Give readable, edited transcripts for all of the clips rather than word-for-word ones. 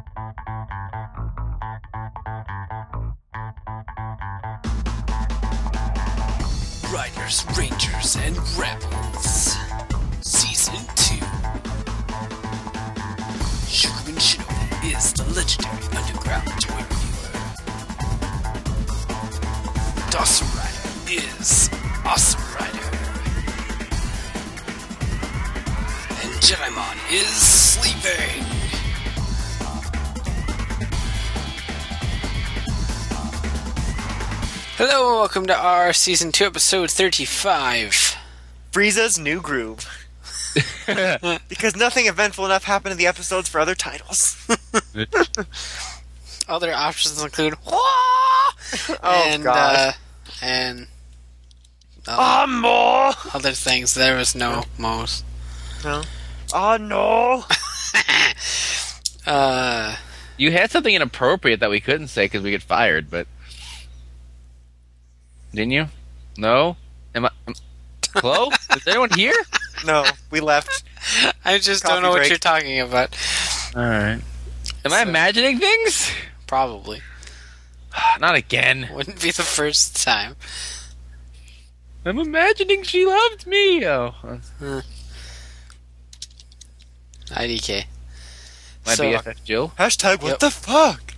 Riders, Rangers, and Rebels, Season 2. Shukuman Shinobi is the legendary underground toy reviewer. Dawson Rider is Awesome Rider. And Jedimon is sleeping. Hello and welcome to our Season 2 episode 35. Frieza's New Groove. Because nothing eventful enough happened in the episodes for other titles. Other options include God. And more! other things. There was no most. No. Oh no! You had something inappropriate that we couldn't say because we get fired, but... Didn't you? No? Hello? Is anyone here? No, we left. I just Coffee don't know what break. you're talking about. Alright. Am I imagining things? Probably. Not again. Wouldn't be the first time. I'm imagining she loved me. Oh. IDK. My So- BFF Jill. Hashtag what Yep. the fuck?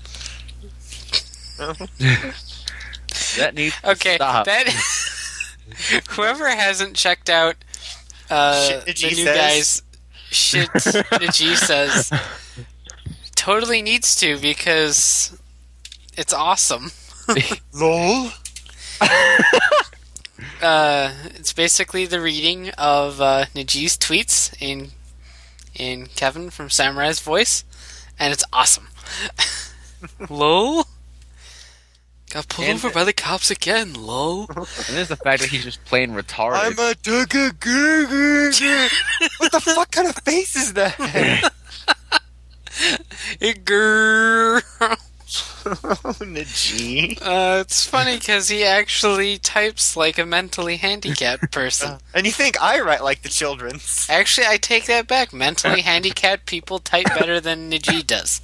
That needs to Okay, stop. that... Whoever hasn't checked out Shit the Najee new says. guys... Shit Najee says... Totally needs to, because... It's awesome. LOL? It's basically the reading of Najee's tweets in Kevin from Samurai's voice, and it's awesome. Lol? Got pulled And- over by the cops again, lol. And there's the fact that he's just plain retarded. I'm a dugga. What the fuck kind of face is that? Grrr. Najee. It's funny because he actually types like a mentally handicapped person. And you think I write like the children's. Actually, I take that back. Mentally handicapped people type better than Najee does.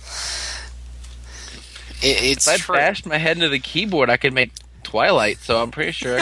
It's If I true. bashed my head into the keyboard, I could make Twilight, so I'm pretty sure...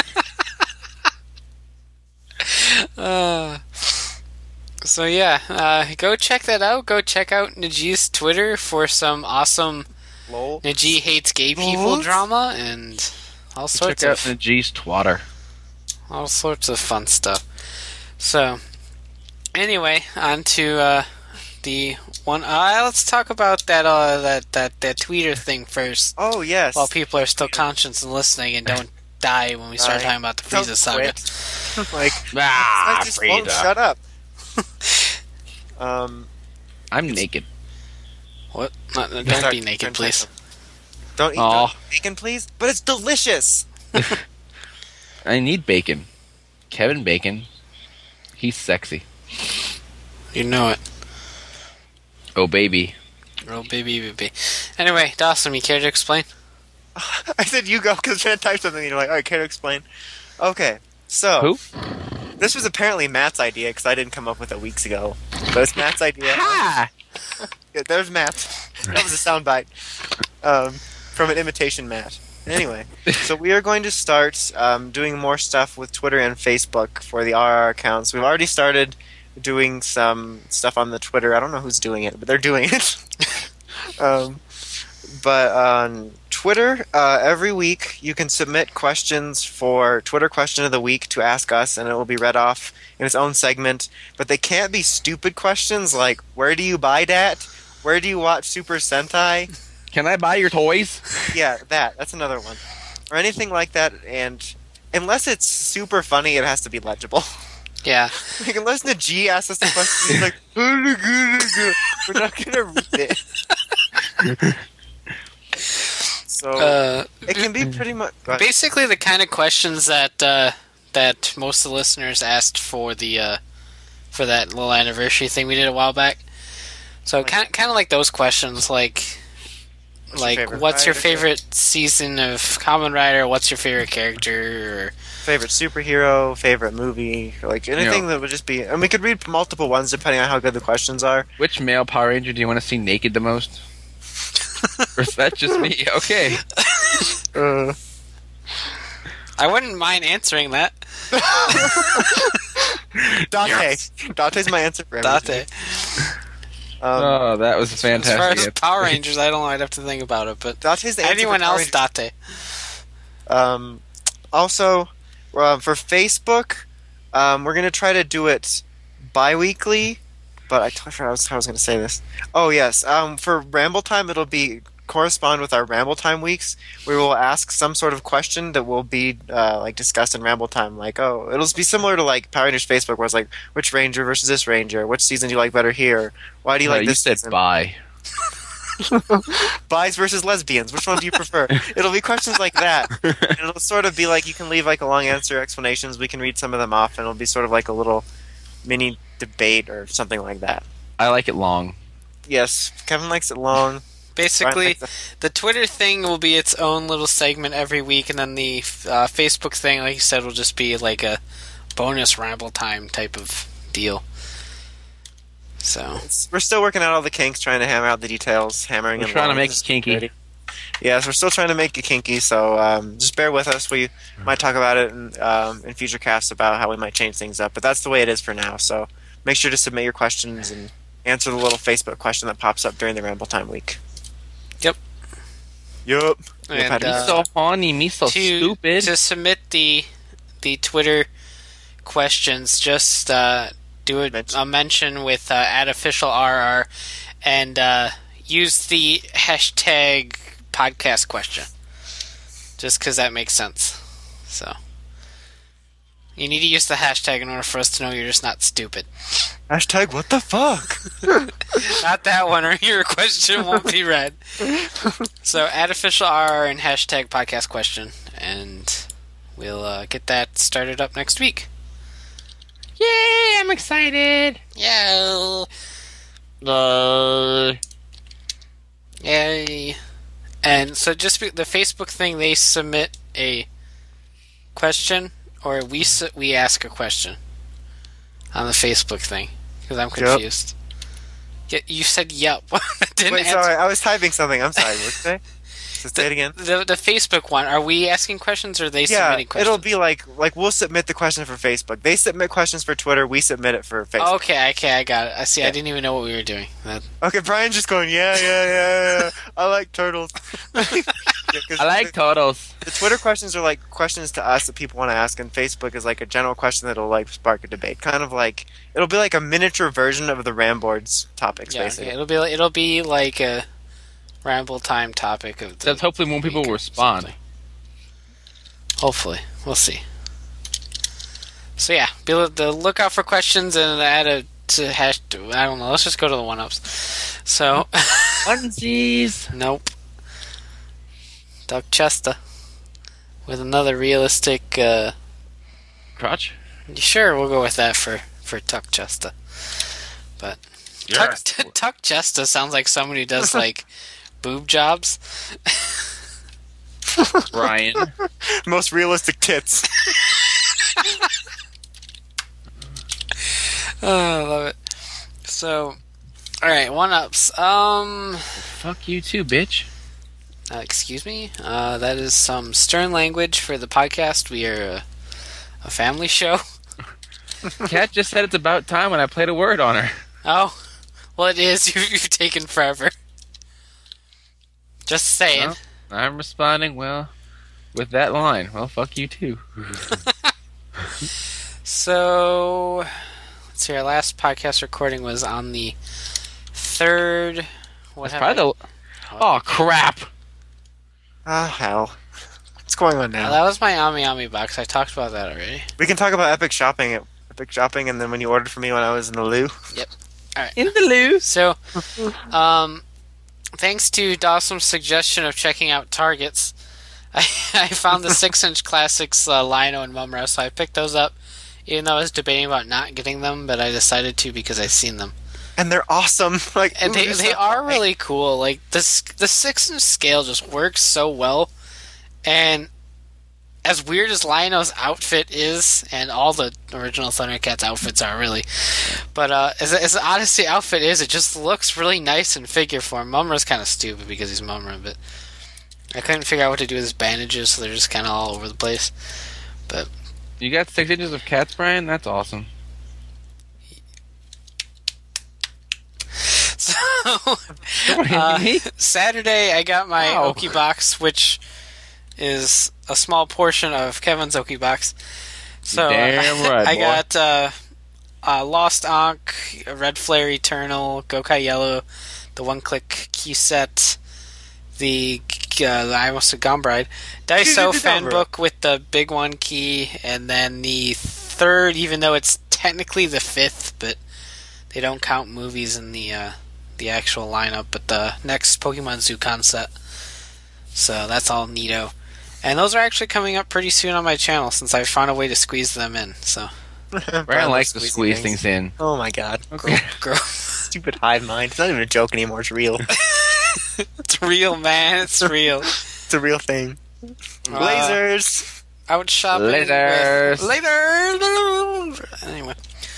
So yeah, go check that out. Go check out Najee's Twitter for some awesome LOL. Najee hates gay people What? drama and all sorts Check out of Najee's twatter. fun stuff. So anyway, on to the one. Let's talk about that that tweeter thing first, Oh, yes. while people are still conscious and listening and don't die when we start Right. talking about the Don't Frieza saga. quit. Like, Ah, I just won't Frida. shut up. I'm naked. What? No, don't Start- be naked, turn please. back up. Don't eat Aw. bacon, please. But it's delicious. I need bacon. Kevin Bacon. He's sexy. You know it. Oh, baby. Oh, baby. Anyway, Dawson, you care to explain? I said you go because I typed something and you're like, alright, care to explain? Okay, so. Who? This was apparently Matt's idea because I didn't come up with it weeks ago. But it's Matt's idea. Ha! Yeah, there's Matt. That was a soundbite from an imitation Matt. Anyway, so we are going to start doing more stuff with Twitter and Facebook for the RR accounts. We've already started doing some stuff on the Twitter. I don't know who's doing it, but they're doing it. But on Twitter, every week you can submit questions for Twitter Question of the Week to ask us, and it will be read off in its own segment. But they can't be stupid questions like, where do you buy that? Where do you watch Super Sentai? Can I buy your toys? Yeah, that's another one. Or anything like that, and unless it's super funny, it has to be legible. Yeah. Like, unless Najee asks us the question, he's like, we're not gonna read it. So, it can be pretty much... go ahead. Basically, the kind of questions that that most of the listeners asked for the for that little anniversary thing we did a while back. So kind of like those questions, like what's your favorite season of Kamen Rider? What's your favorite character? Or, Favorite superhero, favorite movie, like anything that would just be... And we could read multiple ones depending on how good the questions are. Which male Power Ranger do you want to see naked the most? Or is that just me? Okay. I wouldn't mind answering that. Date. Yes. Date's my answer for everything. Date. Oh, that was As far fantastic. as Power Rangers, I don't know. I'd have to think about it. But Date's the answer anyone for Power else, Rangers. Date. Also, for Facebook, we're gonna try to do it bi-weekly. But I forgot how I was gonna say this. Oh yes, for Ramble Time, it'll be correspond with our Ramble Time weeks. We will ask some sort of question that will be like discussed in Ramble Time. Like, oh, it'll be similar to like Power Rangers Facebook, where it's like, which Ranger versus this Ranger? Which season do you like better here? Why do you like You this said season? bye. Bis versus lesbians. Which one do you prefer? It'll be questions like that. And it'll sort of be like you can leave like a long answer explanations. We can read some of them off, and it'll be sort of like a little mini debate or something like that. I like it long. Yes, Kevin likes it long. Basically, Brian likes the Twitter thing will be its own little segment every week, and then the Facebook thing, like you said, will just be like a bonus Ramble Time type of deal. So, We're still working out all the kinks, trying to hammer out the details, hammering. We're and trying to long. make it kinky. Yes, we're still trying to make it kinky. So just bear with us. We might talk about it in future casts about how we might change things up, but that's the way it is for now. So make sure to submit your questions and answer the little Facebook question that pops up during the Ramble Time week. Yep. Yup. And, Me so horny, me so stupid. to submit the Twitter questions, just do a mention with @officialRR and use the hashtag podcast question, just because that makes sense. So you need to use the hashtag in order for us to know you're just not stupid. Hashtag what the fuck? Not that one, or your question won't be read. So @officialRR and hashtag podcast question, and we'll get that started up next week. Yay, I'm excited. Yeah. Yay. And so just the Facebook thing, they submit a question, or we ask a question on the Facebook thing, because I'm confused. Yeah, you said yep. Didn't Wait, answer. sorry, I was typing something. I'm sorry. What'd you say? So say it again. The Facebook one, are we asking questions, or are they Yeah, submitting questions? it'll be like we'll submit the question for Facebook. They submit questions for Twitter. We submit it for Facebook. Okay, I got it. I see. I didn't even know what we were doing. Okay, Brian's just going, yeah. I like turtles. Yeah, 'cause I like turtles. the Twitter questions are like questions to us that people want to ask, and Facebook is like a general question that'll like spark a debate. Kind of like it'll be like a miniature version of the Ramboards topics, Yeah, basically. it'll be like a Ramble Time topic of the That's hopefully more people week will or respond. something. Hopefully, we'll see. So yeah, be on the lookout for questions and add to hash. I don't know. Let's just go to the 1-ups. So Onesies. nope. Duck Chesta with another realistic. Crotch. Sure, we'll go with that for Tuck Chesta. But Yes. Tuck Chesta sounds like someone who does like boob jobs. Brian. Most realistic tits. Oh, I love it. So, all right, 1-ups. Fuck you too, bitch. Excuse me. That is some stern language for the podcast. We are a family show. Kat just said it's about time when I played a word on her. Oh, well, it is. You've taken forever. Just saying. Well, I'm responding, well, with that line. Well, fuck you too. So, let's see. Our last podcast recording was on the 3rd. What That's probably happened? Oh, crap. Ah, hell. What's going on now? That was my Ami Ami box. I talked about that already. We can talk about Epic Shopping, and then when you ordered for me when I was in the loo. In the loo. So, thanks to Dawson's suggestion of checking out Targets, I found the 6-inch Classics Lino and Mumra, so I picked those up, even though I was debating about not getting them, but I decided to because I've seen them. And they're awesome. Like, And ooh, they they're so are light. really cool. Like, the 6-inch scale just works so well, and as weird as Lionel's outfit is, and all the original Thundercats outfits are really, but as the Odyssey outfit is, it just looks really nice in figure form. Mumra's kind of stupid because he's Mumra, but I couldn't figure out what to do with his bandages, so they're just kind of all over the place. But You got 6 inches of cats, Brian? That's awesome. so Don't hit me. Saturday, I got my Wow. Oki box, which is a small portion of Kevin's Oki box. So Damn right, I boy. got Lost Ankh, Red Flare Eternal, Gokai Yellow, the one-click key set, the I almost said Gombride, Daiso fan Gombra. book with the big one key, and then the third, even though it's technically the fifth, but they don't count movies in the actual lineup, but the next Pokemon Zukan set. So that's all neato. And those are actually coming up pretty soon on my channel since I found a way to squeeze them in. So Brian likes to squeeze things in. Oh my god. Okay. gross. Stupid hive mind. It's not even a joke anymore, it's real. It's real, man. It's real. It's a real thing. Lasers! Out shopping Lasers. later. Anyway,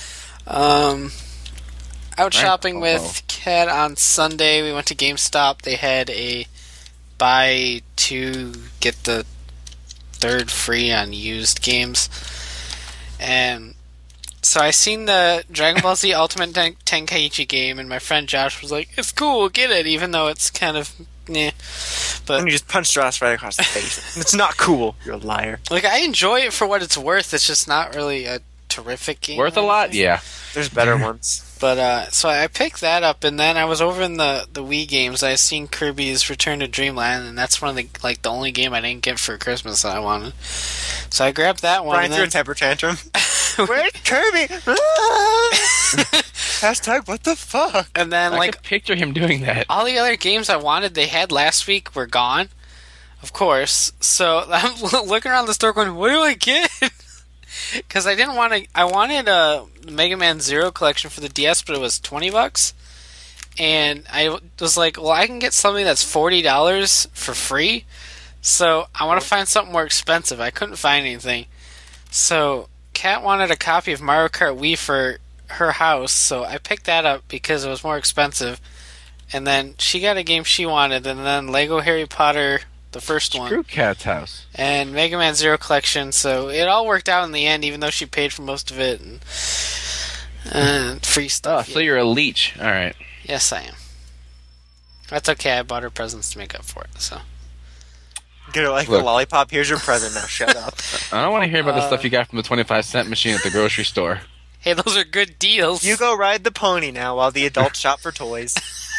out shopping with Kat on Sunday. We went to GameStop. They had a buy two get the third free on used games, and so I seen the Dragon Ball Z Ultimate Tenkaichi game, and my friend Josh was like, "It's cool, get it," even though it's kind of nah. But And you just punched Ross right across the face. It's not cool. You're a liar. like, I enjoy it for what it's worth. It's just not really a terrific game. Worth a or lot? anything. Yeah. There's better ones. But so I picked that up, and then I was over in the Wii games. I seen Kirby's Return to Dreamland, and that's one of the only game I didn't get for Christmas that I wanted. So I grabbed that one. Brian and threw a then, temper tantrum. Where's Kirby? Ah! Hashtag what the fuck? and then I like could picture him doing that. all the other games I wanted they had last week were gone, of course. So I'm looking around the store going, what do I get? Because I didn't want to. I wanted a Mega Man Zero collection for the DS, but it was $20, and I was like, well, I can get something that's $40 for free. So I want to find something more expensive. I couldn't find anything. So Kat wanted a copy of Mario Kart Wii for her house, so I picked that up because it was more expensive. And then she got a game she wanted, and then Lego Harry Potter, the first one, Screw Cat's house. and Mega Man Zero collection. So it all worked out in the end, even though she paid for most of it and free Oh, stuff. so you're a leech. All right. Yes, I am. That's okay. I bought her presents to make up for it. So Get her like Look. a lollipop. Here's your present now. Shut up. I don't want to hear about the stuff you got from the 25-cent machine at the grocery store. hey, those are good deals. You go ride the pony now while the adults shop for toys.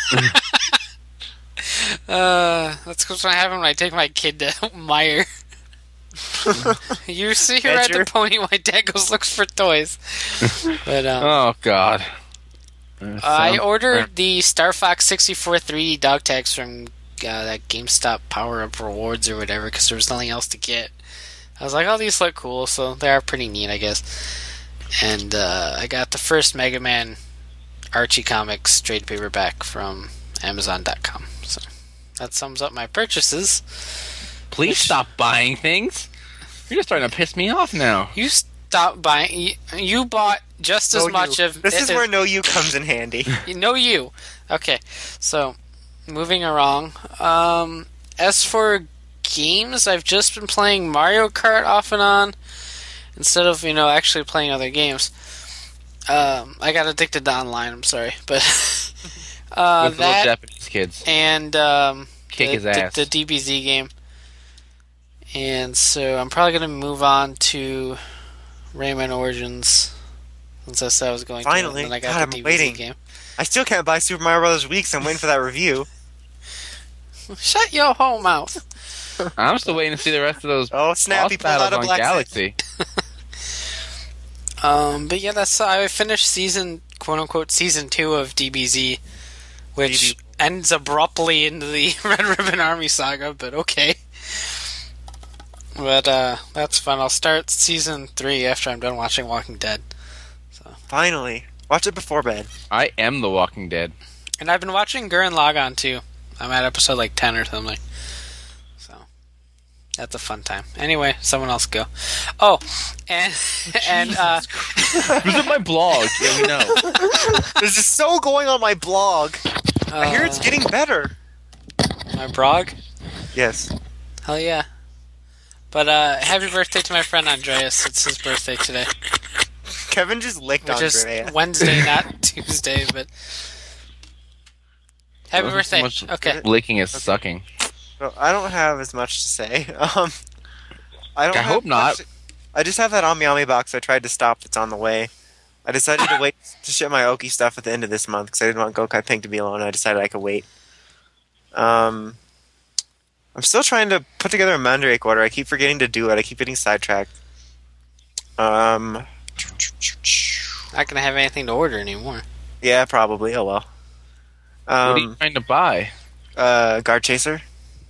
That's what I when I take my kid to Meyer. You see her at the Badger. pony while my dad goes looks for toys. But Oh, God. I ordered the Star Fox 64 3D dog tags from that GameStop Power Up Rewards or whatever because there was nothing else to get. I was like, oh, these look cool, so they are pretty neat, I guess. And I got the first Mega Man Archie Comics trade paperback from Amazon.com. So that sums up my purchases. Please stop buying things. You're just starting to piss me off now. You stop buying. You bought just as No much you. of. This is where no you comes in handy. No, you. Okay, so moving along. As for games, I've just been playing Mario Kart off and on instead of actually playing other games. I got addicted to online. I'm sorry, but With the little that Japanese kids. and Kick his ass. the DBZ game. And so I'm probably going to move on to Rayman Origins since I said I was going Finally. to. And then I God, got I'm the DBZ waiting. game. I still can't buy Super Mario Bros. Weeks. I'm waiting for that review. Shut your whole mouth. I'm still waiting to see the rest of those Oh, snap. boss He pulled out battles a on black Galaxy. But yeah, that's I finished season quote unquote season 2 of DBZ, which ends abruptly into the Red Ribbon Army saga. But okay. But that's fun. I'll start season 3 after I'm done watching Walking Dead. Finally. Watch it before bed. I am The Walking Dead. And I've been watching Gurren Lagann too. I'm at episode like 10 or something. So, That's a fun time. Anyway, someone else go. Oh, and Visit my blog. Yeah, we know. There's just so going on my blog. I hear it's getting better. my blog. Yes. Hell yeah! But happy birthday to my friend Andreas. It's his birthday today, Kevin just licked which is Andrea. Wednesday, not Tuesday. But happy Wasn't birthday. so much Okay. Licking is sucking. So I don't have as much to say. I hope not. I just have that Ami box I tried to stop that's on the way. I decided to wait to ship my Oki stuff at the end of this month because I didn't want Gokai Pink to be alone. I decided I could wait. I'm still trying to put together a Mandrake order. I keep forgetting to do it. I keep getting sidetracked. Not gonna have anything to order anymore. Yeah, probably. Oh well. What are you trying to buy? Guard Chaser.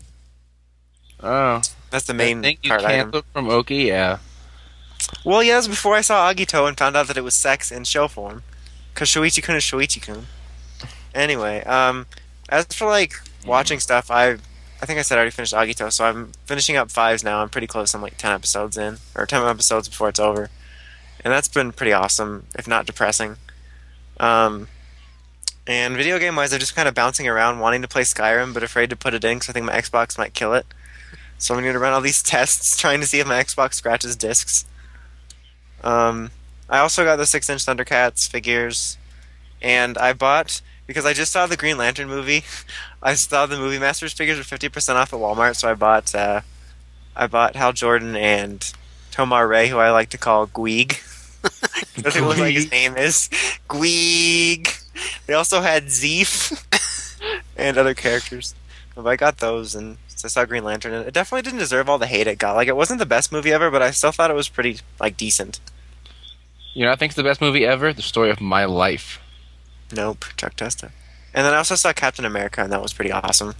Oh, That's the main I think you card item. canceled from Oki. Yeah. Well, yeah, it was before I saw Agito and found out that it was sex in show form. Because Shoichi-kun is Shoichi-kun. Anyway, as for, like, watching stuff, I think I said I already finished Agito, so I'm finishing up 5s now. I'm pretty close. I'm, like, 10 episodes in. Or 10 episodes before it's over. And that's been pretty awesome, if not depressing. And video game-wise, I'm just kind of bouncing around, wanting to play Skyrim, but afraid to put it in because I think my Xbox might kill it. So I'm going to run all these tests, trying to see if my Xbox scratches discs. I also got the 6-inch Thundercats figures, and I bought, because I just saw the Green Lantern movie, I saw the Movie Masters figures were 50% off at Walmart, so I bought Hal Jordan and Tomar Ray, who I like to call Gweeg. That's what like his name is. Gweeg! They also had Zeef and other characters. But I got those, and I saw Green Lantern, and it definitely didn't deserve all the hate it got. Like, it wasn't the best movie ever, but I still thought it was pretty, like, decent. You know, I think it's the best movie ever. The story of my life. Nope, Chuck Testa. And then I also saw Captain America, and that was pretty awesome.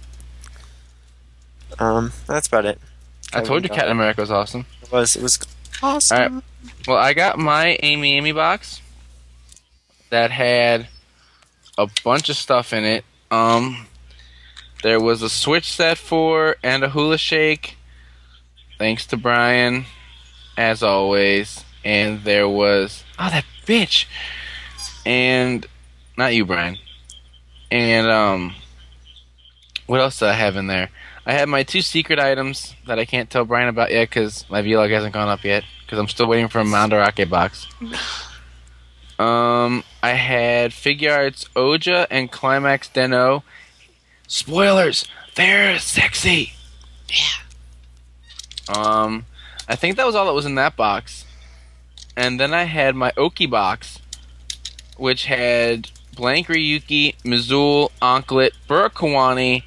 That's about it. I told you Captain America was awesome. It was awesome. All right. Well, I got my Amy box that had a bunch of stuff in it. There was a Switch set for and a Hula Shake. Thanks to Brian, as always. And there was that bitch. And not you, Brian. And what else did I have in there? I had my 2 secret items that I can't tell Brian about yet because my vlog hasn't gone up yet because I'm still waiting for a Mandarake box. I had Figuarts Oja and Climax Den-O. Spoilers! They're sexy! Yeah. I think that was all that was in that box. And then I had my Oki box, which had Blank Ryuki, Mizul, Anklet, Burakawani,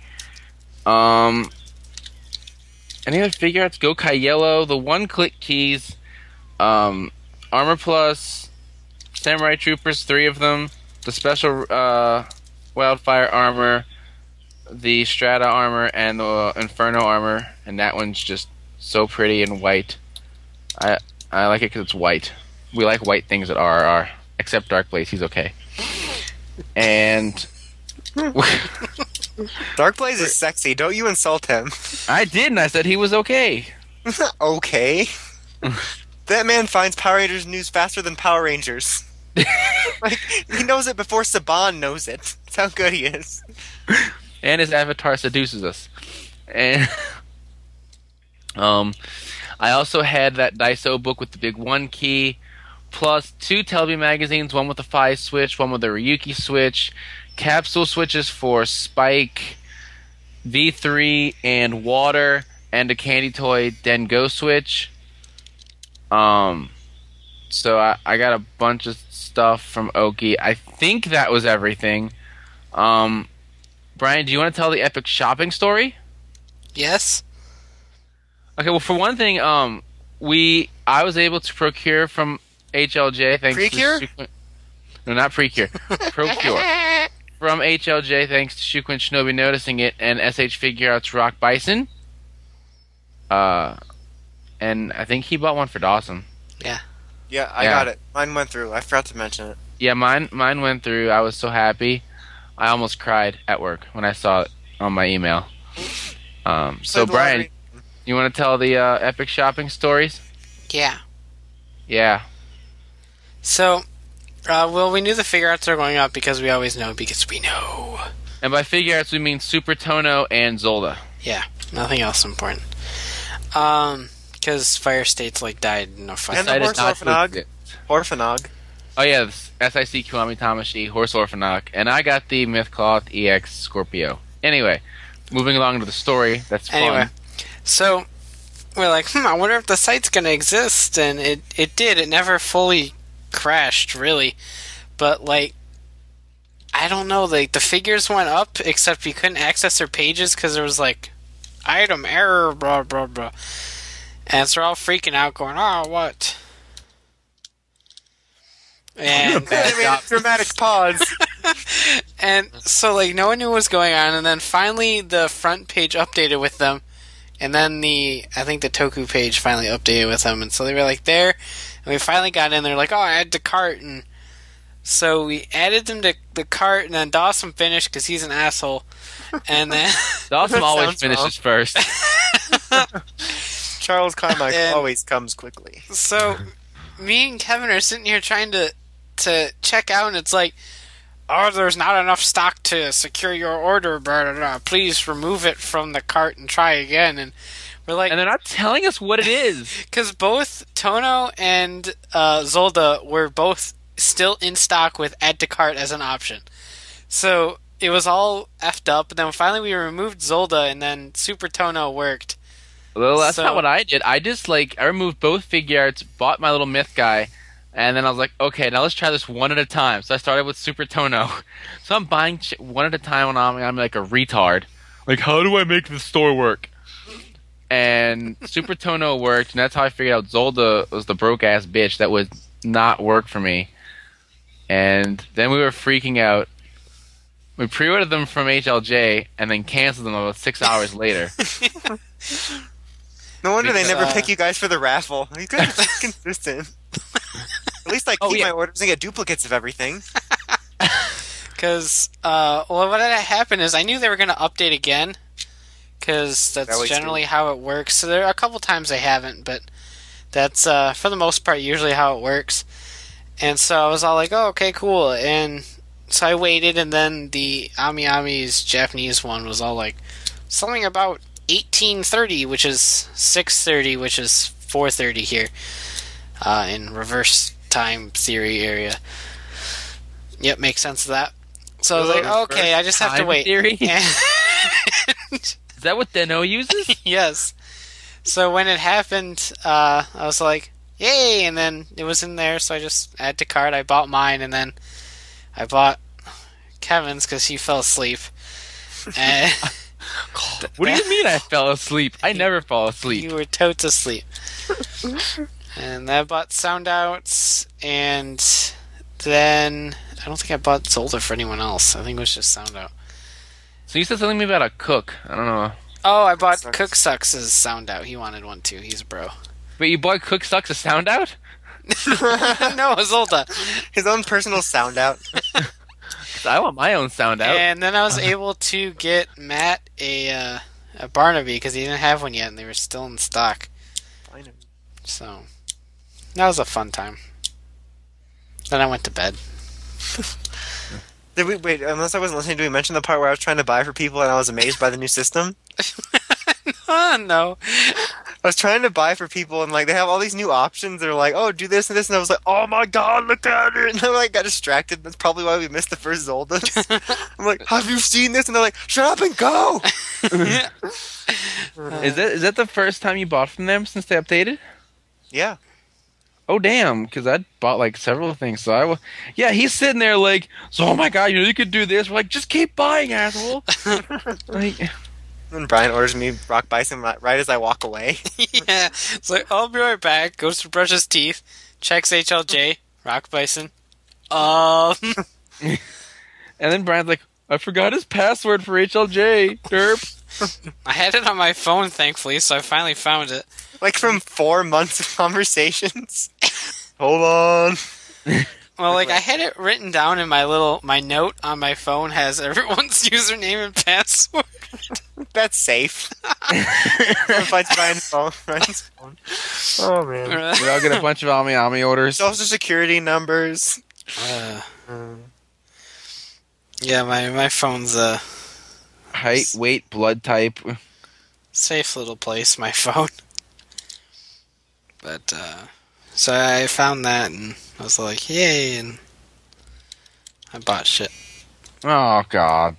any other Figuarts? Gokai Yellow, the one-click keys, Armor Plus, Samurai Troopers, 3 of them, the special Wildfire armor, the Strata armor, and the Inferno armor, and that one's just so pretty and white. I like it because it's white. We like white things at RRR, except Darkblaze. He's okay. And Darkblaze is sexy. Don't you insult him. I did, and I said he was okay. Okay. That man finds Power Rangers news faster than Power Rangers. Like, he knows it before Saban knows it. That's how good he is. And his avatar seduces us. And I also had that Daiso book with the big 1 key, plus 2 Telebi magazines, one with a Phi switch, one with a Ryuki switch, capsule switches for Spike, V3, and Water, and a Candy Toy Dengo switch. So I got a bunch of stuff from Oki. I think that was everything. Brian, do you want to tell the epic shopping story? Yes. Okay, well, for one thing, I was able to procure from HLJ thanks Precure? to no, not Precure. Procure. From HLJ thanks to Shuquin Shinobi noticing it and SH Figuarts Rock Bison. And I think he bought one for Dawson. Yeah. Yeah, I got it. Mine went through. I forgot to mention it. Yeah, mine went through. I was so happy. I almost cried at work when I saw it on my email. So Brian, You want to tell the epic shopping stories? Yeah. Yeah. So, well, we knew the figure arts are going up because we always know, because we know. And by figure arts, we mean Super Tono and Zolda. Yeah, nothing else important. Because Fire State's like died in a fight. And the Horse Orphanog. Orphanog. Oh yeah, SIC Kiwami Tamashi, Horse Orphanog. And I got the Mythcloth EX Scorpio. Anyway, moving along to the story. That's fun. Anyway, so we're like, I wonder if the site's going to exist. And it did. It never fully crashed, really. But, like, I don't know. Like, the figures went up, except you couldn't access their pages because there was, like, item error, blah, blah, blah. And so we're all freaking out, going, oh, what? And dramatic pause. and so, like, no one knew what was going on. And then finally the front page updated with them. And then I think the Toku page finally updated with them. And so they were, like, there. And we finally got in there, like, oh, add to cart. And so we added them to the cart. And then Dawson finished because he's an asshole. And then Dawson always finishes first. Charles Carmack always comes quickly. So me and Kevin are sitting here trying to check out, and it's like, oh, there's not enough stock to secure your order, blah, blah, blah. Please remove it from the cart and try again. And we're like, and they're not telling us what it is. Because both Tono and Zolda were both still in stock with add to cart as an option. So it was all effed up, and then finally we removed Zolda, and then Super Tono worked. Well, that's not what I did. I just, I removed both figure arts, bought my little myth guy, and then I was like, okay, now let's try this one at a time. So I started with Super Tono. So I'm buying one at a time, and I'm like a retard. Like, how do I make this store work? And Super Tono worked, and that's how I figured out Zolda was the broke-ass bitch that would not work for me. And then we were freaking out. We pre-ordered them from HLJ, and then canceled them about 6 hours later. No wonder they never pick you guys for the raffle. You guys are so consistent. At least I keep my orders and get duplicates of everything. Because, what had happened is I knew they were going to update again. Because that's generally how it works. So there are a couple times they haven't, but that's, for the most part, usually how it works. And so I was all like, oh, okay, cool. And so I waited, and then the Ami Ami's Japanese one was all like, something about 1830, which is 6:30, which is 4:30 here, in reverse time theory area. Yep, makes sense of that. So I was like, okay, I just have to wait. Theory? Is that what Deno uses? Yes. So when it happened, I was like, yay, and then it was in there, so I just add to cart. I bought mine, and then I bought Kevin's because he fell asleep. And what do you mean I fell asleep? I never fall asleep. You were totes asleep. And I bought Sound Outs, and then I don't think I bought Zolda for anyone else. I think it was just Sound Out. So you said something to me about a cook. I don't know. Oh, I bought Cook Sucks' Sound Out. He wanted one too. He's a bro. But you bought Cook Sucks a Sound Out? No, Zolda. His own personal Sound Out. I want my own Sound Out. And then I was able to get Matt a Barnaby because he didn't have one yet, and they were still in stock. So that was a fun time. Then I went to bed. Did we wait? Unless I wasn't listening, did we mention the part where I was trying to buy for people and I was amazed by the new system? No. I was trying to buy for people and they have all these new options. They're like, oh, do this and this, and I was like, oh my god, look at it! And I got distracted. That's probably why we missed the first Zoldas. I'm like, have you seen this? And they're like, shut up and go! Is that the first time you bought from them since they updated? Yeah. Oh damn! Because I bought several things. So he's sitting there so oh my god, you could do this. We're like, just keep buying, asshole. And Brian orders me Rock Bison right as I walk away. Yeah, it's like, I'll be right back. Goes to brush his teeth, checks HLJ, Rock Bison. And then Brian's like, I forgot his password for HLJ. Derp. I had it on my phone, thankfully, so I finally found it. From 4 months of conversations. Hold on. Well, I had it written down in my note on my phone has everyone's username and password. That's safe. Fights Brian's phone. Oh man. We all get a bunch of Ami orders. Social security numbers. Yeah, my phone's Height, weight, blood type. safe little place, my phone. But, so I found that, and I was like, yay, and I bought shit. Oh, God.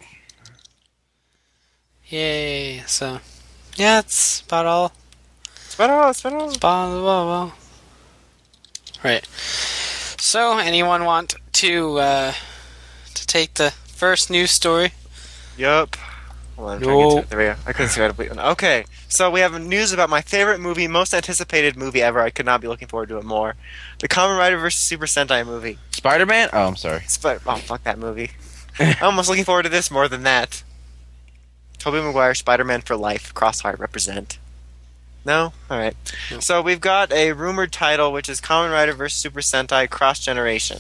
Yay, so, yeah, that's about all. It's about all. Well. Right. So, anyone want to take the first news story? Yup. Hold on, I'm trying to get to it. There we go. I couldn't see how to bleed. Okay, so we have news about my favorite movie, most anticipated movie ever. I could not be looking forward to it more. The Kamen Rider vs. Super Sentai movie. Spider-Man? Oh, I'm sorry. Oh, fuck that movie. I'm almost looking forward to this more than that. Tobey Maguire, Spider-Man for life. Crossfire represent. No? Alright. No. So we've got a rumored title, which is Kamen Rider vs. Super Sentai Cross Generation.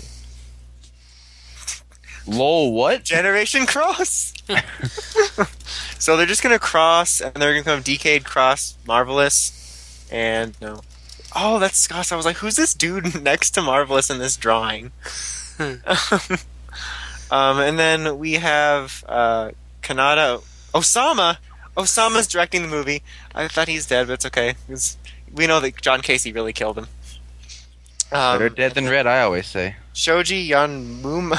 Lol, what? Generation Cross? So they're just gonna cross, and they're gonna become Decade Cross Marvelous, and no. Oh, that's gosh. I was like, who's this dude next to Marvelous in this drawing? And then we have Kanata Osama. Osama's directing the movie. I thought he's dead, but it's okay. We know that John Casey really killed him. Better dead than red, I always say. Shoji Yonamura.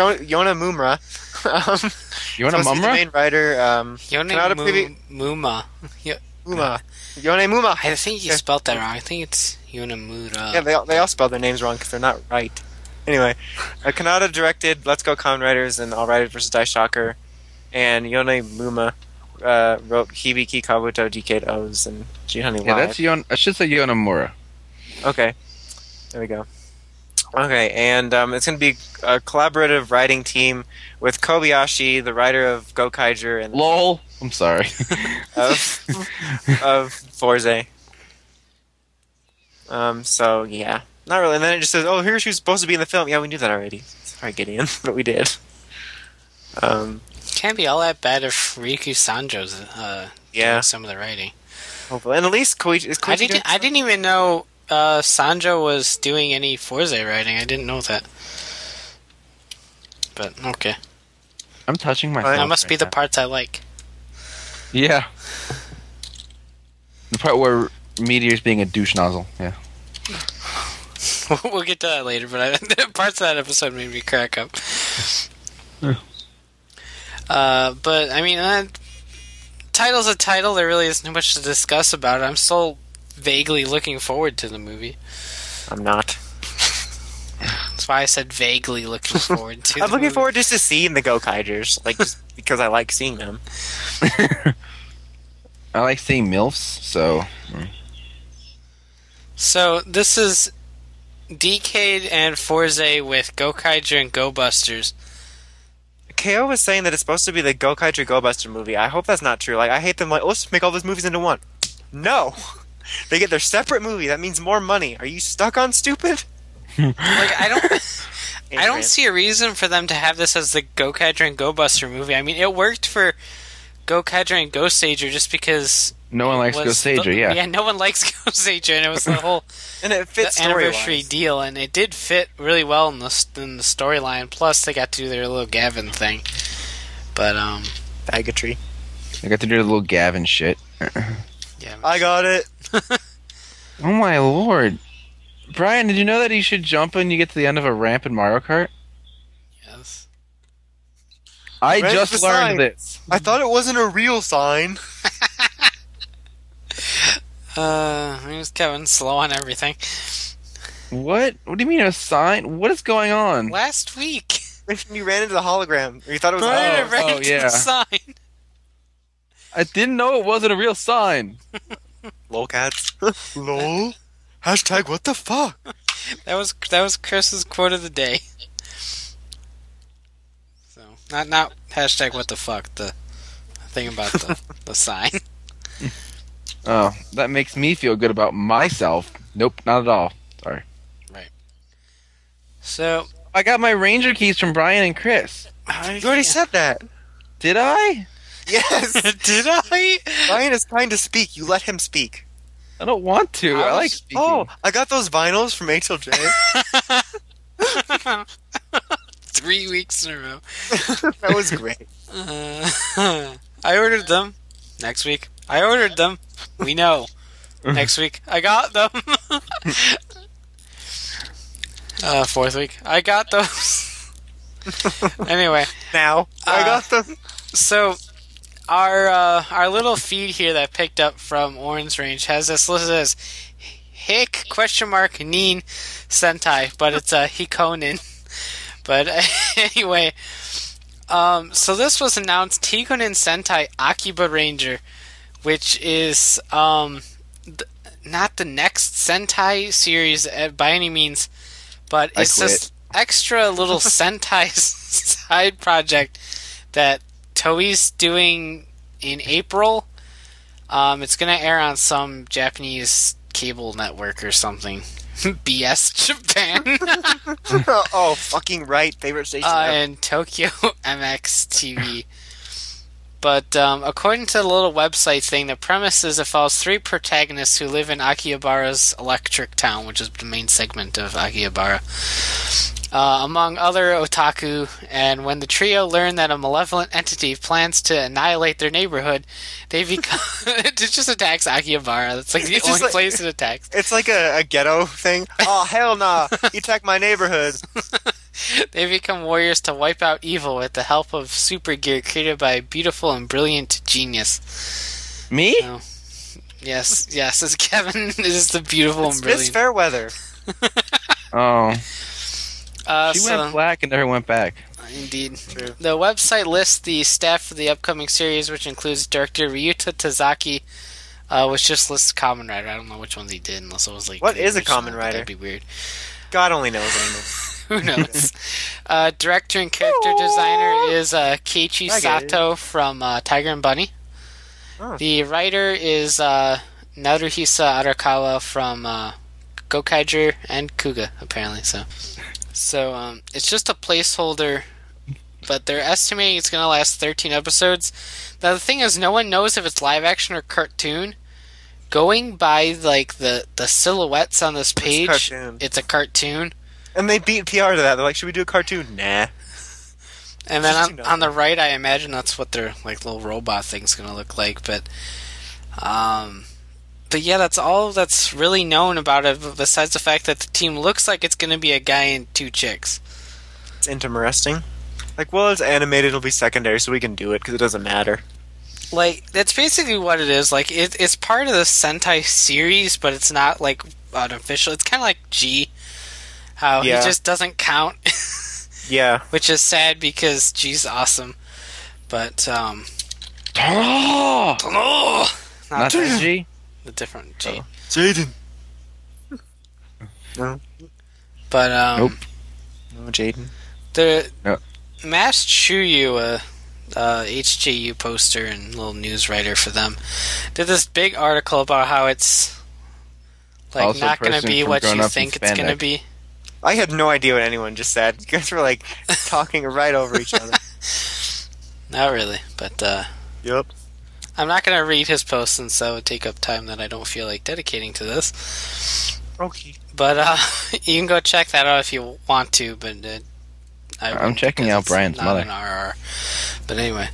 You want a supposed to be the mumra? main writer. Yone Kanata Muma. Muma. Yone Muma. I think you spelled that wrong. I think it's Yonamura. Yeah, they all spelled their names wrong because they're not right. Anyway, Kanata directed Let's Go Kamen Riders and All Riders vs. Daishocker, and Yone Muma wrote Hibiki Kabuto, Decade O's, and Jihani Yeah, Live. that's I should say Yonamura. Okay, there we go. Okay, and it's going to be a collaborative writing team with Kobayashi, the writer of Gokaiger, and Lol. I'm sorry. of Forze. So yeah, not really. And then it just says, "Oh, here's who's supposed to be in the film." Yeah, we knew that already. Sorry, Gideon, but we did. Can't be all that bad if Riku Sanjo's Yeah. doing some of the writing. Hopefully, and at least Koichi is Koichi doing I didn't even know Sanjo was doing any Forze writing. I didn't know that. But okay, I'm touching my That that phone must be right the now. parts I like. Yeah. The part where Meteor's being a douche nozzle. Yeah. We'll get to that later, but the parts of that episode made me crack up. But I mean, title's a title. There really isn't much to discuss about it. I'm still vaguely looking forward to the movie. I'm not. That's why I said vaguely looking forward to. I'm the looking movie. forward just to seeing the Gokaigers, like just because I like seeing them. I like seeing MILFs, so. So this is Decade and Forze with Gokaiger and Go Busters. KO was saying that it's supposed to be the Gokaiger Go Buster movie. I hope that's not true. Like, I hate them. Like, let's make all those movies into one. No, they get their separate movie. That means more money. Are you stuck on stupid? Like I don't see a reason for them to have this as the Gokaiger and Go Buster movie. I mean, it worked for Gokaiger and Go Sager just because No one likes was Ghost Sager, the- yeah. no one likes Go Sager, and it was the whole And it fits anniversary story-wise. deal, and it did fit really well in the storyline. Plus, they got to do their little Gavin thing. But Bigotry. I got to do the little Gavin shit. yeah, I got it. Oh my lord. Brian, did you know that you should jump when you get to the end of a ramp in Mario Kart? yes. I Ramp just the sign. learned this. I thought it wasn't a real sign. He was Kevin slow on everything. What? What do you mean a sign? What is going on? Last week, You ran into the hologram. Or you thought it was Brian a ran oh, to yeah. the sign. I didn't know it wasn't a real sign. lolcats. Lol. Hashtag what the fuck? That was Chris's quote of the day. So not hashtag what the fuck, the thing about the sign. Oh, that makes me feel good about myself. Nope, not at all. Sorry. So I got my Ranger keys from Brian and Chris. You already said that. Did I? Yes! Did I? Ryan is trying to speak. You let him speak. I don't want to. I like speaking. Oh, I got those vinyls from HLJ. 3 weeks in a row. That was great. I ordered them. Next week, I ordered them. We know. Next week, I got them. Fourth week, I got those. Anyway, Now, I got them. so our little feed here that picked up from Orange Range has this listed as Hick Neen Sentai, but it's a Hikonin. But anyway, so this was announced Hikonin Sentai Akiba Ranger, which is not the next Sentai series by any means, but it's this extra little Sentai side project that Toei's doing in April. It's going to air on some Japanese cable network or something. BS Japan. Oh, fucking right. Favorite station ever. And Tokyo MX TV. But according to the little website thing, the premise is it follows 3 protagonists who live in Akihabara's electric town, which is the main segment of Akihabara, among other otaku. And when the trio learn that a malevolent entity plans to annihilate their neighborhood, they become... it just attacks Akihabara. That's like the only place it attacks. It's like a ghetto thing. Oh, hell nah. You attack my neighborhood. They become warriors to wipe out evil with the help of super gear created by a beautiful and brilliant genius. Me? So, yes, as Kevin is the beautiful and It's brilliant. Miss Fairweather. Oh. She So, went black and never went back. indeed. True. The website lists the staff for the upcoming series, which includes director Ryuta Tazaki, which just lists Kamen Rider. I don't know which ones he did, unless it was like... What is a original, Kamen but Rider? That'd be weird. God only knows anymore. Who knows? Director and character designer is Keiichi I get it. Sato from Tiger and Bunny. Oh. The writer is Naruhisa Arakawa from Gokaiger and Kuga, apparently. So it's just a placeholder, but they're estimating it's going to last 13 episodes. Now the thing is, no one knows if it's live action or cartoon. Going by like the silhouettes on this page, cartoon. it's a cartoon. And they beat PR to that. They're like, should we do a cartoon? Nah. And then on the right, I imagine that's what their like little robot thing's gonna look like. But yeah, that's all that's really known about it. Besides the fact that the team looks like it's gonna be a guy and 2 chicks. It's interesting. Like, well, it's animated. It'll be secondary, so we can do it because it doesn't matter. Like that's basically what it is. Like it's part of the Sentai series, but it's not like unofficial. It's kind of like G, how Yeah. he just doesn't count. Yeah. Which is sad because G's awesome. But, Oh! not Not that G? the different G. Jaden. No. But, Nope. No, Jaden. the No. Mass Chuyu, HJU poster and little news writer for them, did this big article about how it's, like, Also not going to person be from what Grown you Up in think it's going to Spandex. be. I had no idea what anyone just said. You guys were like talking right over each other. Not really, but, Yup. I'm not going to read his post since that would take up time that I don't feel like dedicating to this. Okay. But you can go check that out if you want to. But I'm won't checking because out it's Brian's not mother. an RR. But anyway,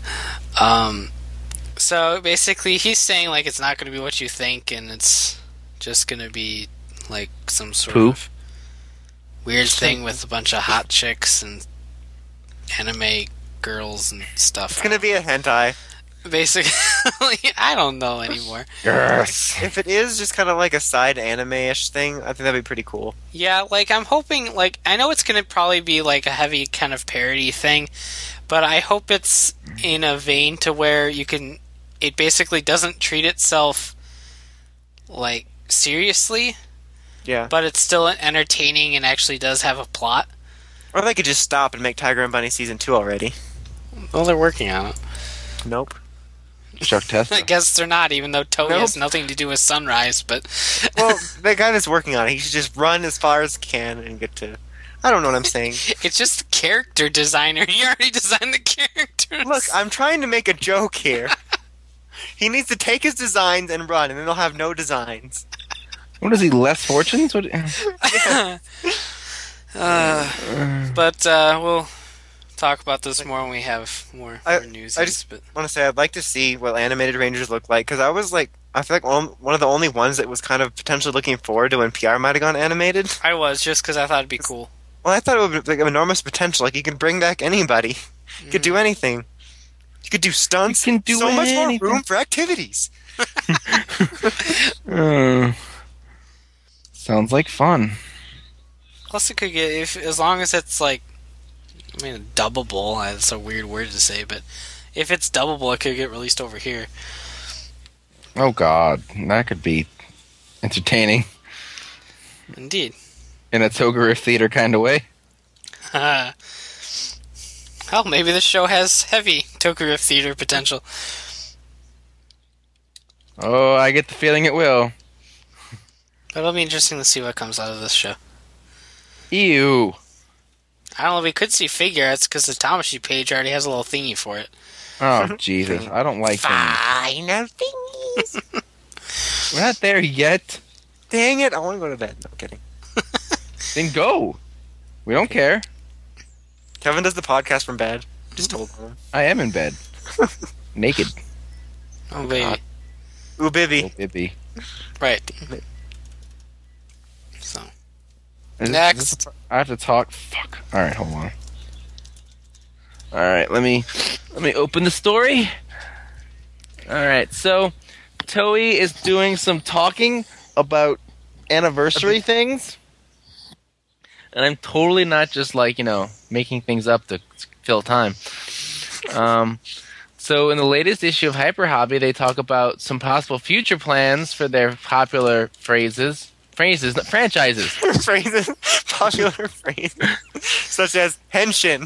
so basically he's saying like it's not going to be what you think, and it's just going to be like some sort Poo? of weird thing with a bunch of hot chicks and anime girls and stuff. It's gonna be a hentai. Basically, I don't know anymore. Yes! If it is just kind of like a side anime-ish thing, I think that'd be pretty cool. Yeah, like I'm hoping, like I know it's gonna probably be like a heavy kind of parody thing, but I hope it's in a vein to where it basically doesn't treat itself like seriously, Yeah. but it's still entertaining and actually does have a plot. Or they could just stop and make Tiger and Bunny season 2 already. Well, they're working on it. Nope. Chuck I Testa. guess they're not, even though Toei Nope. has nothing to do with Sunrise, but Well, the guy that's working on it, he should just run as far as he can and get to I don't know what I'm saying. It's just the character designer. He already designed the characters. Look, I'm trying to make a joke here. He needs to take his designs and run, and then he'll have no designs. What is he, less fortunes? What? But we'll talk about this more when we have more news. I just want to say I'd like to see what animated Rangers look like, because I feel like one of the only ones that was kind of potentially looking forward to when PR might have gone animated. I was, just because I thought it'd be cool. Well, I thought it would be like enormous potential. Like, you could bring back anybody. You could do anything. You could do stunts. You can do so much more anything. room for activities. Sounds like fun. Plus, it could get as long as it's like, I mean, doubleable. That's a weird word to say, but if it's doubleable, it could get released over here. Oh God, that could be entertaining Indeed. in a Togurif theater kind of way. Hell, maybe this show has heavy Togurif theater potential. Oh, I get the feeling it will. But it'll be interesting to see what comes out of this show. Ew. I don't know if we could see figure arts because the Tamashii page already has a little thingy for it. Oh Jesus, I don't like things. Final thingies. We're not there yet. Dang it! I want to go to bed. No, I'm kidding. Then go. We don't care. Kevin does the podcast from bed. Just told him. I am in bed, naked. Oh, baby. Ooh, Bibby. Oh, Bibby. Right. So, Is next. this I have to talk. Fuck. All right, hold on. All right, let me open the story. All right, so Toei is doing some talking about anniversary things, and I'm totally not just making things up to fill time. So in the latest issue of Hyper Hobby, they talk about some possible future plans for their popular franchises. Phrases. Popular phrases. Such as Henshin.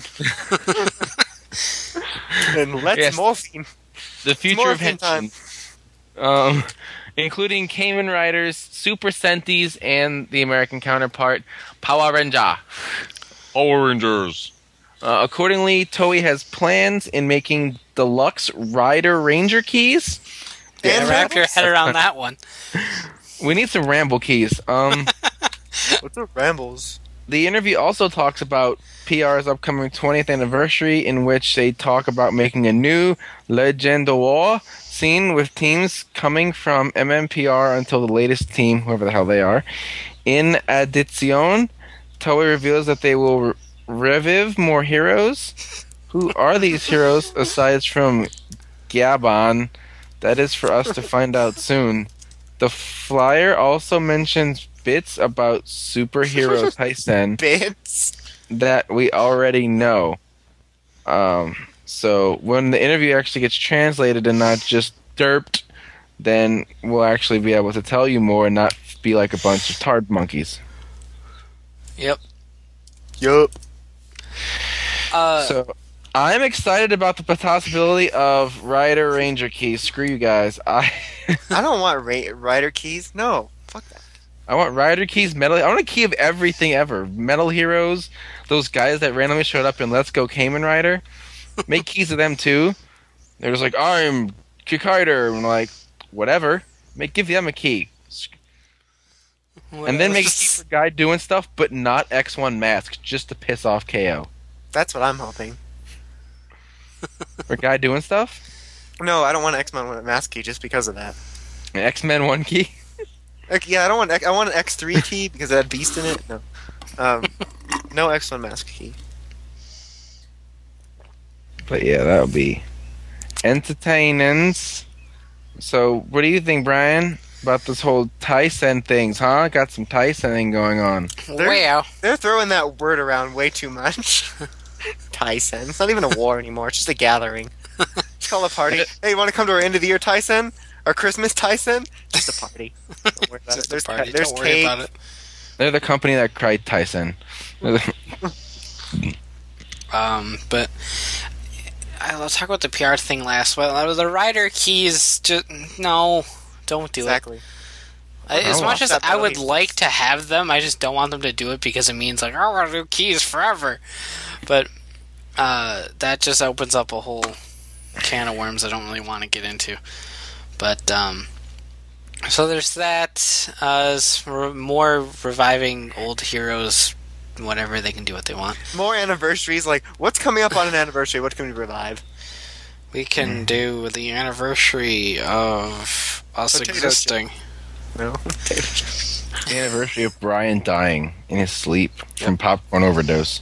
And Let's Morphine. The future of Morphine time. Henshin. Including Kamen Riders, Super Sentis, and the American counterpart, Power Ranger. Power Rangers. Accordingly, Toei has plans in making deluxe Rider Ranger keys. Yeah, wrap your head around that one. We need some Ramble keys. What's the rambles? The interview also talks about PR's upcoming 20th anniversary, in which they talk about making a new Legend of War scene with teams coming from MMPR until the latest team, whoever the hell they are. In addition, Toei reveals that they will revive more heroes. Who are these heroes aside from Gabon? That is for us to find out soon. The flyer also mentions bits about superhero Tyson Bits? that we already know. So when the interview actually gets translated and not just derped, then we'll actually be able to tell you more and not be like a bunch of tard monkeys. Yep. Yup. So I'm excited about the possibility of Rider Ranger keys. Screw you guys. I don't want rider keys. No. Fuck that. I want Rider keys, Metal. I want a key of everything ever. Metal Heroes, those guys that randomly showed up in Let's Go Kamen Rider. Make keys of them too. They're just like, I'm Kikaider. I'm like, whatever. Give them a key. And then make a key for a guy doing stuff, but not X1 Mask, just to piss off KO. That's what I'm hoping. For a guy doing stuff? No, I don't want an X-Men mask key just because of that. An X-Men 1 key? Yeah, I want an X3 key because it had Beast in it. No. No X1 mask key. But yeah, that would be entertaining. So, what do you think, Brian, about this whole Tyson things, huh? Got some Tysoning going on. They're throwing that word around way too much. Tyson. It's not even a war anymore. It's just a gathering. Just call a party. Hey, you want to come to our end of the year Tyson? Our Christmas Tyson? Just a party. Don't worry about it. There's Don't cake. worry about it. They're the company that cried Tyson. But I'll talk about the PR thing last. Well, the rider keys, just no, don't do Exactly. it. As much as that I would means- like to have them, I just don't want them to do it because it means like, oh, I want to do keys forever. But that just opens up a whole can of worms I don't really want to get into. But so there's that. More reviving old heroes. Whatever, they can do what they want. More anniversaries. Like, what's coming up on an anniversary? What can we revive? We can do the anniversary of us Potato existing. No. The anniversary of Brian dying in his sleep from popcorn overdose.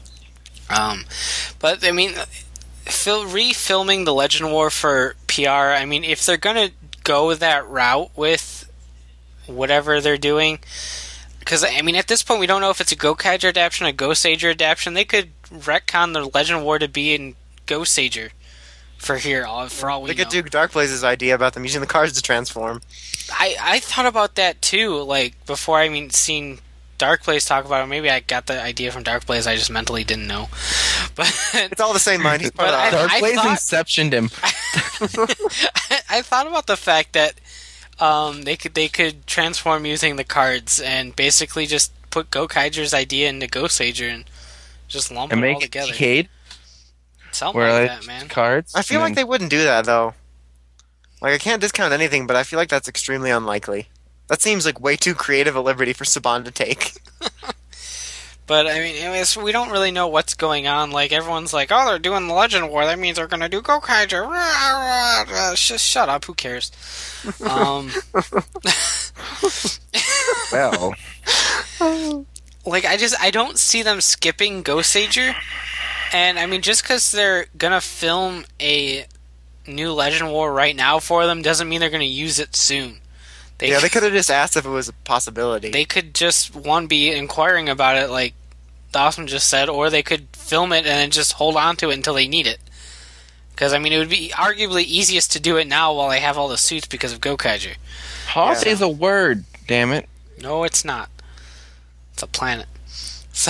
But I mean, refilming the Legend War for PR. I mean, if they're gonna go that route with whatever they're doing, because I mean, at this point, we don't know if it's a Gokaiger adaptation, a Goseiger adaptation. They could retcon the Legend War to be in Goseiger for all we They know. could do Dark Blaze's idea about them using the cards to transform. I thought about that too. Like before, seeing Dark Blaze talk about it. Maybe I got the idea from Dark Blaze. I just mentally didn't know. But It's all the same mind. He's part But of the Dark Blaze thought- inceptioned him. I thought about the fact that they could transform using the cards and basically just put Gokaiger's idea into Goseiger and just lump And it all make it together. Decade, Something where like like that, man. cards. I feel and like they wouldn't do that, though. Like, I can't discount anything, but I feel like that's extremely unlikely. That seems like way too creative a liberty for Saban to take. But I mean, anyways, we don't really know what's going on. Like everyone's like, "Oh, they're doing the Legend War. That means they're going to do Gokaiger." Just shut up. Who cares? Well, Like I don't see them skipping Goseiger. And I mean, just because they're gonna film a new Legend War right now for them doesn't mean they're gonna use it soon. They could have just asked if it was a possibility. They could just be inquiring about it, like Dawson just said, or they could film it and then just hold on to it until they need it. Because I mean, it would be arguably easiest to do it now while they have all the suits because of Gokaiger. Hoth is a word. Damn it. No, it's not. It's a planet. So,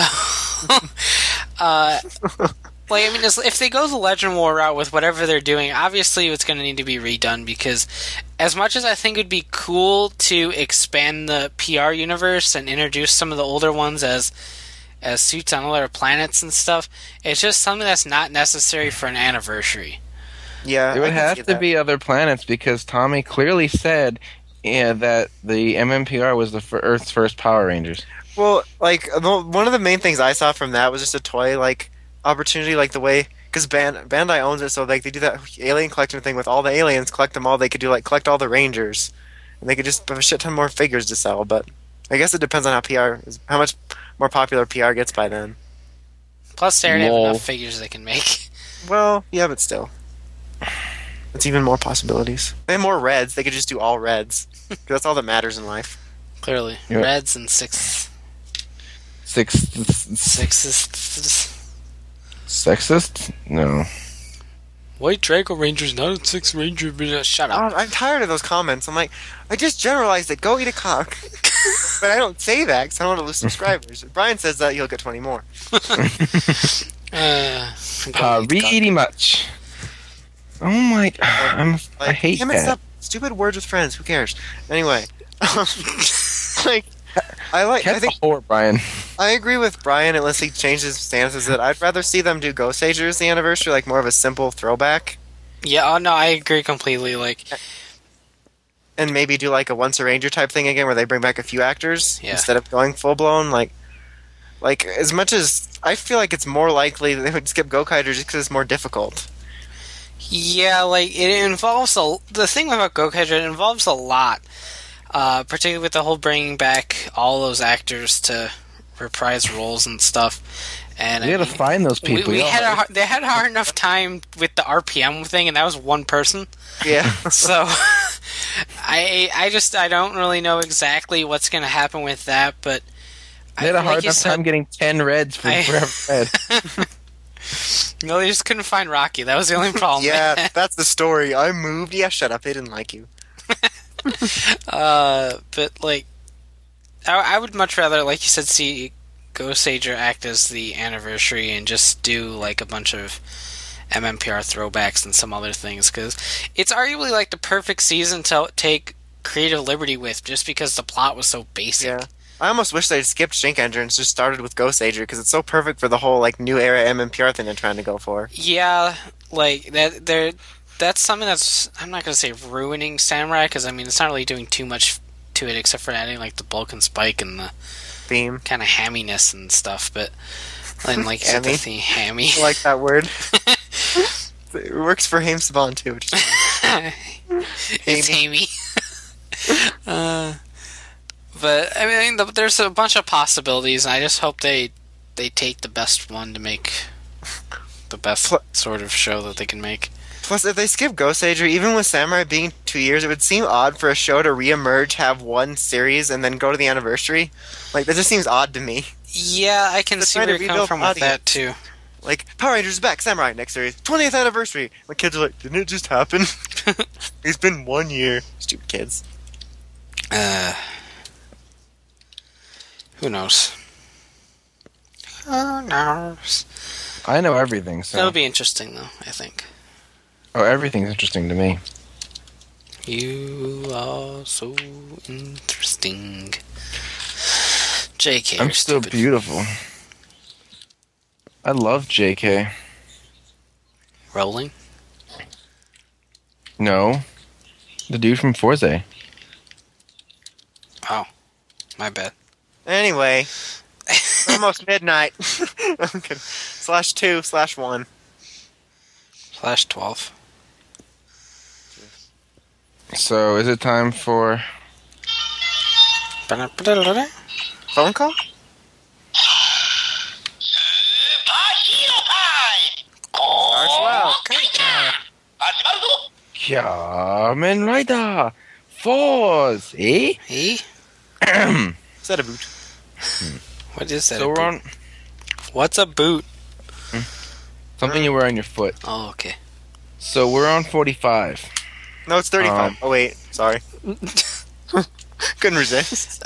like, I mean, if they go the Legend War route with whatever they're doing, obviously it's going to need to be redone because as much as I think it would be cool to expand the PR universe and introduce some of the older ones as suits on other planets and stuff, it's just something that's not necessary for an anniversary. Yeah, It would I can have see to that. be other planets because Tommy clearly said that the MMPR was the Earth's first Power Rangers. Well, like one of the main things I saw from that was just a toy like opportunity, like the way because Bandai owns it, so like they do that alien collection thing with all the aliens, collect them all. They could do like collect all the Rangers, and they could just have a shit ton more figures to sell. But I guess it depends on how much more popular PR gets by then. Plus, they already have Lol. enough figures they can make. Well, yeah, but still, it's even more possibilities. They have more reds. They could just do all reds. 'Cause that's all that matters in life. Clearly, Yeah. reds and sixes. Sexist? No. White Draco Ranger's not a 6 Ranger, but shut up. I'm tired of those comments. I'm like, I just generalized it. Go eat a cock. But I don't say that because I don't want to lose subscribers. If Brian says that, he'll get 20 more. Really much. Oh my! I Like, hate damn it, that. stop. Stupid words with friends. Who cares? Anyway, like, I Cat's think a whore, Brian. I agree with Brian unless he changes stances. That I'd rather see them do Goseiger as the anniversary, like more of a simple throwback, Yeah, oh no, I agree completely. Like, and maybe do like a Once a Ranger type thing again, where they bring back a few actors Yeah. instead of going full blown. Like as much as I feel like it's more likely that they would skip Gokaiger just because it's more difficult. yeah, like it involves the thing about Gokaiger. It involves a lot, particularly with the whole bringing back all those actors to reprise roles and stuff. And We I gotta mean, find those people. we yeah. had they had a hard enough time with the RPM thing, and that was one person. Yeah. So I don't really know exactly what's going to happen with that, but They had a like hard you enough said, time getting 10 reds for I- Forever Red. No, they just couldn't find Rocky. That was the only problem. Yeah, that's the story. I moved. Yeah, shut up. They didn't like you. But like, I would much rather, like you said, see Goseiger act as the anniversary and just do like a bunch of MMPR throwbacks and some other things, because it's arguably like the perfect season to take creative liberty with, just because the plot was so basic. Yeah. I almost wish they'd skipped Shinkenger and just started with Ghost Ager because it's so perfect for the whole like new era MMPR thing they're trying to go for. Yeah, like that's something that's, I'm not gonna say ruining Samurai, because I mean it's not really doing too much to it except for adding like the bulk and spike and the Theme. kind of hamminess and stuff. But and like Hammy? hammy. I like that word. It works for Haim too. Which is fine. It's hammy. But I mean, there's a bunch of possibilities, and I just hope they take the best one to make the best sort of show that they can make. Plus, if they skip Ghost Ager, even with Samurai being 2 years, it would seem odd for a show to reemerge, have one series, and then go to the anniversary. Like, that just seems odd to me. Yeah, I can They're see trying where to you're coming rebuild from with audience. that too. Like, Power Rangers is back, Samurai, next series, 20th anniversary. My kids are like, didn't it just happen? It's been 1 year. Stupid kids. Who knows? Who knows? I know everything, so. That'll be interesting, though, I think. Oh, everything's interesting to me. You are so interesting. JK, I'm you're still stupid. beautiful. I love JK. Rolling? No. The dude from Forza. Oh, my bad. Anyway, it's almost midnight. I'm kidding. /2/1. /12. So, is it time for... Phone call? Kamen Rider Force, eh? Hey? Is that a boot? What is that? So we're on What's a boot? something you wear on your foot. Oh, okay. So we're on 45. No, it's 35. Oh, wait. Sorry. Couldn't resist.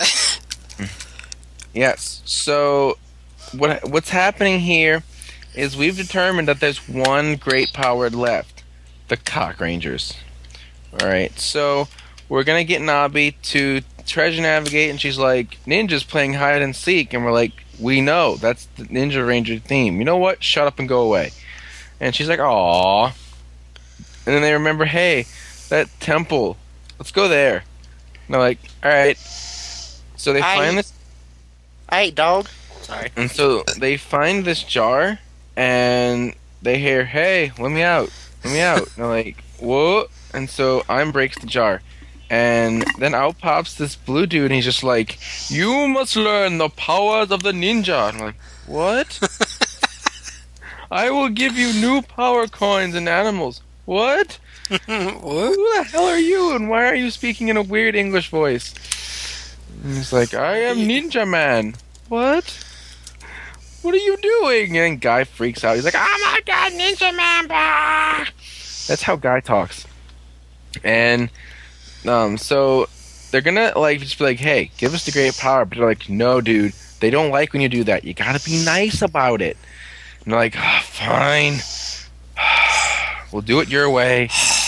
Yes. So what's happening here is we've determined that there's one great power left, the Cock Rangers. All right. So we're gonna get Nabi to treasure navigate, and she's like, "Ninja's playing hide and seek," and we're like, "We know that's the Ninja Ranger theme. You know what? Shut up and go away." And she's like, "Aww." And then they remember, hey, that temple. Let's go there. And they're like, all right. So they find this. Hey, dog. Sorry. And so they find this jar, and they hear, "Hey, let me out, let me out." And they're like, "What?" And so Im breaks the jar, and then out pops this blue dude, and he's just like, "You must learn the powers of the ninja." And I'm like, "What?" "I will give you new power coins and animals." "What? What? Who the hell are you, and why are you speaking in a weird English voice?" And he's like, "I am Ninja Man." "What? What are you doing?" And then Guy freaks out. He's like, "Oh my god, Ninja Man!" Bah! That's how Guy talks. And so they're gonna like just be like, "Hey, give us the great power," but they're like, "No, dude, they don't like when you do that. You gotta be nice about it." And they're like, "Oh, fine, we'll do it your way."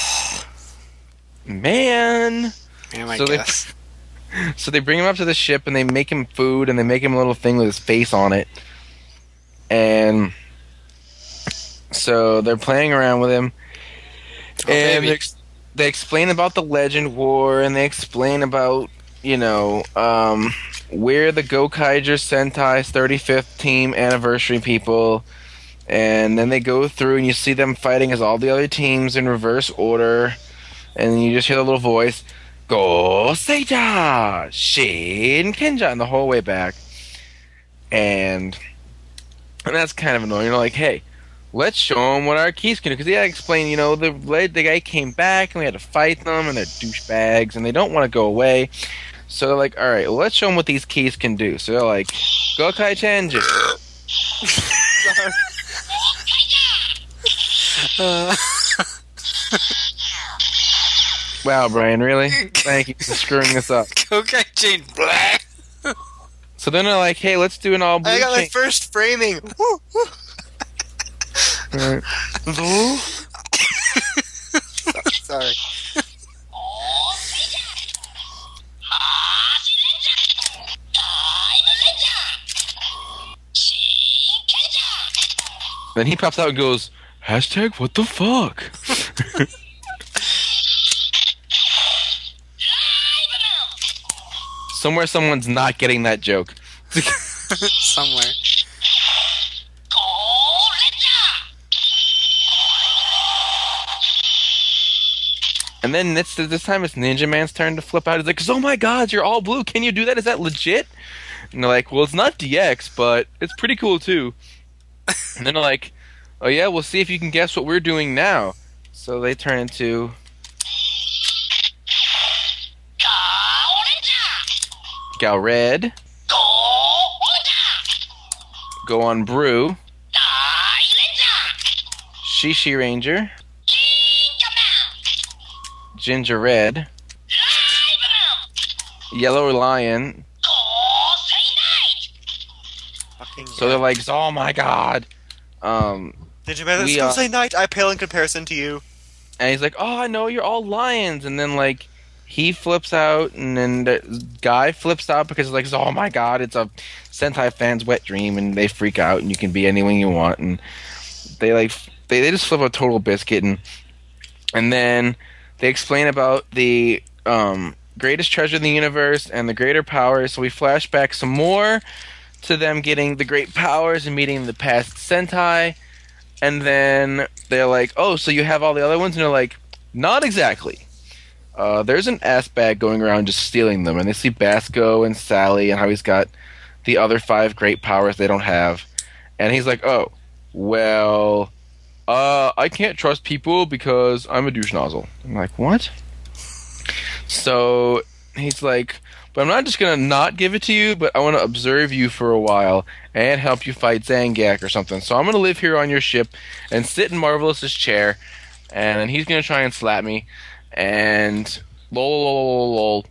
Man. I So guess. So they bring him up to the ship, and they make him food, and they make him a little thing with his face on it. And so they're playing around with him. And baby. they explain about the Legend War, and they explain about, you know, we're the Gokaiger Sentai's 35th team anniversary people. And then they go through, and you see them fighting as all the other teams in reverse order. And you just hear the little voice, "Go Seija! Shin Kenja!" and the whole way back. And that's kind of annoying. You're like, hey, let's show them what our keys can do. Because he had to explain, you know, the guy came back, and we had to fight them, and they're douchebags, and they don't want to go away. So they're like, all right, well, let's show them what these keys can do. So they're like, Gokai Change. Wow, Brian, really? Thank you for screwing this up. Okay, Jane Black. So then they're like, hey, let's do an all blue I got my chain. first framing. Woo, woo. Right. Sorry. Then he pops out and goes, hashtag what the fuck? Somewhere someone's not getting that joke. Somewhere. And then this time it's Ninja Man's turn to flip out. He's like, oh my god, you're all blue. Can you do that? Is that legit? And they're like, well, it's not DX, but it's pretty cool too. And then they're like, oh yeah, we'll see if you can guess what we're doing now. So they turn into... Gal Red. Go on Brew. Shishi Ranger. Ginger Red. Yellow Lion. So they're like, oh my god. Ninja Man, still say night. I pale in comparison to you. And he's like, oh, I know, you're all lions. And then, like, he flips out, and then the guy flips out because he's like, oh my god, it's a Sentai fan's wet dream, and they freak out, and you can be anyone you want. And they just flip a total biscuit, and then they explain about the greatest treasure in the universe and the greater powers. So we flash back some more to them getting the great powers and meeting the past Sentai. And then they're like, oh, so you have all the other ones? And they're like, not exactly. There's an ass bag going around just stealing them. And they see Basco and Sally and how he's got the other 5 great powers they don't have. And he's like, oh, well, I can't trust people because I'm a douche nozzle. I'm like, what? So he's like, but I'm not just going to not give it to you, but I want to observe you for a while and help you fight Zangak or something. So I'm going to live here on your ship and sit in Marvelous's chair, and then he's going to try and slap me, and lol.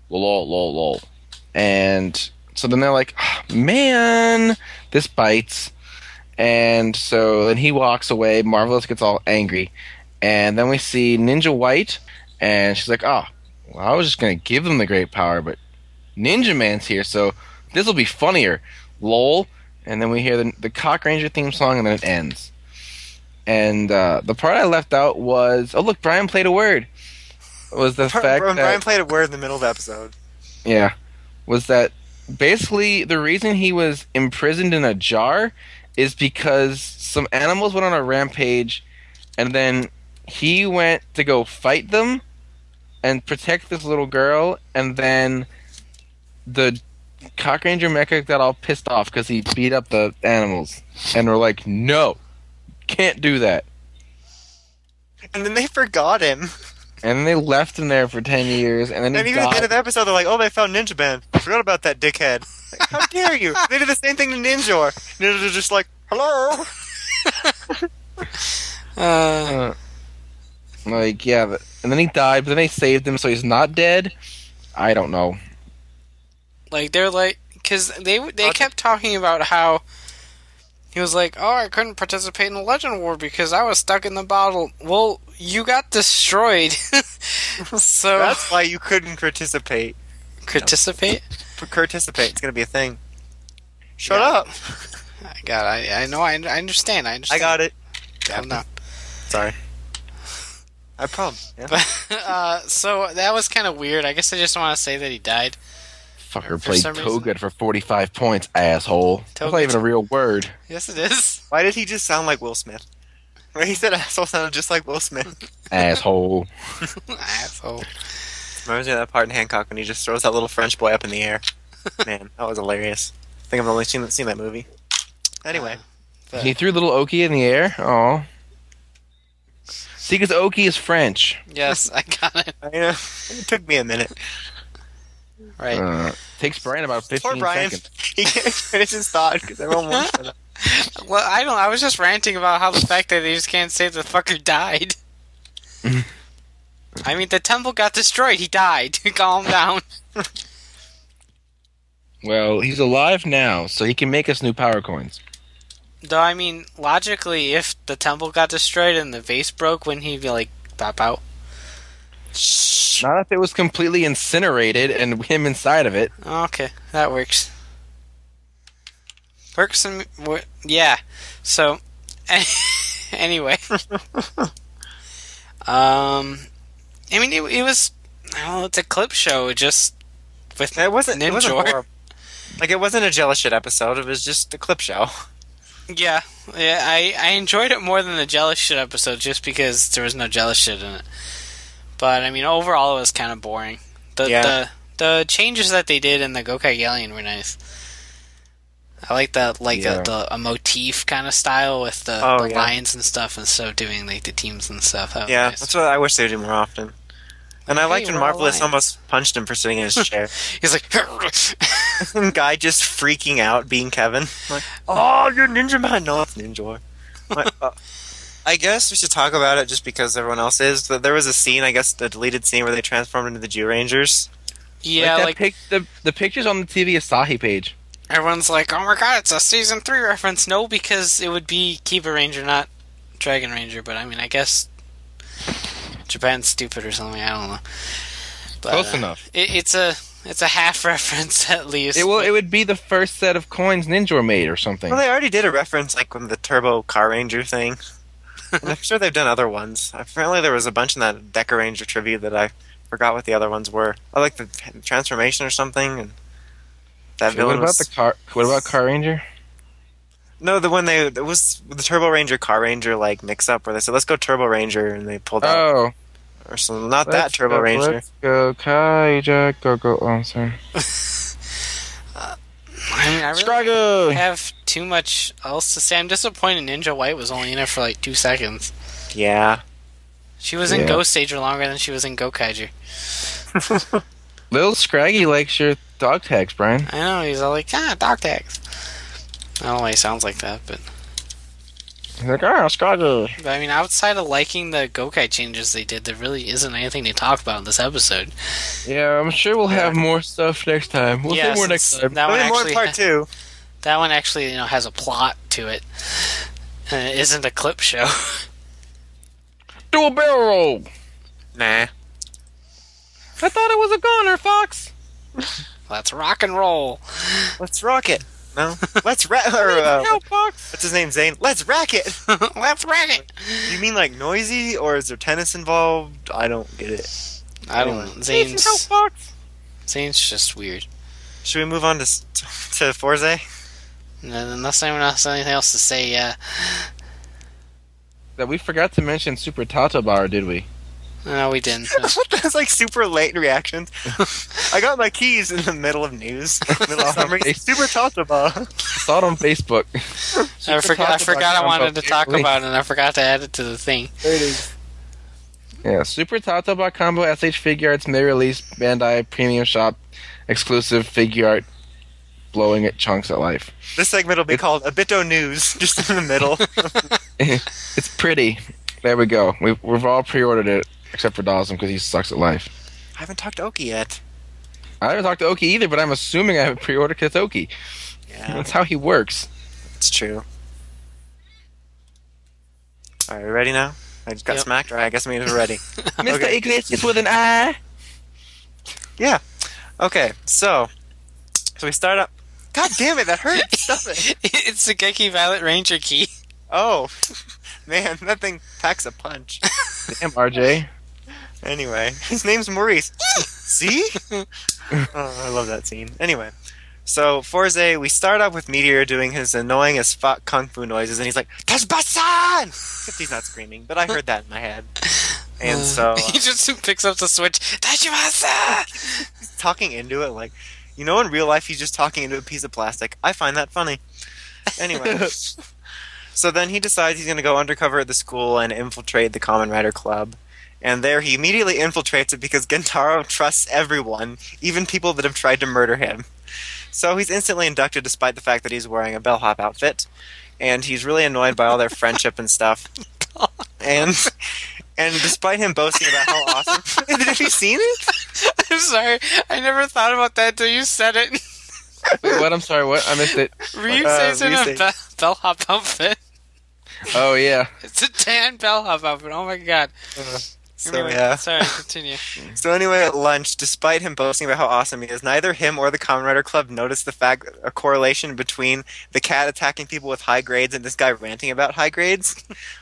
And so then they're like, oh, man, this bites. And so then he walks away. Marvelous gets all angry. And then we see Ninja White, and she's like, oh, well, I was just going to give them the great power, but Ninja Man's here, so this will be funnier. Lol. And then we hear the Cock Ranger theme song, and then it ends. And the part I left out was, oh, look, Brian played a word. Was the fact that Brian played a word in the middle of the episode. Yeah. Was that basically the reason he was imprisoned in a jar is because some animals went on a rampage, and then he went to go fight them and protect this little girl, and then the Cock Ranger mecha got all pissed off because he beat up the animals, and were like, no, can't do that. And then they forgot him. And then they left him there for 10 years, and then And even at the end of the episode, they're like, oh, they found Ninja Man. I forgot about that dickhead. Like, how dare you? They did the same thing to Ninja. Ninja's just like, hello? Like, yeah, and then he died, but then they saved him, so he's not dead? I don't know. Like, they're like, because they kept talking about how he was like, oh, I couldn't participate in the Legend War because I was stuck in the bottle. Well, you got destroyed. So that's why you couldn't participate. Participate? Participate. It's going to be a thing. Shut up. God, I know, I understand. I got it. I'm not. Sorry. I problem. Yeah. But, so that was kind of weird. I guess I just want to say that he died. Fucker played Toga for 45 points, asshole. That's not even a real word. Yes, it is. Why did he just sound like Will Smith? Where he said asshole sounded just like Will Smith. Asshole. Asshole. Reminds me of that part in Hancock when he just throws that little French boy up in the air. Man, that was hilarious. I think I've only seen that movie. Anyway. He threw little Oki in the air? Aw. See, because Oki is French. Yes, I got it. I know. It took me a minute. Right. Takes Brian about 15 Poor Brian. seconds. He can't finish his thought because everyone wants to know. Well, I was just ranting about how the fact that they just can't say the fucker died. I mean, the temple got destroyed. He died. Calm down. Well, he's alive now, so he can make us new power coins. Though, I mean, logically, if the temple got destroyed and the vase broke, wouldn't he be like, pop out? Not if it was completely incinerated and him inside of it. Okay, that works. Works and... yeah. So... Anyway. I mean, it was... I don't know, it's a clip show, just... with It wasn't Ninjor. horrible. Like, it wasn't a Jealous Shit episode, it was just a clip show. Yeah, I enjoyed it more than the Jealous Shit episode, just because there was no Jealous Shit in it. But, I mean, overall it was kind of boring. The changes that they did in the Gokai Galleon were nice. I like a motif kind of style with the lines and stuff, instead of doing like the teams and stuff. That was nice. That's what I wish they would do more often. And I liked when Marvelous almost punched him for sitting in his chair. He's like, and Guy just freaking out, being Kevin. Like, oh, you're Ninja Man. No, it's Ninjor. Like, I guess we should talk about it just because everyone else is. There was a scene, I guess, the deleted scene where they transformed into the Jew Rangers. Yeah, like the pictures on the TV Asahi page. Everyone's like, oh my god, it's a Season 3 reference. No, because it would be Kiba Ranger, not Dragon Ranger. But, I mean, I guess Japan's stupid or something. I don't know. But, Close enough. It's a half reference, at least. It would be the first set of coins Ninjor made or something. Well, they already did a reference, like, with the Turbo Car Ranger thing. And I'm sure they've done other ones. Apparently there was a bunch in that Deca Ranger trivia that I forgot what the other ones were. I like the transformation or something, and that villain What about Car Ranger? No, it was the Turbo Ranger Car Ranger like mix up where they said let's go Turbo Ranger and they pulled out or something. Not that Turbo Ranger. Let's go Kaija, go. Oh, I'm sorry. I mean, I really don't have too much else to say. I'm disappointed Ninja White was only in it for like 2 seconds. Yeah. She was in Ghost Stager longer than she was in Gokaiger. Little Scraggy likes your dog tags, Brian. I know, he's all like, dog tags. I don't know why he sounds like that, but... He's like, Scraggy. But I mean, outside of liking the Gokai changes they did, there really isn't anything to talk about in this episode. Yeah, I'm sure we'll have more stuff next time. We'll see more next time. That one more in part 2. That one actually, has a plot to it. And it isn't a clip show. Do a barrel roll! Nah. I thought it was a gunner, Fox! Let's rock and roll. Let's rock it. No? Let's what's his name, Zane? Let's rack it! Let's rack it! Do you mean like noisy, or is there tennis involved? I don't get it. I don't know. Zane's just weird. Should we move on to Forze? Unless anyone else has anything else to say, yeah. That we forgot to mention Super Tata Bar, did we? No, we didn't. That's like super late reactions. I got my keys in the middle of news. Middle of summary. Super Tataba. Saw it on Facebook. I forgot I wanted to talk about it, and I forgot to add it to the thing. There it is. Yeah, Super Tataba Combo SH Figure Arts May release Bandai Premium Shop exclusive figure art blowing at chunks at life. This segment will be called Abito News, just in the middle. It's pretty. There we go. We've all pre-ordered it. Except for Dawson, because he sucks at life. I haven't talked to Oki yet. I haven't talked to Oki either, but I'm assuming I have pre-ordered because Oki. Yeah. That's how he works. It's true. Alright, ready now? I just got smacked? Alright, I guess I'm ready. Mr. Iglesias with an eye. Yeah. Okay, so we start up. God damn it, that hurt. Stop it. It's the Geki Violet Ranger key. Oh. Man, that thing packs a punch. Damn, RJ. Anyway, his name's Maurice. See? Oh, I love that scene. Anyway, so Forze, we start off with Meteor doing his annoying as fuck kung fu noises, and he's like, Tajbasan! Except he's not screaming, but I heard that in my head. And so... he just picks up the switch, Tajbasan! He's talking into it like... in real life he's just talking into a piece of plastic. I find that funny. Anyway... So then he decides he's going to go undercover at the school and infiltrate the Kamen Rider Club. And there he immediately infiltrates it because Gentaro trusts everyone, even people that have tried to murder him. So he's instantly inducted despite the fact that he's wearing a bellhop outfit. And he's really annoyed by all their friendship and stuff. And despite him boasting about how awesome... Have you seen it? I'm sorry. I never thought about that until you said it. Wait, what? I'm sorry, what? I missed it. Ryusei's in a bellhop outfit. Oh, yeah. It's a tan bellhop outfit. Oh, my God. Anyway, sorry, continue. So anyway, at lunch, despite him boasting about how awesome he is, neither him or the Kamen Rider Club noticed a correlation between the cat attacking people with high grades and this guy ranting about high grades.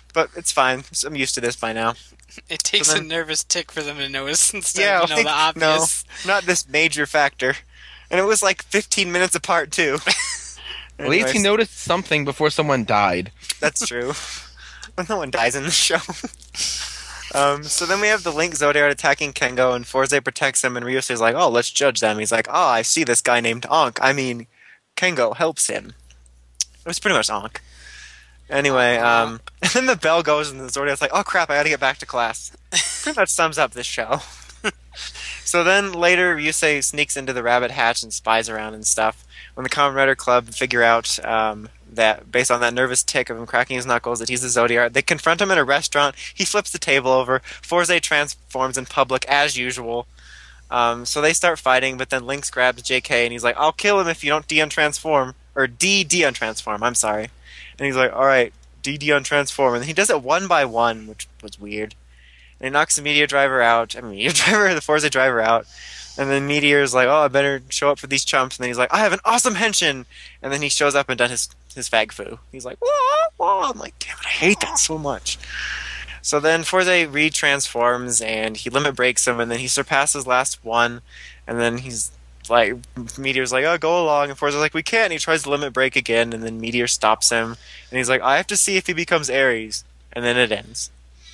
but it's fine. I'm used to this by now. It takes So then- a nervous tick for them to notice instead Yeah, of the obvious. no, not this major factor. And it was like 15 minutes apart too. At least he Anyways, noticed something before someone died. That's true. But no one dies in the show. So then we have the Link Zodiac attacking Kengo, and Forze protects him, and Ryusu's like, oh, let's judge them. He's like, oh, I see this guy named Ankh. I mean, Kengo helps him. It was pretty much Ankh. Anyway, and then the bell goes, and the Zodiac's like, oh crap, I gotta get back to class. Pretty much sums up this show. So then later, Ryusei sneaks into the rabbit hatch and spies around and stuff. When the Kamen Rider Club figure out that, based on that nervous tick of him cracking his knuckles, that he's the Zodiac, they confront him in a restaurant. He flips the table over. Forze transforms in public as usual. So they start fighting, but then Lynx grabs JK and he's like, I'll kill him if you don't de-untransform. Or de-untransform, I'm sorry. And he's like, alright, de-untransform. And he does it one by one, which was weird. And he knocks the Meteor Driver out. The Forza Driver out. And then Meteor's like, oh, I better show up for these chumps. And then he's like, I have an awesome henshin. And then he shows up and done his fag foo. He's like, whoa, whoa. I'm like, damn it, I hate that so much. So then Forza retransforms and he limit breaks him. And then he surpasses last one. And then he's like, Meteor's like, oh, go along. And Forza's like, we can't. And he tries to limit break again. And then Meteor stops him. And he's like, I have to see if he becomes Ares. And then it ends.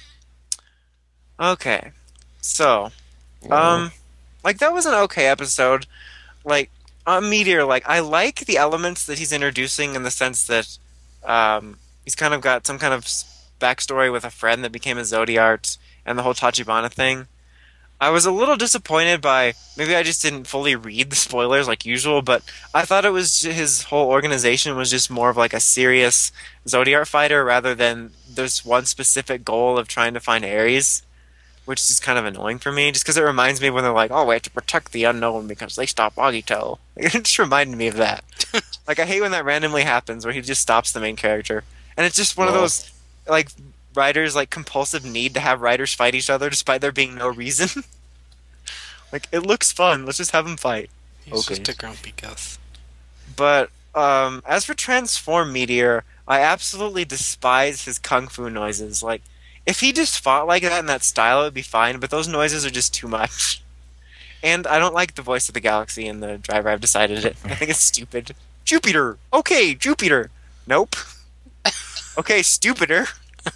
Okay, so, like, that was an okay episode. Like, Meteor, like, I like the elements that he's introducing in the sense that, he's kind of got some kind of backstory with a friend that became a Zodiart, and the whole Tachibana thing. I was a little disappointed by, maybe I just didn't fully read the spoilers like usual, but I thought it was, his whole organization was just more of like a serious Zodiart fighter rather than this one specific goal of trying to find Ares. Which is kind of annoying for me, just because it reminds me when they're like, oh, we have to protect the unknown because they stopped Agito. It just reminded me of that. Like, I hate when that randomly happens, where he just stops the main character. And it's just one of those, like, writers, like, compulsive need to have writers fight each other despite there being no reason. Like, it looks fun, let's just have them fight. He's just a grumpy Gus. But, as for Transform Meteor, I absolutely despise his kung fu noises. Like, if he just fought like that in that style, it would be fine, but those noises are just too much. And I don't like the voice of the galaxy in the driver. I've decided it. I think it's stupid. Jupiter! Okay, Jupiter! Nope. Okay, stupider.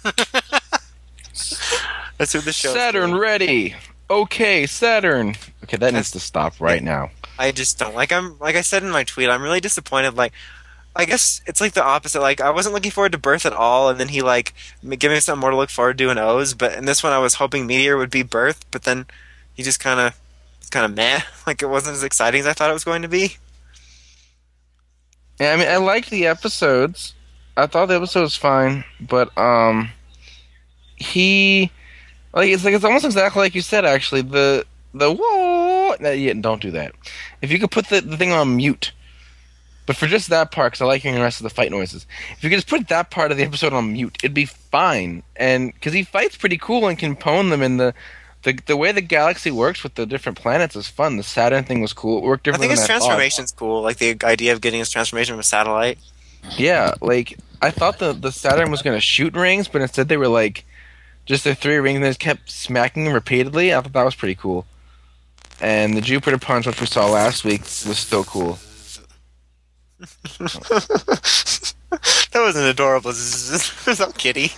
That's who the show Saturn ready! Okay, Saturn! Okay, that needs to stop right now. I just don't. Like I said in my tweet, I'm really disappointed. Like, I guess it's like the opposite. Like, I wasn't looking forward to Birth at all, and then he, like, gave me something more to look forward to in O's, but in this one I was hoping Meteor would be Birth, but then he just kind of meh. Like, it wasn't as exciting as I thought it was going to be. Yeah, I mean, I liked the episodes. I thought the episode was fine, but, it's almost exactly like you said, actually. The whoa! No, yeah, don't do that. If you could put the thing on mute. But for just that part, because I like hearing the rest of the fight noises, if you could just put that part of the episode on mute, it'd be fine. And because he fights pretty cool and can pwn them, and the way the galaxy works with the different planets is fun. The Saturn thing was cool. It worked I differently think his than I thought. transformation's cool. Like, the idea of getting his transformation from a satellite. Yeah, like, I thought the Saturn was going to shoot rings, but instead they were, like, just the 3 rings, and they just kept smacking them repeatedly. I thought that was pretty cool. And the Jupiter punch, which we saw last week, was still cool. That was an adorable little kitty.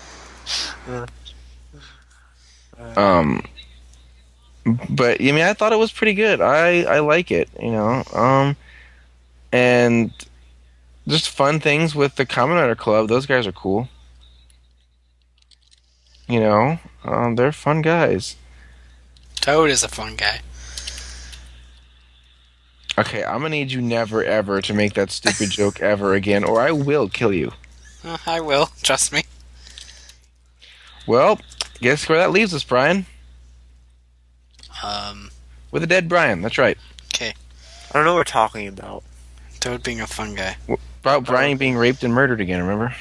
But I mean, I thought it was pretty good. I like it, you know. And just fun things with the Kamen Rider Club. Those guys are cool. You know, they're fun guys. Toad is a fun guy. Okay, I'm gonna need you never ever to make that stupid joke ever again, or I will kill you. I will. Trust me. Well, guess where that leaves us, Brian? Um. With a dead Brian. That's right. Okay. I don't know what we're talking about. Toad being a fun guy. About Brian being raped and murdered again. Remember?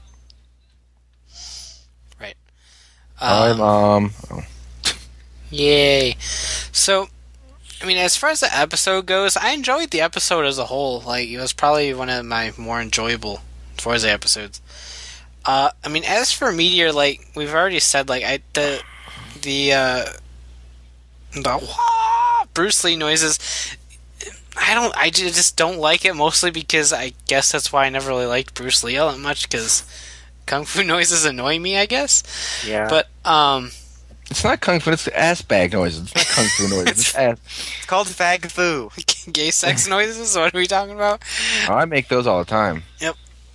Right. Hi, Mom. Oh. Yay. So, I mean, as far as the episode goes, I enjoyed the episode as a whole. Like, it was probably one of my more enjoyable Forza episodes. I mean, as for Meteor, like we've already said, like the Bruce Lee noises. I just don't like it, mostly because I guess that's why I never really liked Bruce Lee all that much, because kung fu noises annoy me, I guess. Yeah. But It's not kung fu. It's ass bag noises. It's not kung fu noises. It's ass. It's called fag fu. gay sex noises. What are we talking about? Oh, I make those all the time. Yup.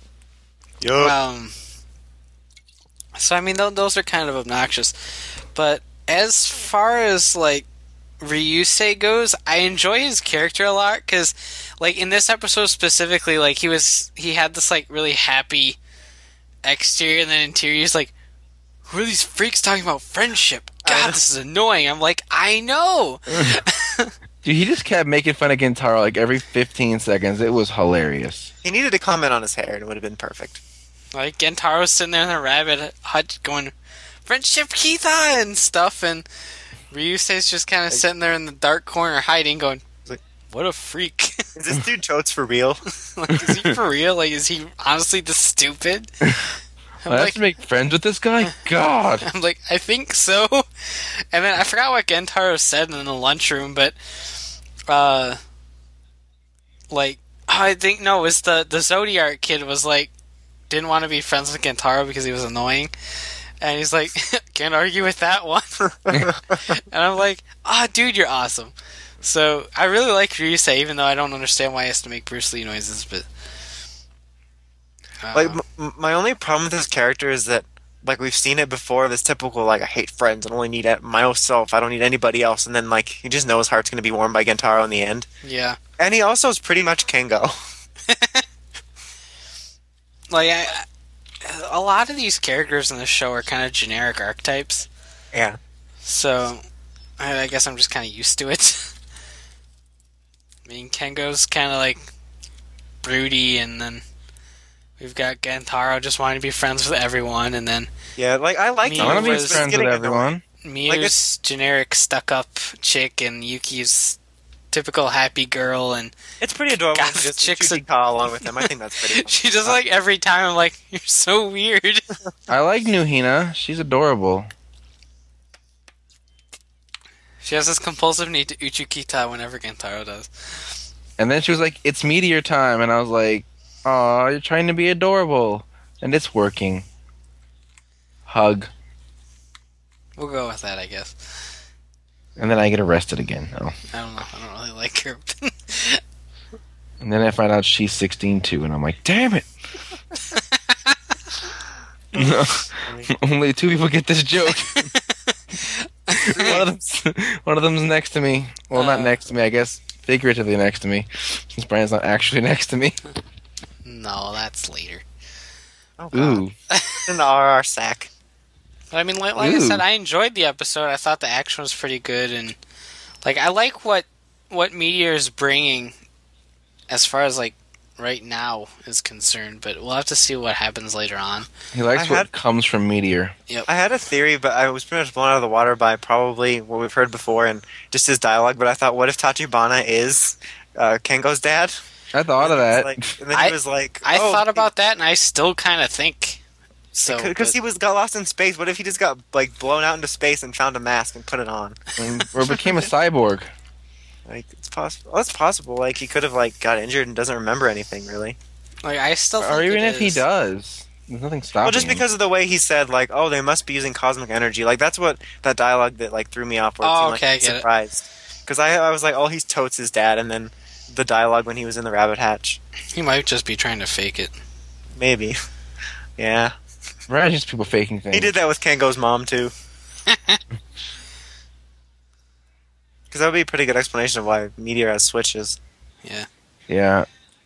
So I mean, those are kind of obnoxious. But as far as like Ryusei goes, I enjoy his character a lot because, like in this episode specifically, like he had this like really happy exterior, and then interior he's like, who are these freaks talking about friendship? God, this is annoying. I'm like, I know. Dude, he just kept making fun of Gentaro like every 15 seconds. It was hilarious. He needed to comment on his hair, and it would have been perfect. Like Gentaro's sitting there in the rabbit hut going, friendship Kita and stuff, and Ryusei's just kind of sitting there in the dark corner hiding, going, what a freak. Is this dude totes for real? Like, is he for real? Like, is he honestly this stupid? I have to make friends with this guy? God. I'm like, I think so. And then I forgot what Gentaro said in the lunchroom, but like, I think no, it was the Zodiac kid was like, didn't want to be friends with Gentaro because he was annoying. And he's like, can't argue with that one. And I'm like, dude, you're awesome. So I really like Ryusei, even though I don't understand why he has to make Bruce Lee noises. But like, my only problem with this character is that, like, we've seen it before. This typical, like, I hate friends. I only need myself. I don't need anybody else. And then, like, you just know his heart's going to be warmed by Gentaro in the end. yeah, And he also is pretty much Kengo. like a lot of these characters in the show are kind of generic archetypes. Yeah. So I guess I'm just kind of used to it. I mean, Kengo's kind of like broody, and then we've got Gentaro just wanting to be friends with everyone, and then Yeah, like, I like Me I want to be was friends with everyone. Miu's generic stuck-up chick, and Yuki's typical happy girl, and It's pretty adorable. Goth Just chicks chicks along with him. I think that's pretty fun. she just like every time I'm like, you're so weird. I like New Hina. She's adorable. She has this compulsive need to Uchukita whenever Gentaro does. And then she was like, it's Meteor time. And I was like, aw, you're trying to be adorable. And it's working. Hug. We'll go with that, I guess. And then I get arrested again. Oh. I don't know. I don't really like her. And then I find out she's 16 too. And I'm like, damn it. Only two people get this joke. one of them's next to me. Well, not next to me, I guess. Figuratively next to me. Since Brian's not actually next to me. No, that's later. Oh, God. Ooh. In the RR sack. But I mean, like I said, I enjoyed the episode. I thought the action was pretty good, and like I like what Meteor is bringing as far as like right now is concerned. But we'll have to see what happens later on. He likes what comes from Meteor. I had a theory, but I was pretty much blown out of the water by probably what we've heard before and just his dialogue. But I thought, what if Tachibana is Kengo's dad? I thought of that. And then he was like, I thought about that, and I still kind of think so. Because he got lost in space. What if he just got like blown out into space and found a mask and put it on? Or became a cyborg. Like, it's possible. Well, it's possible. Like, he could have like got injured and doesn't remember anything really. Like I still think Or even it if he is. does. There's nothing stopping Well, just him. because of the way he said, like, oh, they must be using cosmic energy. Like, that's what that dialogue that like threw me off. Where it seemed okay, I like he get was it. surprised. Because I was like, oh, he's totes his dad, and then the dialogue when he was in the rabbit hatch. He might just be trying to fake it. Maybe. Yeah. Right, just people faking things. He did that with Kengo's mom, too. Because that would be a pretty good explanation of why Meteor has switches. Yeah. Yeah.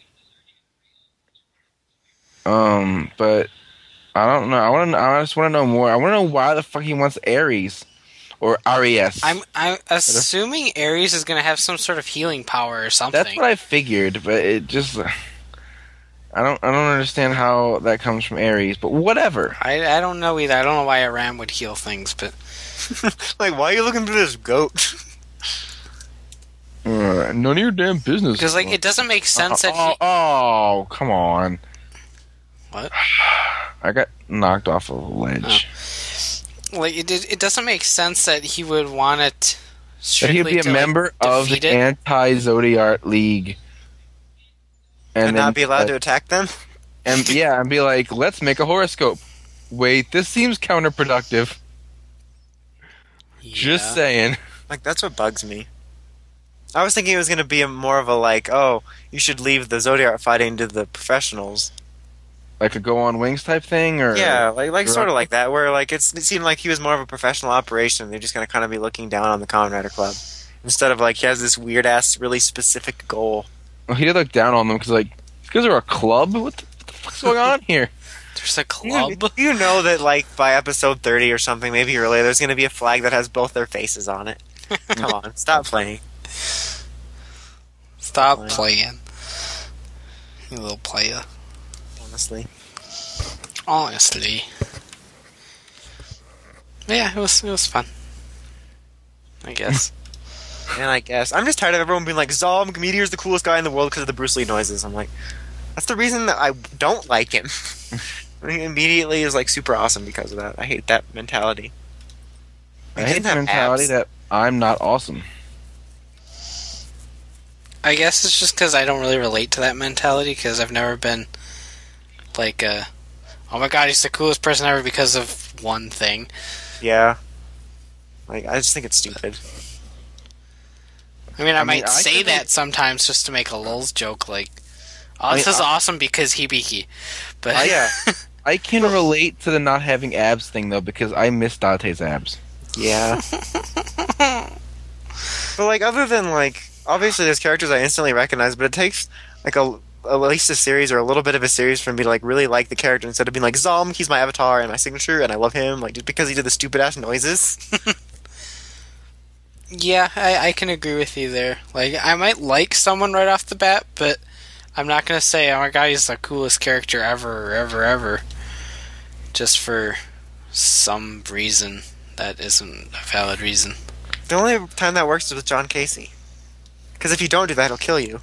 But I don't know. I just want to know more. I want to know why the fuck he wants Ares or Aries. I'm assuming Ares is going to have some sort of healing power or something. That's what I figured, but it just I don't understand how that comes from Ares, but whatever. I don't know either. I don't know why a ram would heal things, but Like, why are you looking for this goat? None of your damn business. because like it doesn't make sense that oh, come on. What? I got knocked off of a ledge. Like it doesn't make sense that he would want it. That he would be a member of the anti-Zodiac League. And not be allowed to attack them? And be like, let's make a horoscope. Wait, this seems counterproductive. Yeah. Just saying. Like, that's what bugs me. I was thinking it was going to be more of a, like, oh, you should leave the Zodiac fighting to the professionals. Like a Go on Wings type thing? Or yeah, like sort of like that, where like it seemed like he was more of a professional operation. They're just going to kind of be looking down on the Kamen Rider Club. Instead of, like, he has this weird-ass, really specific goal. Well, he did look down on them, because, like, these guys are a club? What the fuck's going on here? There's a club? You know that, like, by episode 30 or something, maybe earlier, there's going to be a flag that has both their faces on it. Come on, stop playing. Stop playing. You little player. Honestly. Yeah, it was fun. I guess. And I guess. I'm just tired of everyone being like, Zom, Meteor's the coolest guy in the world because of the Bruce Lee noises. I'm like, that's the reason that I don't like him. He immediately is like super awesome because of that. I hate that mentality. I hate the mentality that I'm not awesome. I guess it's just because I don't really relate to that mentality because I've never been like, oh my god, he's the coolest person ever because of one thing. Yeah. Like, I just think it's stupid. I mean, I might say that sometimes just to make a lulz joke, like, oh, this is awesome because Hibiki. But yeah. I can relate to the not having abs thing, though, because I miss Date's abs. Yeah. But, like, other than, like, obviously there's characters I instantly recognize, but it takes, like, at least a series or a little bit of a series for me to, like, really like the character instead of being like, Zom, he's my avatar and my signature and I love him, like, just because he did the stupid-ass noises. Yeah, I can agree with you there. Like, I might like someone right off the bat, but I'm not going to say, oh my god, he's the coolest character ever, just for some reason that isn't a valid reason. The only time that works is with John Casey. Because if you don't do that, he'll kill you.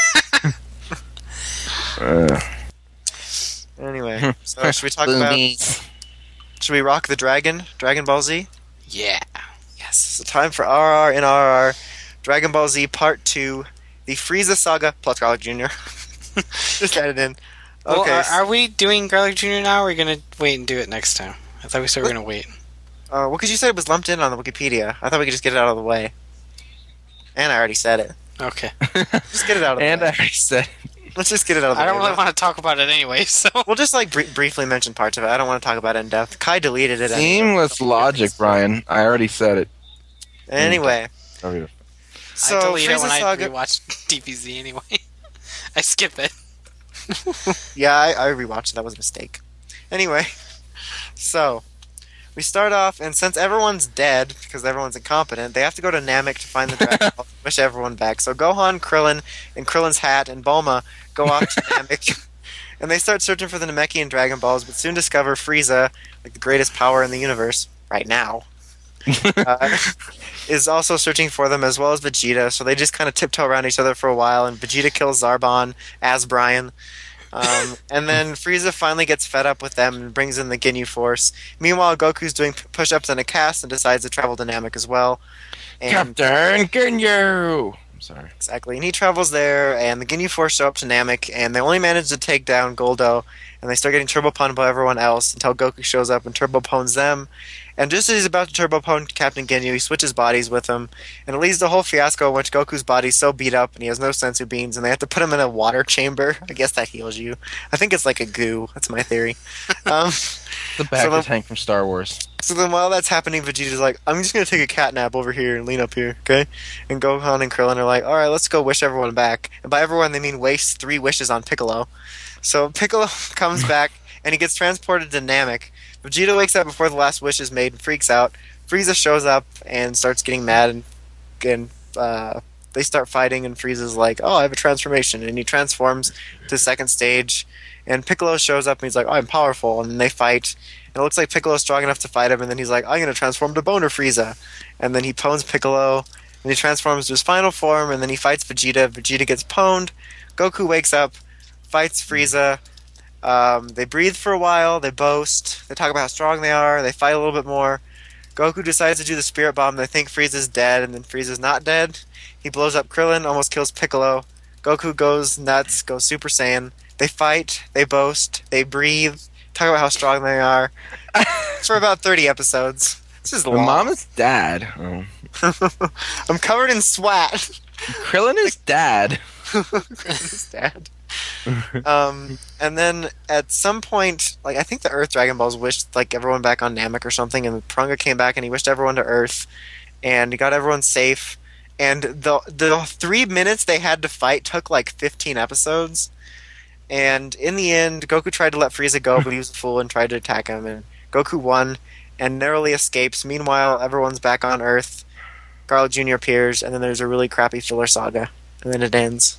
Anyway, so should we talk about... Should we rock the Dragon Ball Z? Yeah. Yes, it's time for RR in RR, Dragon Ball Z Part 2, the Frieza Saga plus Garlic Jr. Just add it in. Okay. Well, are we doing Garlic Jr. now, or are we going to wait and do it next time? I thought we said we were going to wait. Well, because you said it was lumped in on the Wikipedia. I thought we could just get it out of the way. And I already said it. Okay. Just get it out of the way. And I already said Let's just get it out of the way. I don't really want to talk about it anyway, so... We'll just, like, briefly mention parts of it. I don't want to talk about it in depth. Kai deleted it. Seamless logic, Brian. I already said it. Anyway. Okay. So, I delete it when Frieza Saga... I rewatch DBZ anyway. I skip it. Yeah, I rewatched it. That was a mistake. Anyway. So... We start off, and since everyone's dead, because everyone's incompetent, they have to go to Namek to find the Dragon Ball and wish everyone back. So Gohan, Krillin, and Krillin's hat, and Bulma go off to Namek, and they start searching for the Namekian Dragon Balls, but soon discover Frieza, like the greatest power in the universe, right now, is also searching for them, as well as Vegeta, so they just kind of tiptoe around each other for a while, and Vegeta kills Zarbon as Brian. And then Frieza finally gets fed up with them and brings in the Ginyu Force. Meanwhile, Goku's doing push-ups in a cast and decides to travel to Namek as well. And Captain Ginyu! I'm sorry. Exactly. And he travels there, and the Ginyu Force show up to Namek, and they only manage to take down Goldo, and they start getting Turbo Punned by everyone else until Goku shows up and Turbo Pones them. And just as he's about to Turbo Pone Captain Ginyu, he switches bodies with him, and it leads to a whole fiasco in which Goku's body's so beat up and he has no sensu beans, and they have to put him in a water chamber. I guess that heals you. I think it's like a goo. That's my theory. The back tank from Star Wars. So then while that's happening, Vegeta's like, I'm just going to take a cat nap over here and lean up here, okay? And Gohan and Krillin are like, alright, let's go wish everyone back. And by everyone, they mean waste 3 wishes on Piccolo. So Piccolo comes back, and he gets transported to Namek. Vegeta wakes up before the last wish is made and freaks out. Frieza shows up and starts getting mad, and they start fighting, and Frieza's like, oh, I have a transformation, and he transforms to the second stage, and Piccolo shows up and he's like, oh, I'm powerful, and then they fight, and it looks like Piccolo's strong enough to fight him, and then he's like, I'm going to transform to Boner Frieza, and then he pones Piccolo, and he transforms to his final form, and then he fights Vegeta. Vegeta gets pwned. Goku wakes up, fights Frieza, They breathe for a while. They boast. They talk about how strong they are. They fight a little bit more. Goku decides to do the spirit bomb. They think Frieza's dead, and then Frieza's not dead. He blows up Krillin, almost kills Piccolo. Goku goes nuts, goes Super Saiyan. They fight. They boast. They breathe. Talk about how strong they are. For about 30 episodes. This is My long. mom is dad. Oh. I'm covered in swat. Krillin is dad. His dad. And then at some point, like I think the Earth Dragon Balls wished like everyone back on Namek or something, and Prunga came back and he wished everyone to Earth, and he got everyone safe. And the 3 minutes they had to fight took like 15 episodes. And in the end, Goku tried to let Frieza go, but he was a fool and tried to attack him. And Goku won and narrowly escapes. Meanwhile, everyone's back on Earth. Garlic Jr. appears, and then there's a really crappy filler saga, and then it ends.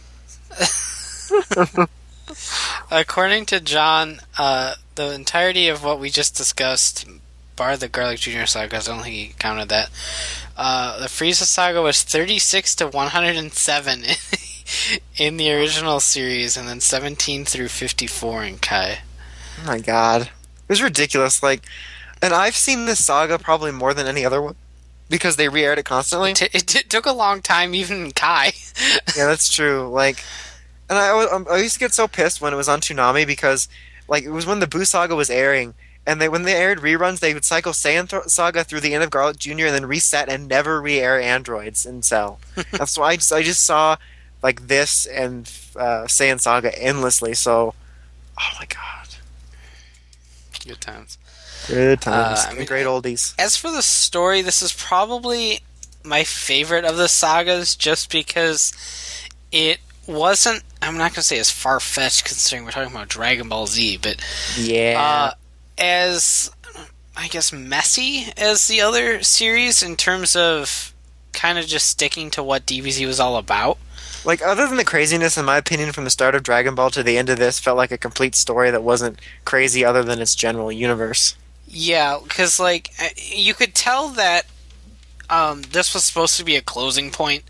According to John, the entirety of what we just discussed, bar the Garlic Jr. saga, I don't think he counted that. The Frieza saga was 36 to 107 in the original series, and then 17 through 54 in Kai. Oh my god. It was ridiculous. Like, and I've seen this saga probably more than any other one, because they re-aired it constantly. It took a long time, even in Kai. Yeah, that's true. Like, and I used to get so pissed when it was on Toonami because, like, it was when the Buu saga was airing, and when they aired reruns, they would cycle Saiyan saga through the end of Garlic Jr. and then reset and never re-air Androids in Cell. That's why I just saw like this and Saiyan saga endlessly. So, oh my god, Good times. good times, I mean, great oldies. As for the story, this is probably my favorite of the sagas, just because it wasn't, I'm not going to say as far-fetched considering we're talking about Dragon Ball Z, but Yeah. as, I guess, messy as the other series in terms of kind of just sticking to what DBZ was all about. Like, other than the craziness, in my opinion, from the start of Dragon Ball to the end of this, felt like a complete story that wasn't crazy other than its general universe. Yeah, because, like, you could tell that this was supposed to be a closing point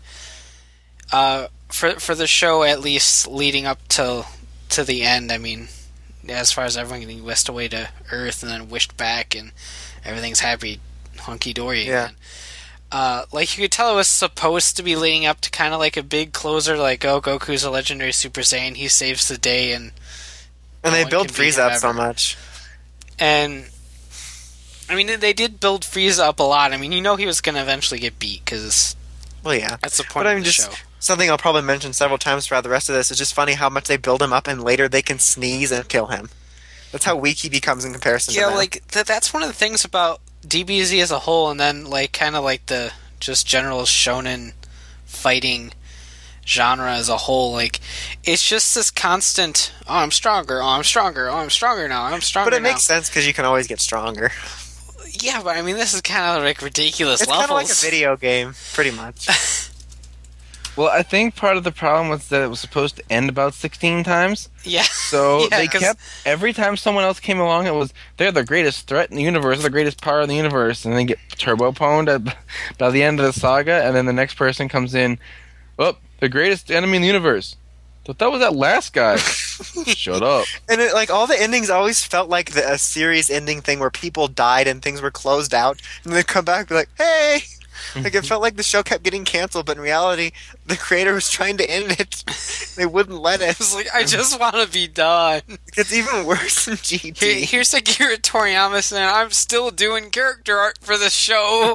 for the show, at least leading up to the end. I mean, as far as everyone getting whisked away to Earth and then wished back and everything's happy, hunky-dory again. Like, you could tell it was supposed to be leading up to kind of like a big closer, like, oh, Goku's a legendary Super Saiyan, he saves the day, and they no one build can beat Frieza him up so ever. much. And, I mean, they did build Frieza up a lot. I mean, you know he was going to eventually get beat, because Well, yeah. that's the point But I of mean, the just show. something I'll probably mention several times throughout the rest of this is just funny how much they build him up and later they can sneeze and kill him. That's how weak he becomes in comparison to Yeah, them. like, that's one of the things about DBZ as a whole, and then, like, kind of like the just general shonen fighting genre as a whole. Like, it's just this constant, oh, I'm stronger, oh, I'm stronger, oh, I'm stronger now, I'm stronger But it now. makes sense because you can always get stronger. Yeah, but I mean, this is kind of like ridiculous It's levels. kind of like a video game, pretty much. Well, I think part of the problem was that it was supposed to end about 16 times. Yeah. So Yeah, they 'cause- kept, every time someone else came along, it was, they're the greatest threat in the universe, they're the greatest power in the universe, and they get turbo-pwned by the end of the saga, and then the next person comes in, oh, the greatest enemy in the universe. Thought that was that last guy. Shut up. And it, like all the endings always felt like a series ending thing where people died and things were closed out, and they come back and be like, "Hey!" Like it felt like the show kept getting canceled, but in reality, the creator was trying to end it. They wouldn't let it. It's like, I just want to be done. It's even worse than GT. Here's Akira Toriyama saying, I'm still doing character art for the show.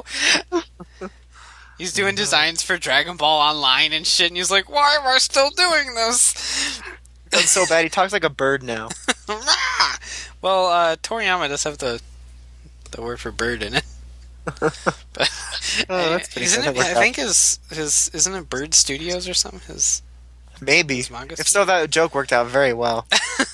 He's doing designs for Dragon Ball Online and shit, and he's like, why am I still doing this? It's so bad. He talks like a bird now. Well, Toriyama does have the word for bird in it. But Oh, that's pretty isn't good. it, That worked I out. think his isn't it Bird Studios or something? Maybe. his manga If so, that joke worked out very well.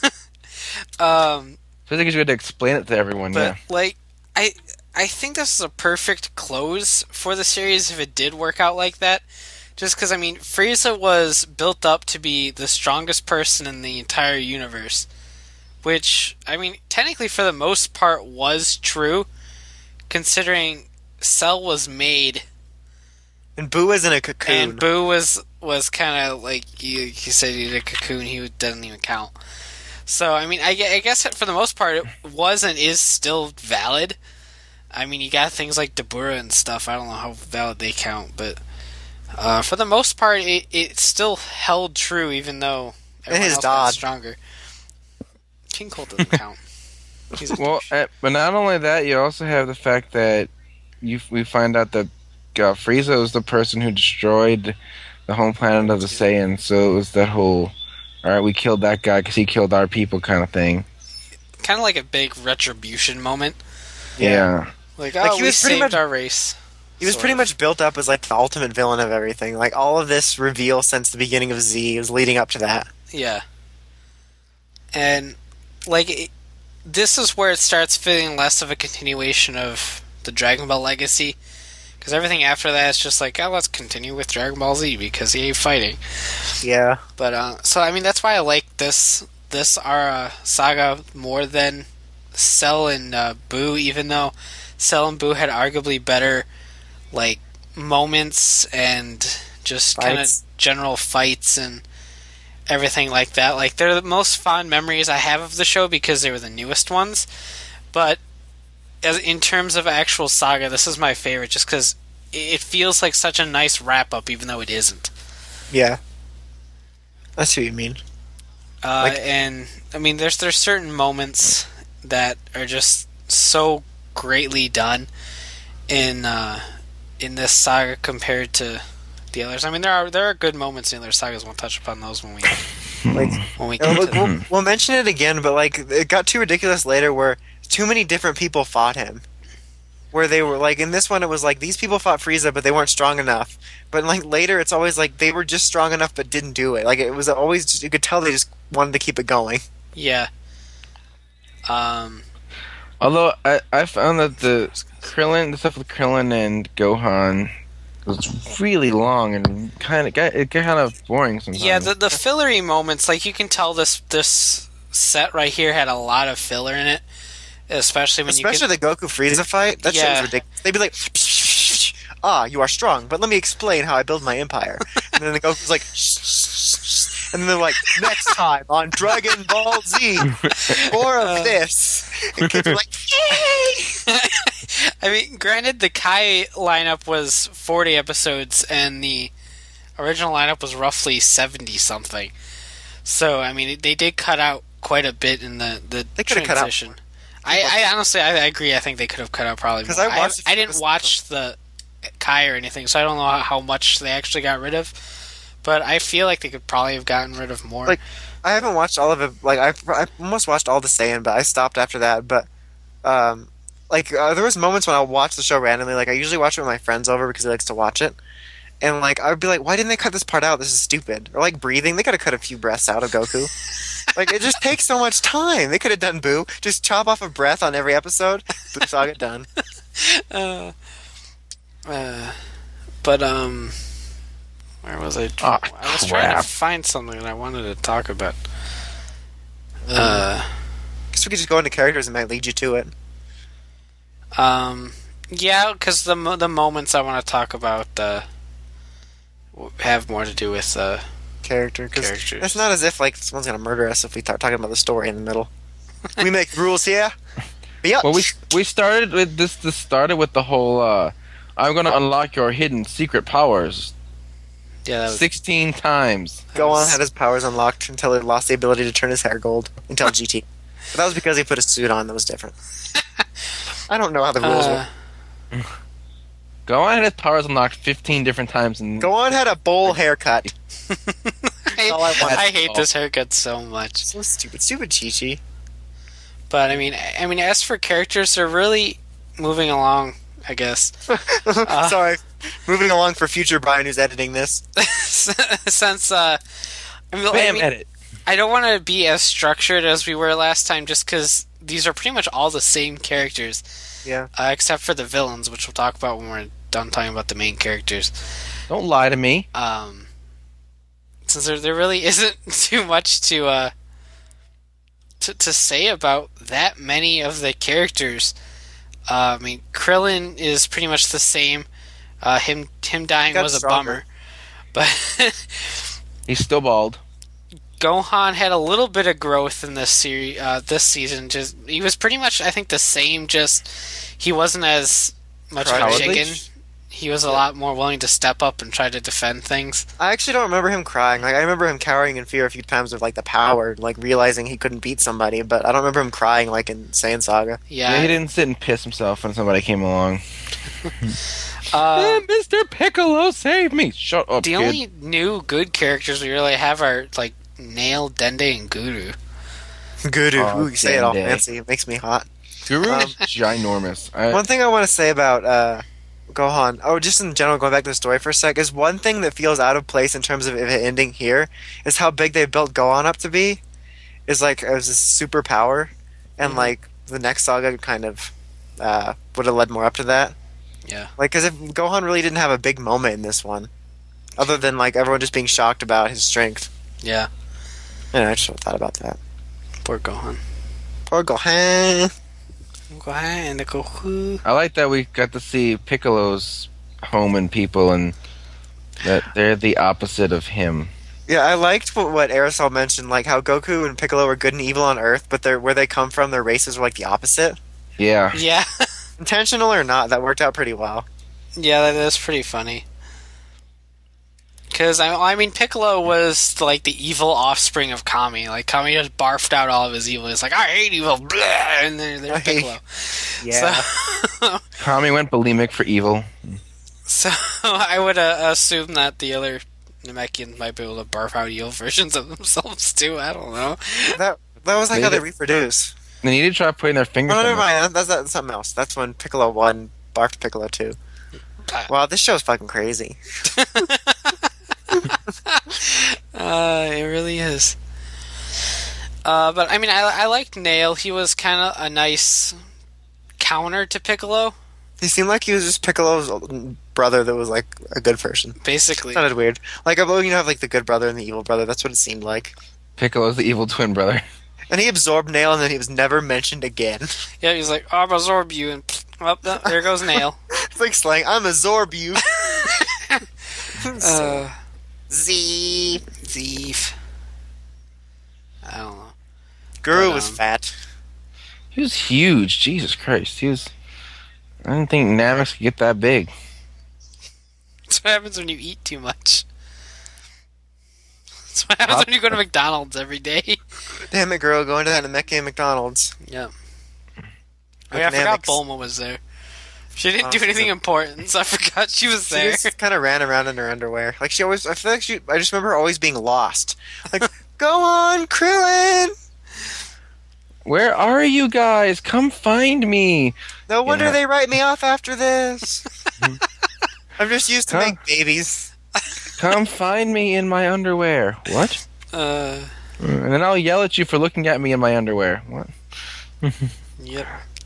So I think you had to explain it to everyone, But yeah. like, I think this is a perfect close for the series if it did work out like that. Just because, I mean, Frieza was built up to be the strongest person in the entire universe. Which, I mean, technically for the most part was true, considering Cell was made, And Boo is in a cocoon. and Boo was kind of like, you said he did a cocoon, he doesn't even count. So, I mean, I guess for the most part, it was and is still valid. I mean, you got things like Dabura and stuff. I don't know how valid they count, but for the most part, it still held true, even though everyone his else got dad. stronger. King Colt doesn't count. He's a Well, douche. but not only that, you also have the fact that we find out that Frieza was the person who destroyed the home planet of the Saiyans. So it was that whole, all right, we killed that guy because he killed our people kind of thing. Kind of like a big retribution moment. Yeah. Like, Like, oh, he we was pretty saved much- our race. He was Sort pretty of. much built up as like the ultimate villain of everything. Like all of this reveal since the beginning of Z was leading up to that. Yeah. And, like, this is where it starts feeling less of a continuation of the Dragon Ball legacy. Because everything after that is just like, oh, let's continue with Dragon Ball Z because he ain't fighting. Yeah. But, so, I mean, that's why I like this saga more than Cell and Boo, even though Cell and Boo had arguably better, like, moments and just kind of Fights. general fights and everything like that. Like, they're the most fond memories I have of the show because they were the newest ones. But in terms of actual saga, this is my favorite just because it feels like such a nice wrap-up, even though it isn't. Yeah. I see what you mean. And I mean, there's certain moments that are just so greatly done in this saga compared to the others. I mean, there are good moments in the other sagas. We'll touch upon those when we Like get to them. we'll mention it again, but like it got too ridiculous later where too many different people fought him. Where they were like in this one, it was like these people fought Frieza, but they weren't strong enough. But like later, it's always like they were just strong enough, but didn't do it. Like it was always just, you could tell they just wanted to keep it going. Yeah. Although I found that the stuff with Krillin and Gohan was really long and it got kind of boring sometimes. Yeah, the fillery moments, like you can tell this set right here had a lot of filler in it, especially when Especially the Goku Frieza fight. That shit Yeah. was ridiculous. They'd be like, "Ah, you are strong, but let me explain how I build my empire." And then the Goku's like, and then they're like, "Next time on Dragon Ball Z, more of this." And kids are like, "Yay!" I mean, granted, the Kai lineup was 40 episodes, and the original lineup was roughly 70 something. So, I mean, they did cut out quite a bit in the They could have cut out transition. I honestly, I agree. I think they could have cut out probably more. 'Cause I watched a few I didn't episodes. watch the Kai or anything, so I don't know how much they actually got rid of. But I feel like they could probably have gotten rid of more. Like, I haven't watched all of it. Like I almost watched all the Saiyan, but I stopped after that. But there was moments when I would watch the show randomly. Like I usually watch it with my friends over because he likes to watch it. And like I would be like, why didn't they cut this part out? This is stupid. Or like breathing, they could have cut a few breaths out of Goku. Like it just takes so much time. They could have done Boo. Just chop off a breath on every episode. Boo Saga done. But where was I? Ah, I was trying to crap. find something that I wanted to talk about. Guess we could just go into characters and might lead you to it. Yeah, because the moments I want to talk about have more to do with Character. 'Cause Characters. it's not as if like someone's gonna murder us if we start talking about the story in the middle. We make rules here. But yeah. Well, we started with this. This started with the whole. I'm going to unlock your hidden secret powers yeah. That was, 16 times. Gohan had his powers unlocked until he lost the ability to turn his hair gold until GT. But that was because he put a suit on that was different. I don't know how the rules work. Gohan had his powers unlocked 15 different times. And Gohan had a bowl haircut. all I want. I hate this haircut so much. So stupid. Stupid Chi-Chi. But I mean, as for characters, they're really moving along. I guess Sorry. Moving along for future Brian who's editing this. since bam, edit. I don't want to be as structured as we were last time, just because these are pretty much all the same characters, Yeah. except for the villains, which we'll talk about when we're done talking about the main characters. Don't lie to me. Since there really isn't too much to say about that many of the characters. I mean, Krillin is pretty much the same. Him dying Got was a stronger. bummer, but He's still bald. Gohan had a little bit of growth in this series, this season. Just he was pretty much, I think, the same. Just he wasn't as much of a Cowardly? chicken. He was a lot more willing to step up and try to defend things. I actually don't remember him crying. Like I remember him cowering in fear a few times of like the power, like realizing he couldn't beat somebody. But I don't remember him crying like in Saiyan Saga. Yeah, he didn't sit and piss himself when somebody came along. uh, Mr. Piccolo, save me! Shut up, the kid. only new good characters we really have are like Nail, Dende, and Guru. Good. Oh, Ooh, you say it all Dende. fancy. It makes me hot. Guru is ginormous. One thing I want to say about Gohan, just in general, going back to the story for a sec, is one thing that feels out of place in terms of it ending here is how big they built Gohan up to be. Is like as a superpower, and like the next saga kind of would have led more up to that. Yeah. Like, because if Gohan really didn't have a big moment in this one, other than like everyone just being shocked about his strength. Yeah. Yeah, I just thought about that. Poor Gohan. Poor Gohan. Gohan and the Goku. I like that we got to see Piccolo's home and people, and that they're the opposite of him. Yeah, I liked what Aerosol mentioned, like how Goku and Piccolo were good and evil on Earth, but where they come from, their races were like the opposite. Yeah. Yeah. Intentional or not, that worked out pretty well. Yeah, that is pretty funny. Because, I mean, Piccolo was, like, the evil offspring of Kami. Like, Kami just barfed out all of his evil. He's like, I hate evil, blah, and there's Piccolo. Yeah. So, Kami went bulimic for evil. so I would assume that the other Namekians might be able to barf out evil versions of themselves, too. I don't know. That was like how Maybe they reproduce. They need to try putting their fingers Oh, on never them. mind. That's something else. That's when Piccolo 1 barfed Piccolo 2. Wow, this show's fucking crazy. It really is. But I mean, I liked Nail. He was kind of a nice counter to Piccolo, He seemed like he was just Piccolo's brother that was like a good person. basically. Sounded weird. Like, you have like the good brother and the evil brother. That's what it seemed like. Piccolo's the evil twin brother. And he absorbed Nail, and then he was never mentioned again. Yeah, he's like, I'll absorb you, and there goes Nail. It's like slang. I'm absorb you. Uh, Z. Zeef. I don't know. Guru But, was fat. He was huge. Jesus Christ. He was. I didn't think Namex could get that big. That's what happens when you eat too much. That's what happens when you go to McDonald's every day. Damn it, Guru, going to that Namekian McDonald's. Yeah. Oh, yeah, I forgot Dynamics. Bulma was there. She didn't Oh, do she's anything a- important, so I forgot she was She there. just kind of ran around in her underwear. Like, I feel like I just remember her always being lost. Like, go on, Krillin! Where are you guys? Come find me. No wonder Yeah. they write me off after this. I'm just used to Huh? make babies. Come find me in my underwear. What? And then I'll yell at you for looking at me in my underwear. What? Yep.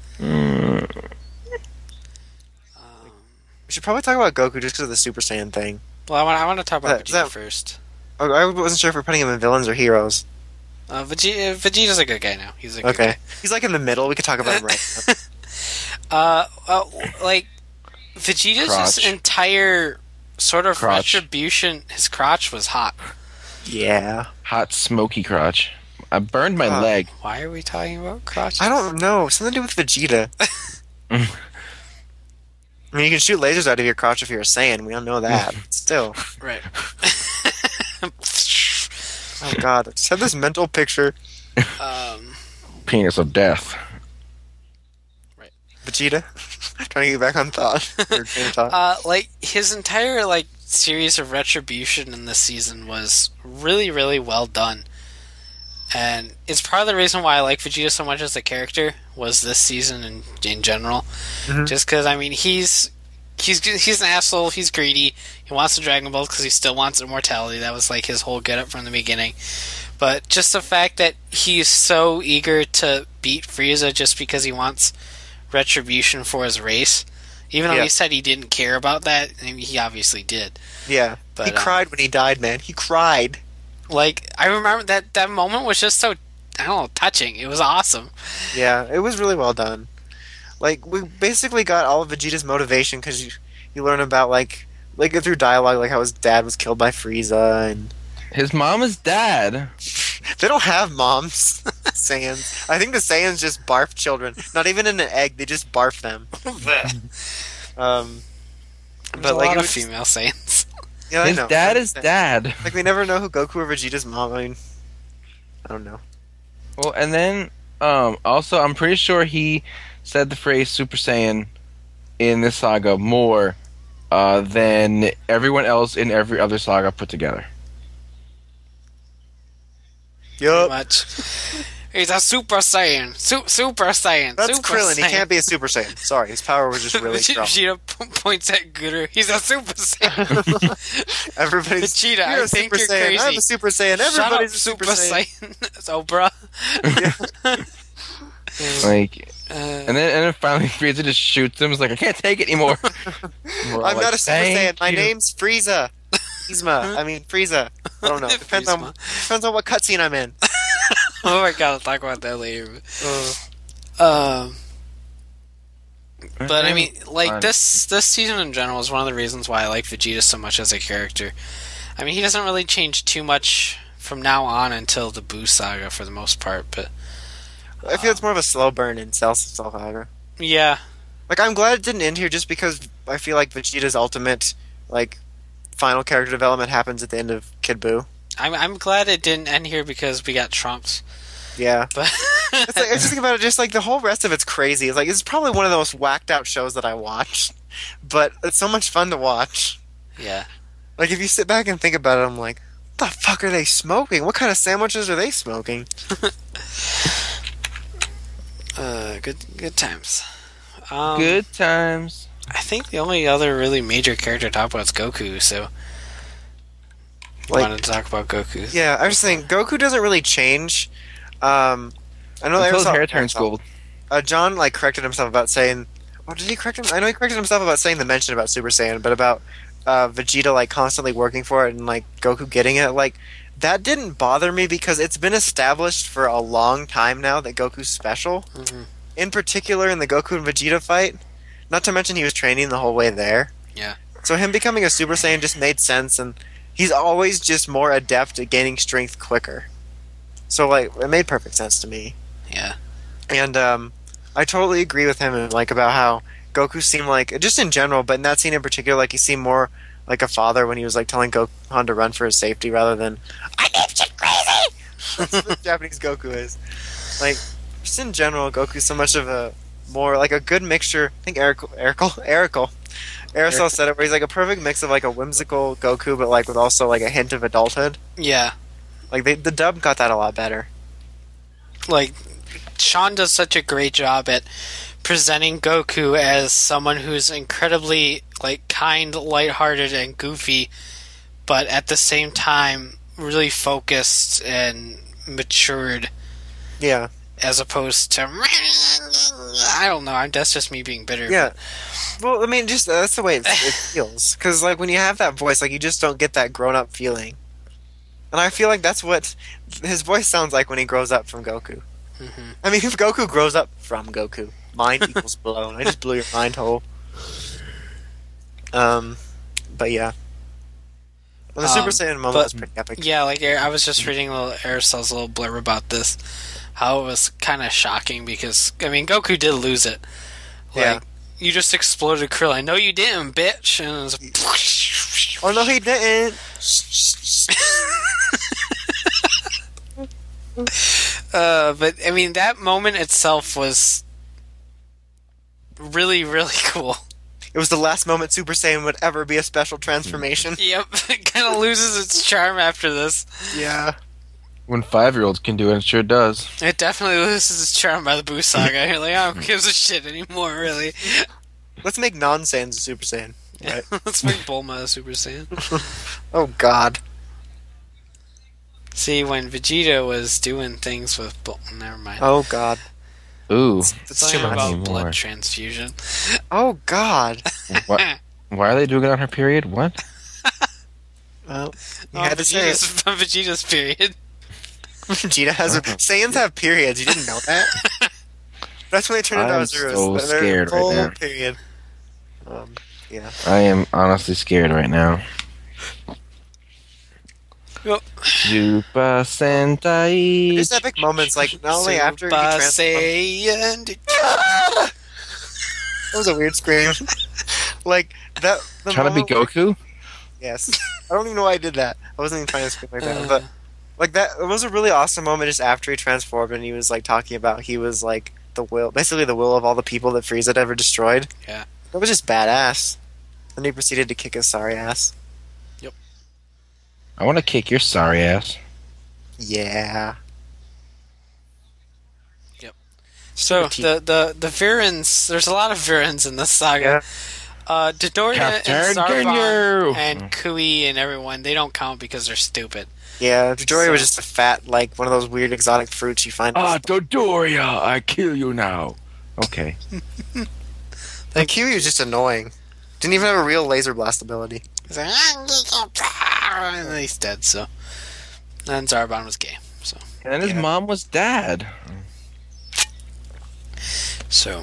We should probably talk about Goku just because of the Super Saiyan thing. Well, I want to talk about Is Vegeta that- first. Oh, I wasn't sure if we're putting him in villains or heroes. Vegeta's a good guy now. He's a good Okay. He's like in the middle. We could talk about him right now. guy. Like, Vegeta's Crotch. entire sort of Crotch. retribution, his crotch was hot. Yeah. Hot, smoky crotch. I burned my Huh. leg. Why are we talking about crotch? I don't know. Something to do with Vegeta. I mean, you can shoot lasers out of your crotch if you're a Saiyan. We all know that. But still. Right. Oh, God. I just had this mental picture. Penis of death. Vegeta. Trying to get back on thought. Or train of thought. Like, his entire, like, series of retribution in this season was really, really well done. And it's part of the reason why I like Vegeta so much as a character, was this season and in general. Mhm. Just because, I mean, he's an asshole, he's greedy, he wants the Dragon Balls because he still wants immortality. That was, like, his whole get-up from the beginning. But just the fact that he's so eager to beat Frieza just because he wants retribution for his race, even though Yeah. he said he didn't care about that, I mean, he obviously did. Yeah. But, He cried when he died, man. He cried. Like, I remember that moment was just so, I don't know, touching. It was awesome. Yeah, it was really well done. Like, we basically got all of Vegeta's motivation because you learn about, like through dialogue, like how his dad was killed by Frieza, and His mom is dad. They don't have moms. Saiyans. I think the Saiyans just barf children. Not even in an egg. They just barf them. There's But a like lot it of was, female Saiyans. yeah, I His know. dad is dad. Like we never know who Goku or Vegeta's mom. I mean, I don't know. Well, and then also I'm pretty sure he said the phrase Super Saiyan in this saga more than everyone else in every other saga put together. Pretty Yup. much. He's a Super Saiyan. Super Saiyan. That's Super Krillin. He Saiyan. can't be a Super Saiyan. Sorry, his power was just really strong. Vegeta points at Guru. He's a Super Saiyan. Everybody's Vegeta, you're I a think Super you're Saiyan. crazy. I'm a Super Saiyan. Shut Everybody's up, a Super Saiyan. so, bruh. Like, and then finally Frieza just shoots him. He's like, I can't take it anymore. We're all I'm like, not a Super "Thank Saiyan. My you." name's Frieza. Frieza. I don't know. Depends on what cutscene I'm in. Oh my god, I'll talk about that later. But I mean, like Fine. this season in general is one of the reasons why I like Vegeta so much as a character. I mean, he doesn't really change too much from now on until the Buu saga for the most part, but I feel it's more of a slow burn in Cell Saga. yeah, Like, I'm glad it didn't end here just because I feel like Vegeta's ultimate, like, final character development happens at the end of Kid Buu. I'm glad it didn't end here because we got Trunks. Yeah. But It's like, I just think about it, just like the whole rest of it's crazy. It's like, it's probably one of the most whacked out shows that I watched. But it's so much fun to watch. yeah, Like, if you sit back and think about it, I'm like, what the fuck are they smoking? What kind of sandwiches are they smoking? good times. Good times. I think the only other really major character to talk about is Goku, so I Like- wanted to talk about Goku. Yeah, I was saying, Goku doesn't really change. I know Until his Aerosol- hair turns gold. John like corrected himself about saying. Oh, did he correct him? I know he corrected himself about saying the mention about Super Saiyan, but about Vegeta like constantly working for it and like Goku getting it. Like that didn't bother me because it's been established for a long time now that Goku's special. Mhm. In particular, in the Goku and Vegeta fight. Not to mention he was training the whole way there. Yeah. So him becoming a Super Saiyan just made sense, and he's always just more adept at gaining strength quicker. So like it made perfect sense to me. Yeah. And I totally agree with him like about how Goku seemed like just in general, but in that scene in particular, like he seemed more like a father when he was like telling Gohan to run for his safety rather than I need shit crazy. That's what Japanese Goku is. Like just in general, Goku's so much of a more like a good mixture. I think Aerosol said it where he's like a perfect mix of like a whimsical Goku, but like with also like a hint of adulthood. Yeah. Like the dub got that a lot better. Like Sean does such a great job at presenting Goku as someone who's incredibly like kind, lighthearted, and goofy, but at the same time really focused and matured, Yeah. as opposed to I don't know. That's just me being bitter. Yeah. Well, I mean, just that's the way it feels. Because like when you have that voice, like you just don't get that grown-up feeling. And I feel like that's what his voice sounds like when he grows up from Goku. Mm-hmm. I mean, if Goku grows up from Goku, mind equals blown. I just blew your mind hole. But yeah. Well, the Super Saiyan moment but- was pretty epic. Yeah, like I was just reading a little Aristo's little blurb about this, how it was kind of shocking because I mean Goku did lose it. Like, Yeah. you just exploded Krillin. No, you didn't, bitch. And it was Oh no, he didn't. but I mean that moment itself was really, really cool. It was the last moment Super Saiyan would ever be a special transformation. Yep, it kind of loses its charm after this. Yeah. When 5-year-olds can do it, it sure does. It definitely loses its charm by the Buu saga. You're like, I don't give a shit anymore, really. Let's make non-Saiyans a Super Saiyan. Right. Let's make Bulma a Super Saiyan. Oh God. See, when Vegeta was doing things with never mind. Oh God. Ooh. That's Something too much. about Anymore. blood transfusion. Oh God. What? Why are they doing it on her period? What? Well, you had to say it. Vegeta's period. Vegeta has Saiyans have periods. You didn't know that? That's when they turn into I'm Ozaru. so scared right now. Period. Yeah. I am honestly scared right now. Yep. Super Sentai. There's epic moments, like, not only after he transforms... Saiyan. That was a weird scream. Like, that... The Trying to be moment where- Goku? Yes. I don't even know why I did that. I wasn't even trying to scream like that. But, like, that... It was a really awesome moment just after he transformed and he was, like, talking about he was, like, the will... Basically the will of all the people that Frieza had ever destroyed. Yeah. That was just badass. And he proceeded to kick his sorry ass. I want to kick your sorry ass. Yeah. So Stupid the Virans, there's a lot of Virans in this saga. Dodoria Captain and Zarbon Ginyu! and Kui and everyone, they don't count because they're stupid. Yeah, Dodoria was So- just a fat, like, one of those weird exotic fruits you find. Ah, Dodoria, I kill you now. Okay. And Kiwi was just annoying. Didn't even have a real laser blast ability. He's like, and then he's dead, so. And Zarbon was gay, so. And then his Yeah. mom was dad. So.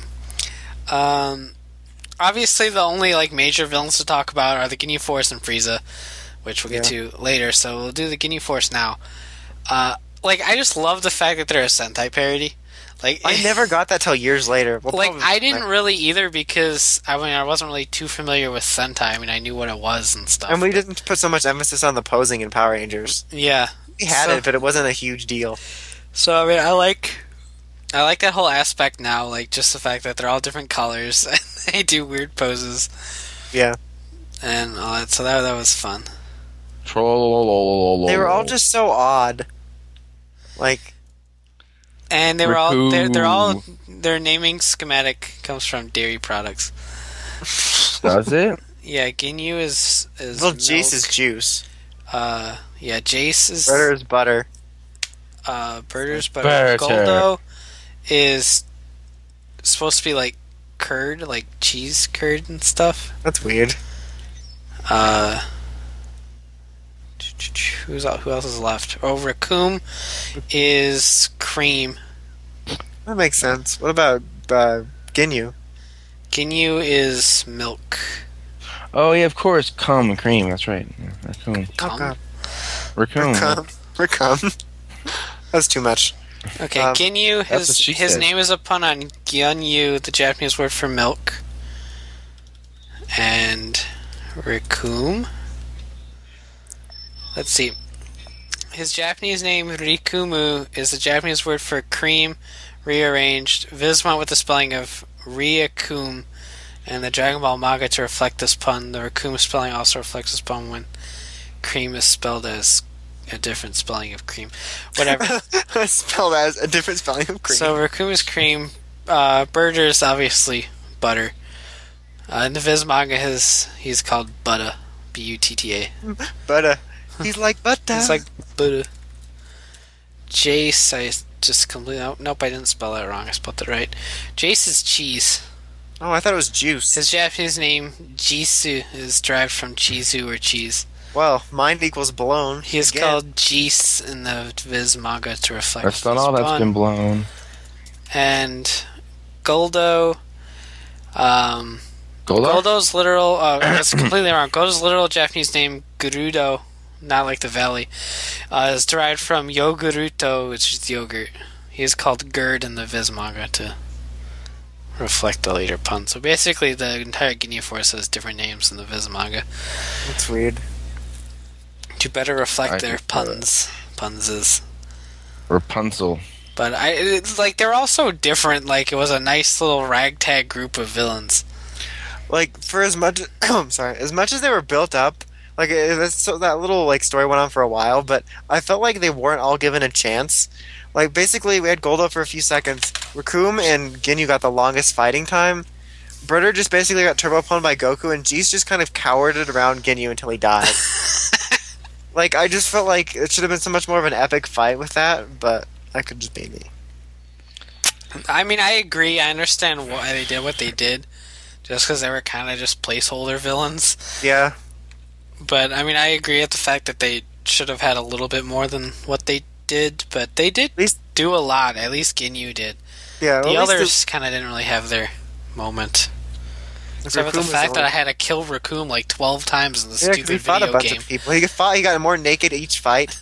Obviously the only, like, major villains to talk about are the Ginyu Force and Frieza, which we'll get to later, so we'll do the Ginyu Force now. Like, I just love the fact that they're a Sentai parody. Like, I never got that till years later. Well, like, probably- I didn't really either because, I mean, I wasn't really too familiar with Sentai. I mean, I knew what it was and stuff. And we didn't put so much emphasis on the posing in Power Rangers. Yeah. We had So- it, but it wasn't a huge deal. So, I mean, I like that whole aspect now, like, just the fact that they're all different colors, and they do weird poses, Yeah. and all that, so that was fun. They were all just so odd. Like, And they were all, they're all, Riku. their naming schematic comes from dairy products. Does it? Yeah, Ginyu is well, Jace milk. is juice. Yeah, Jace is Butter is butter. Burter's butter. Butter. Goldo is supposed to be like curd, like cheese curd and stuff. That's weird. Who else is left? Oh, Raccoon is cream. That makes sense. What about Ginyu? Ginyu is milk. Oh, yeah, of course. Cum and cream. That's right. Yeah, raccoon. Oh, Cum? God. Raccoon. Raccoon. That's too much. Okay, Um, Ginyu, that's what she his said. name is a pun on Gyunyu, the Japanese word for milk. And Raccoon. Let's see. His Japanese name, Rikumu, is the Japanese word for cream rearranged. Vismont with the spelling of Riakum, and the Dragon Ball manga to reflect this pun. The Raccoon spelling also reflects this pun when cream is spelled as a different spelling of cream. Whatever. Spelled as a different spelling of cream. So Raccoon is cream. Burger is obviously butter. In the Viz manga, he's called Butta. Butta. Butter. He's like butter. It's like Buddha. Jace, I just completely... Nope, I didn't spell that wrong. I spelled it right. Jace is cheese. Oh, I thought it was juice. His Japanese name, Jisu, is derived from chizu or cheese. Well, mind equals blown. He is Again. called Jis in the Viz manga to reflect That's not this all that's pun. been blown. And Goldo... Golda? Goldo's literal... that's completely wrong. Goldo's literal Japanese name, Gerudo, not like the valley, is derived from Yoguruto, which is yogurt. He is called Gerd in the Viz manga to reflect the later pun. So basically, the entire Ginyu Force has different names in the Viz manga That's weird. to better reflect I their prefer puns. Punses. Rapunzel. But it's like they're all so different. Like it was a nice little ragtag group of villains. Like, for as much... sorry. As much as they were built up, like, so that little, like, story went on for a while, but I felt like they weren't all given a chance. Like, basically, we had Goldo for a few seconds. Raccoon and Ginyu got the longest fighting time. Burter just basically got turbo punned by Goku, and Jeez just kind of cowered around Ginyu until he died. Like, I just felt like it should have been so much more of an epic fight with that, but that could just be me. I mean, I agree. I understand why they did what they did, just because they were kind of just placeholder villains. Yeah. But I mean, I agree at the fact that they should have had a little bit more than what they did. But they did least- do a lot. At least Ginyu did. Yeah. The at least others kind of didn't really have their moment. Except for the Raccoon was fact that I only- had to kill Raccoon like 12 times in the Yeah, 'cause he stupid fought a video bunch game. of people. He got more naked each fight.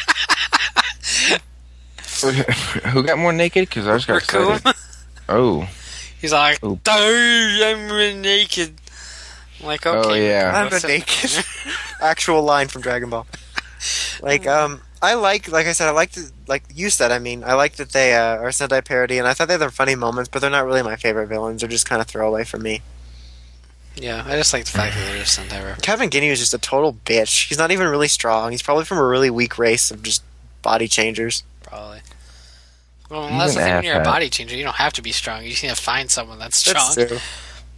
Who got more naked? Because I just got Raccoon? excited. Oh. He's like, Oh. I'm naked. I'm like, okay. Oh, yeah. I'm a listen. naked. Actual line from Dragon Ball. I like I said, I like the, like you said, I mean, I like that they are a Sentai parody, and I thought they had funny moments, but they're not really my favorite villains. They're just kind of throwaway for me. Yeah, I just like the fact that they're just Sentai reference. Kevin Guinea is just a total bitch. He's not even really strong. He's probably from a really weak race of just body changers. Probably. Well, He's that's the an thing when you're a asshat. body changer. You don't have to be strong. You just need to find someone that's strong. That's true.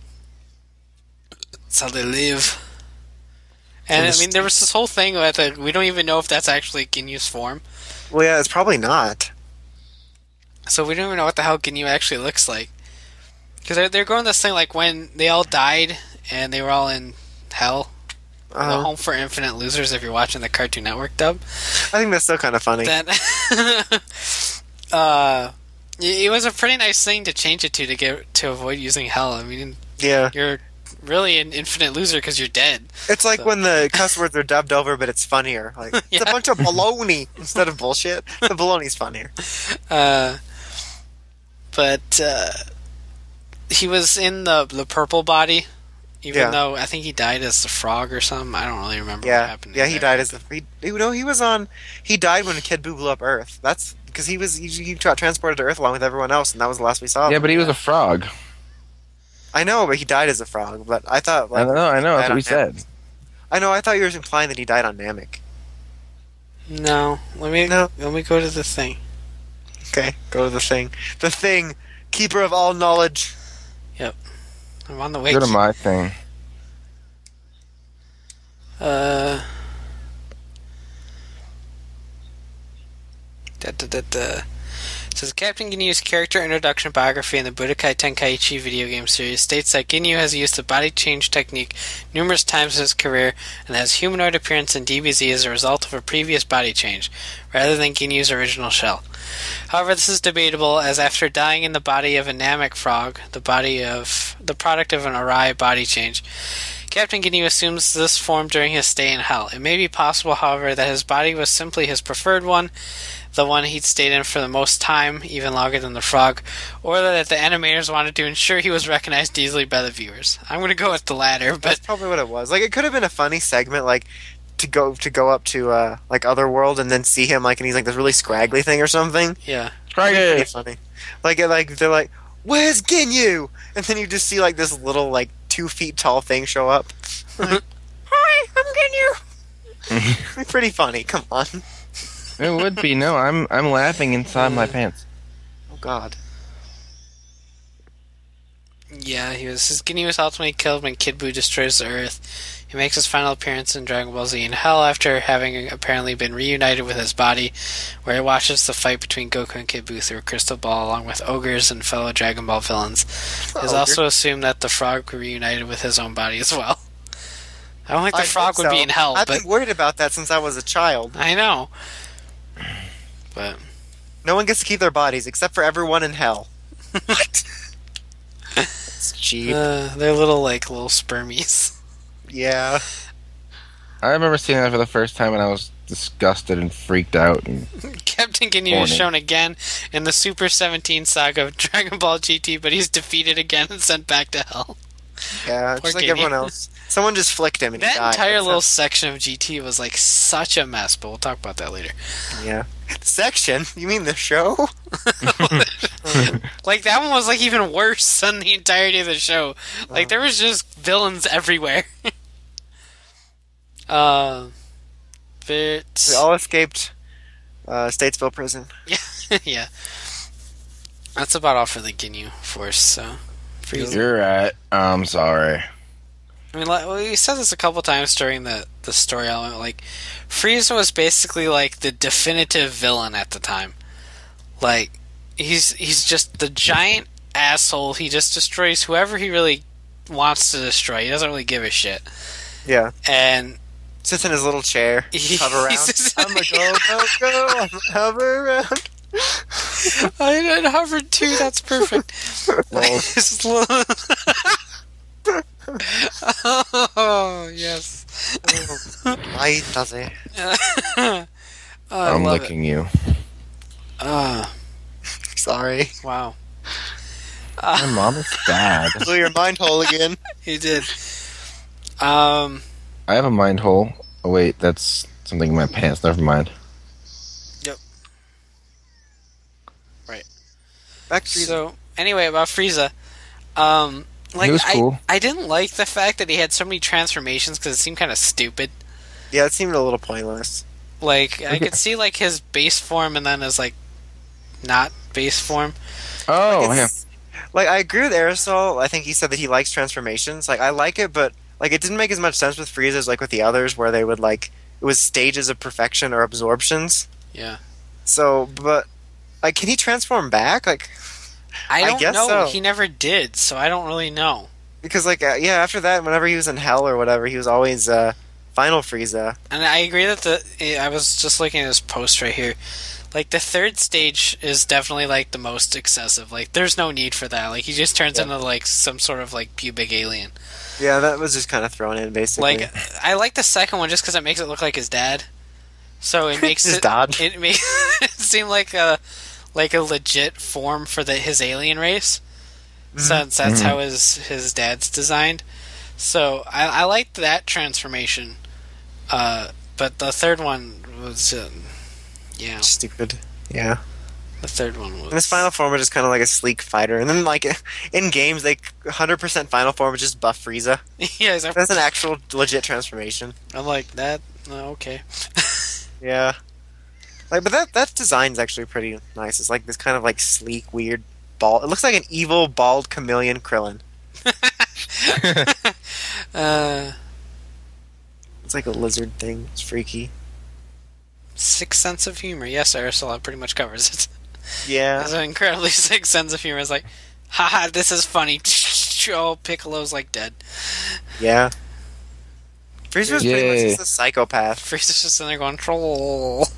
That's how they live. And On the I mean, there was this whole thing that we don't even know if that's actually Ginyu's form. Well, yeah, it's probably not. So we don't even know what the hell Ginyu actually looks like. Because they're going this thing like when they all died and they were all in hell. The Home for Infinite Losers, if you're watching the Cartoon Network dub. I think that's still kind of funny. Then, it was a pretty nice thing to change it to avoid using hell. I mean, Yeah. you're really an infinite loser because you're dead. It's like So- when the cuss words are dubbed over, but it's funnier. Like, it's Yeah. a bunch of baloney instead of bullshit. The baloney's funnier. But he was in the purple body, even Yeah. though I think he died as the frog or something. I don't really remember what Yeah, happened. yeah, he there. died as the. He was on. He died when Kid Buu blew up Earth. That's because he got transported to Earth along with everyone else, and that was the last we saw. of Yeah, him. but he was a frog. I know, but he died as a frog. But I thought, I like, know. That's died what we on said. I know. I thought you were implying that he died on Namek. No, let me go to the thing. Okay, go to the thing. The thing, keeper of all knowledge. I'm on the way. Go to my thing. It says Captain Ginyu's character introduction biography in the Budokai Tenkaichi video game series states that Ginyu has used the body change technique numerous times in his career and has humanoid appearance in DBZ as a result of a previous body change, rather than Ginyu's original shell. However, this is debatable, as after dying in the body of a Namek frog, the product of an Arai body change, Captain Ginyu assumes this form during his stay in Hell. It may be possible, however, that his body was simply his preferred one, the one he'd stayed in for the most time, even longer than the frog, or that the animators wanted to ensure he was recognized easily by the viewers. I'm going to go with the latter, That's but probably what it was. Like, it could have been a funny segment, like to go up to like Otherworld and then see him like, and he's like this really scraggly thing or something. yeah. Pretty Scraggy. funny. Like they're like, "Where's Ginyu?" And then you just see like this little like 2 feet tall thing show up. Like, hi, I'm Ginyu. Pretty funny. Come on. It would be. No, I'm laughing inside my pants. Oh God. Yeah, his Ginyu was ultimately killed when Kid Buu destroys the Earth. He makes his final appearance in Dragon Ball Z in Hell after having apparently been reunited with his body, where he watches the fight between Goku and Kid Buu through a crystal ball along with ogres and fellow Dragon Ball villains. It is Ogre. also assumed that the frog reunited with his own body as well. I don't think the I frog hope would so. be in Hell, I've but been worried about that since I was a child. I know. But No one gets to keep their bodies except for everyone in Hell. What? It's cheap. they're little spermies. Yeah. I remember seeing that for the first time, and I was disgusted and freaked out. And Captain Ginyu is Morning. shown again in the Super 17 saga of Dragon Ball GT, but he's defeated again and sent back to Hell. Yeah, Poor just like Ginyu. everyone else. Someone just flicked him and he That died. entire That's little not- section of GT was like such a mess, but we'll talk about that later. Yeah. Section? You mean the show? Like that one was like even worse than the entirety of the show. Like there was just villains everywhere. But They all escaped Statesville prison. yeah, that's about all for the Ginyu Force. So, Frieza. you're right. I'm sorry. I mean, we said this a couple times during the story element. Like, Frieza was basically like the definitive villain at the time. Like, he's just the giant asshole. He just destroys whoever he really wants to destroy. He doesn't really give a shit. Yeah. And Sits in his little chair. Hover around. He's- I'm a go. I'm a hover around. I hovered too. That's perfect. Lol. Just little- Oh yes. Why does it? Oh, I I'm love licking you. it. Sorry. Wow. My mom is bad. Blew your mind hole again. He did. I have a mind hole. Oh wait, that's something in my pants. Never mind. Back to So anyway, about Frieza, like He was cool. I didn't like the fact that he had so many transformations because it seemed kind of stupid. yeah, it seemed a little pointless. Like I Okay. could see like his base form and then his like not base form. Oh, yeah. It's- Like I agree with Aerosol. I think he said that he likes transformations. Like I like it, but like it didn't make as much sense with Frieza as like with the others, where they would like it was stages of perfection or absorptions. Yeah, So, but like, can he transform back? Like, I don't guess know. so. He never did, so I don't really know. because like yeah, after that, whenever he was in Hell or whatever, he was always Final Frieza. And I agree that I was just looking at his post right here. Like the third stage is definitely like the most excessive. Like there's no need for that. Like he just turns Yeah. into like some sort of like pubic alien. Yeah, that was just kind of thrown in basically. Like I like the second one just because it makes it look like his dad. So it makes His it dad. it makes it seem like a legit form for his alien race. Since that's how his dad's designed. So I liked that transformation. But the third one was yeah. Stupid. Yeah. The third one was. And his final form was just kind of like a sleek fighter, and then like in games, like 100% final form is just buff Frieza. yeah, he's like, That's an actual legit transformation. I'm like that. Okay. Yeah. Like, but that design's actually pretty nice. It's like this kind of like sleek, weird bald. It looks like an evil bald chameleon Krillin. uh, It's like a lizard thing. It's freaky. Sixth sense of humor. Yes, Ursula pretty much covers it. Yeah. It's an incredibly sick sense of humor. It's like, haha, this is funny. Oh, Piccolo's like dead. Yeah. Frieza's pretty much Yay. just a psychopath. Frieza's just in there going troll.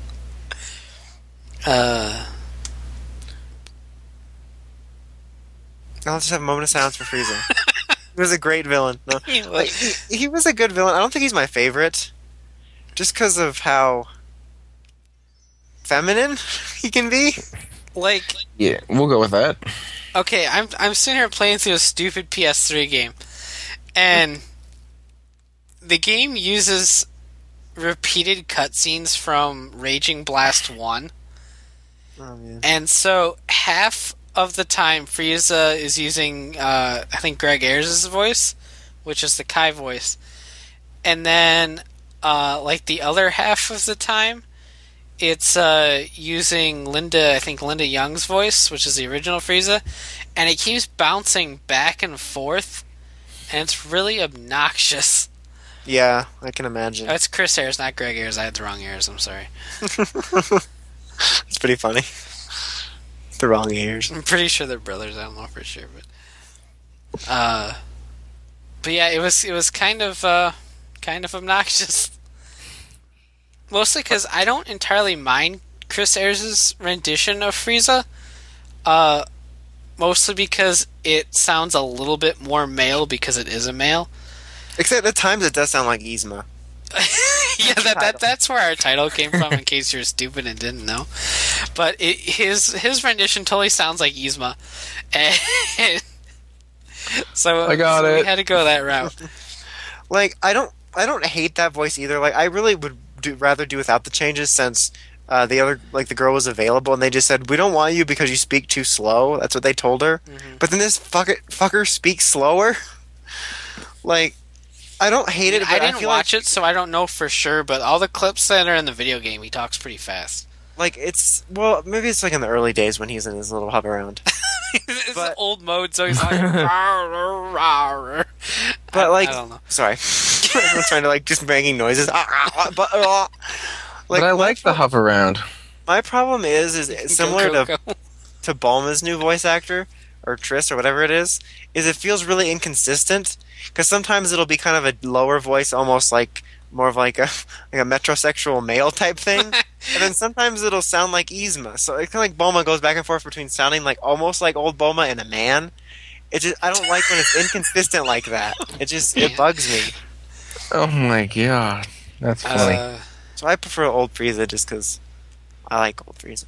I'll just have a moment of silence for Frieza. He was a great villain. No, He like, was. he was a good villain. I don't think he's my favorite, just because of how feminine he can be. Like, Yeah, we'll go with that. okay, I'm sitting here playing through a stupid PS3 game, and the game uses repeated cutscenes from Raging Blast 1. Oh man. And so half of the time Frieza is using I think Greg Ayers' voice, which is the Kai voice. And then like the other half of the time it's using Linda Young's voice, which is the original Frieza, and it keeps bouncing back and forth and it's really obnoxious. Yeah, I can imagine. Oh, it's Chris Ayers, not Greg Ayers. I had the wrong Ayers, I'm sorry. It's pretty funny. The wrong ears. I'm pretty sure they're brothers. I don't know for sure, but yeah, it was kind of obnoxious. Mostly because I don't entirely mind Chris Ayers' rendition of Frieza. Mostly because it sounds a little bit more male because it is a male. Except at times it does sound like Yzma. Yeah, that's where our title came from. In case you're stupid and didn't know, but his rendition totally sounds like Yzma, and so I got We it. had to go that route. Like I don't hate that voice either. Like I really would rather do without the changes since the other like the girl was available and they just said we don't want you because you speak too slow. That's what they told her. Mhm. But then this fucker speaks slower. Like I don't hate it. But I didn't feel watch it, so I don't know for sure. But all the clips that are in the video game, he talks pretty fast. Like it's maybe it's like in the early days when he's in his little hover around. It's But- an old mode, so he's like, "Rawr, rawr, rawr." But like I don't know. sorry, I was trying to like just making noises. But But I like the hover round. my problem is similar Go, to go, go. to Bulma's new voice actor or Triss or whatever it is it feels really inconsistent because sometimes it'll be kind of a lower voice, almost like more of like a metrosexual male type thing, and then sometimes it'll sound like Yzma. So it's kind of like Bulma goes back and forth between sounding like almost like old Bulma and a man, I don't like when it's inconsistent like that. It bugs me. Oh my god, that's funny. So I prefer old Frieza just because I like old Frieza.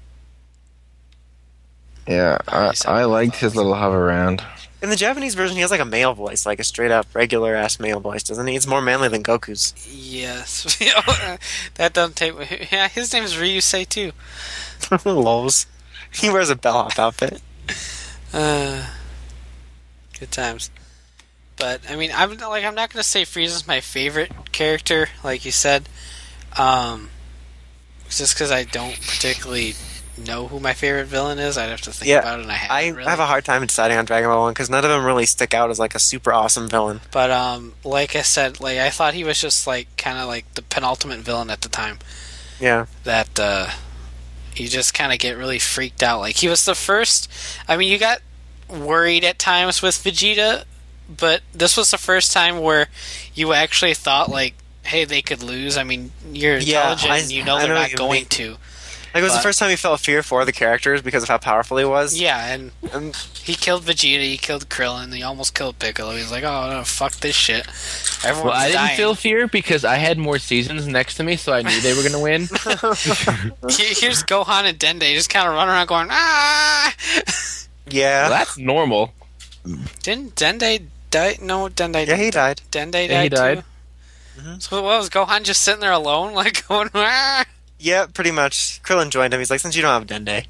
Yeah, I liked his little hover around. In the Japanese version, he has like a male voice, like a straight up regular ass male voice, doesn't he? It's more manly than Goku's. Yes. That doesn't take... Yeah, his name is Ryusei, too. Lols. He wears a bellhop outfit. Good times. But, I mean, I'm not going to say Frieza's my favorite character, like you said. Just because I don't particularly know who my favorite villain is. I'd have to think about it, and I haven't really. I have a hard time deciding on Dragon Ball 1 because none of them really stick out as like a super awesome villain. But like I said, like I thought he was just like kind of like the penultimate villain at the time. Yeah. That you just kind of get really freaked out. Like he was the first. I mean, you got worried at times with Vegeta, but this was the first time where you actually thought like, hey, they could lose. I mean, you're intelligent, and you know they're not going to. Like, it was the first time he felt fear for the characters because of how powerful he was. Yeah, and he killed Vegeta, he killed Krillin, he almost killed Piccolo. He was like, oh, no, fuck this shit. Everyone's I didn't dying. feel fear because I had more seasons next to me, so I knew they were going to win. Here's Gohan and Dende just kind of running around going, ah! Yeah. Well, that's normal. Didn't Dende die? No, Dende Yeah, he died. Dende died, he died. Too? Mm-hmm. So what, was Gohan just sitting there alone, like going, ah! Yeah, pretty much. Krillin joined him. He's like, since you don't have Dende.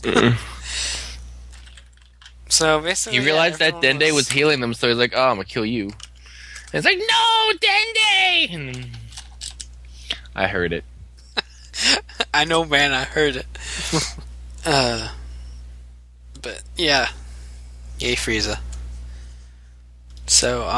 So basically, he realized that Dende was healing them, so he's like, "Oh, I'm gonna kill you." And it's like, "No, Dende!" And I heard it. I know, man. I heard it. But yeah, yay Frieza. So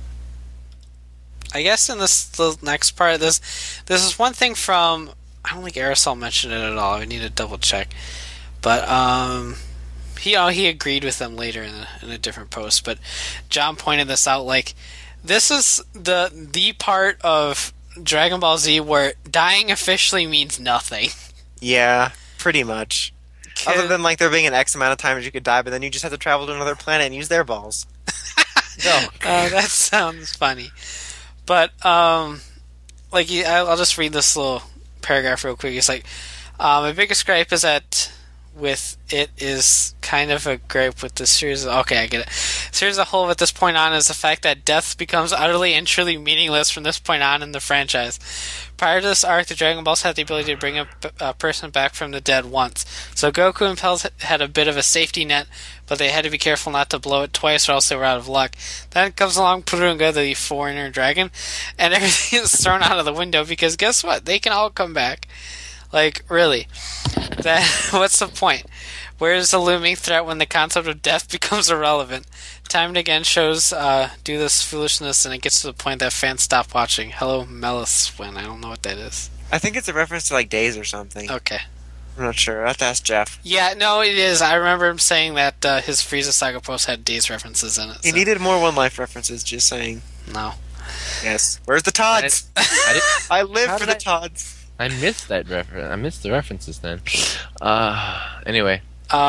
I guess in the next part of this is one thing from. I don't think Aerosol mentioned it at all. We need to double check. But he agreed with them later in a different post. But John pointed this out. Like, this is the part of Dragon Ball Z where dying officially means nothing. Yeah, pretty much. Other than like there being an X amount of times you could die, but then you just have to travel to another planet and use their balls. No, that sounds funny. But I'll just read this little paragraph real quick. It's like, my biggest gripe is that with it is kind of a gripe with the series. Okay, I get it. Series as a whole at this point on is the fact that death becomes utterly and truly meaningless from this point on in the franchise. Prior to this arc, the Dragon Balls had the ability to bring a person back from the dead once. So Goku and Pels had a bit of a safety net, but they had to be careful not to blow it twice or else they were out of luck. Then comes along Purunga, the foreigner dragon, and everything is thrown out of the window because guess what? They can all come back. Like, really. What's the point? Where is the looming threat when the concept of death becomes irrelevant? Time and again shows do this foolishness, and it gets to the point that fans stop watching. Hello, Meliswin. I don't know what that is. I think it's a reference to like Days or something. Okay. I'm not sure. I have to ask Jeff. Yeah, no, it is. I remember him saying that his Frieza Saga post had Days references in it. He needed more One Life references, just saying. No. Yes. Where's the Tods? I live for the Tods. I missed that reference. I missed the references then. Anyway.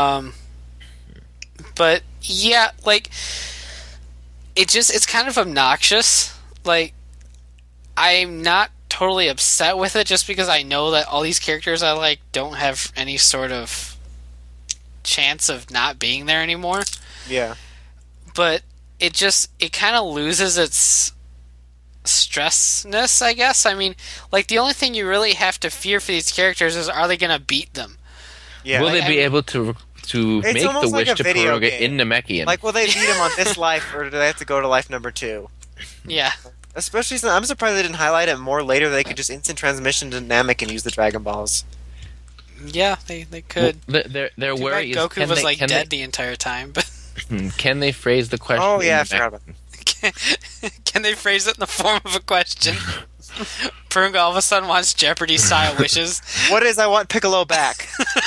But yeah, like it's kind of obnoxious. Like, I'm not totally upset with it just because I know that all these characters I like don't have any sort of chance of not being there anymore. Yeah. But it kind of loses its stressness, I guess. I mean, like, the only thing you really have to fear for these characters is, are they going to beat them? Yeah. Will they be able to make the wish like to Puroga in Namekian? Like, will they beat him on this life, or do they have to go to life number 2? Yeah. Especially since I'm surprised they didn't highlight it more later. They could just instant transmission to Namek and use the Dragon Balls. Yeah, they could. Well, their worry is Goku was dead the entire time. But can they phrase the question? Oh yeah, I forgot about that. Can they phrase it in the form of a question? Purunga all of a sudden wants Jeopardy-style wishes. What is I want Piccolo back?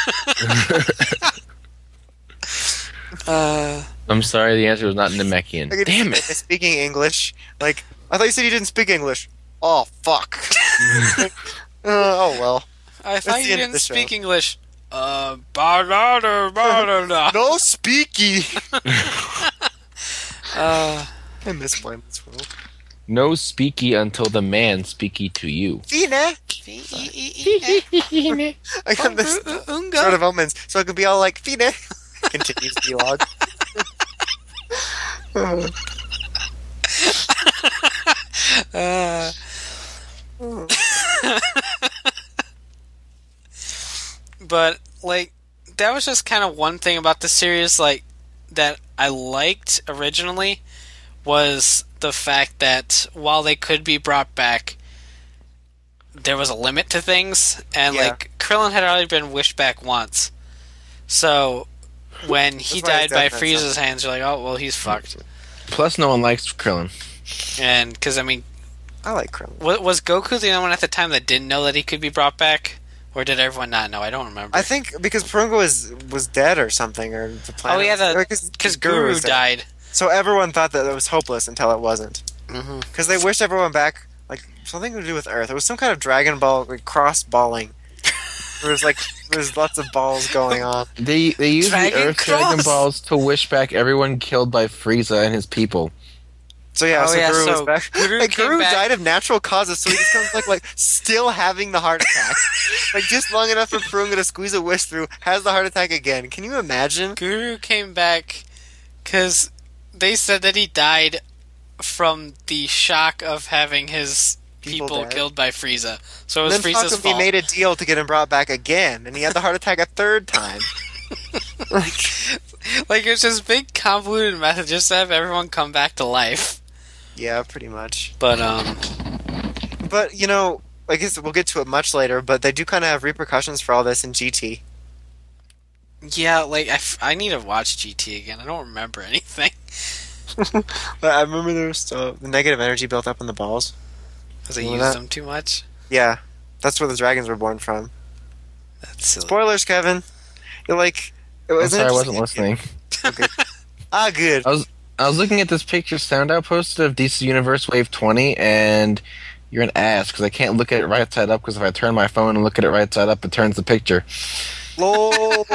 I'm sorry, the answer was not Namekian. Like, damn it! Speaking English. Like, I thought you said you didn't speak English. Oh, fuck. Oh, well. I thought you didn't speak English. No speaky. I miss Boy Meets World. No speaky until the man speaky to you. Fine! I got this sort of omens, so it could be all like, Fine! Continues dialogue. But, like, that was just kind of one thing about the series, like, that I liked originally, was the fact that while they could be brought back, there was a limit to things, and, like, Krillin had already been wished back once. So, when he died by Frieza's hands, you're like, oh, well, he's fucked. Plus, no one likes Krillin. And, because, I mean... I like Krillin. Was Goku the only one at the time that didn't know that he could be brought back? Or did everyone not know? I don't remember. I think because Purunga was dead or something, or the planet... Oh, yeah, because Guru died. So everyone thought that it was hopeless until it wasn't. Because they wished everyone back, like, something to do with Earth. It was some kind of Dragon Ball, like, cross-balling. There's lots of balls going on. They used the Earth Dragon Balls to wish back everyone killed by Frieza and his people. So Guru was back. Guru died of natural causes, so he just comes like still having the heart attack. Like just long enough for Purunga to squeeze a wish through, has the heart attack again. Can you imagine? Guru came back because they said that he died from the shock of having his people killed by Frieza. So it was Frieza's fault. He made a deal to get him brought back again, and he had the heart attack a third time. Like it's this big convoluted method just to have everyone come back to life. Yeah, pretty much. But you know, I guess we'll get to it much later. But they do kind of have repercussions for all this in GT. Yeah, like I need to watch GT again. I don't remember anything. But I remember there was the negative energy built up in the balls. Because they used them too much. Yeah, that's where the dragons were born from. That's silly. Spoilers, Kevin. You're like, I'm sorry, I wasn't listening. Okay. Good. I was looking at this picture Soundout posted of DC Universe Wave 20, and you're an ass because I can't look at it right side up because if I turn my phone and look at it right side up, it turns the picture. LOL.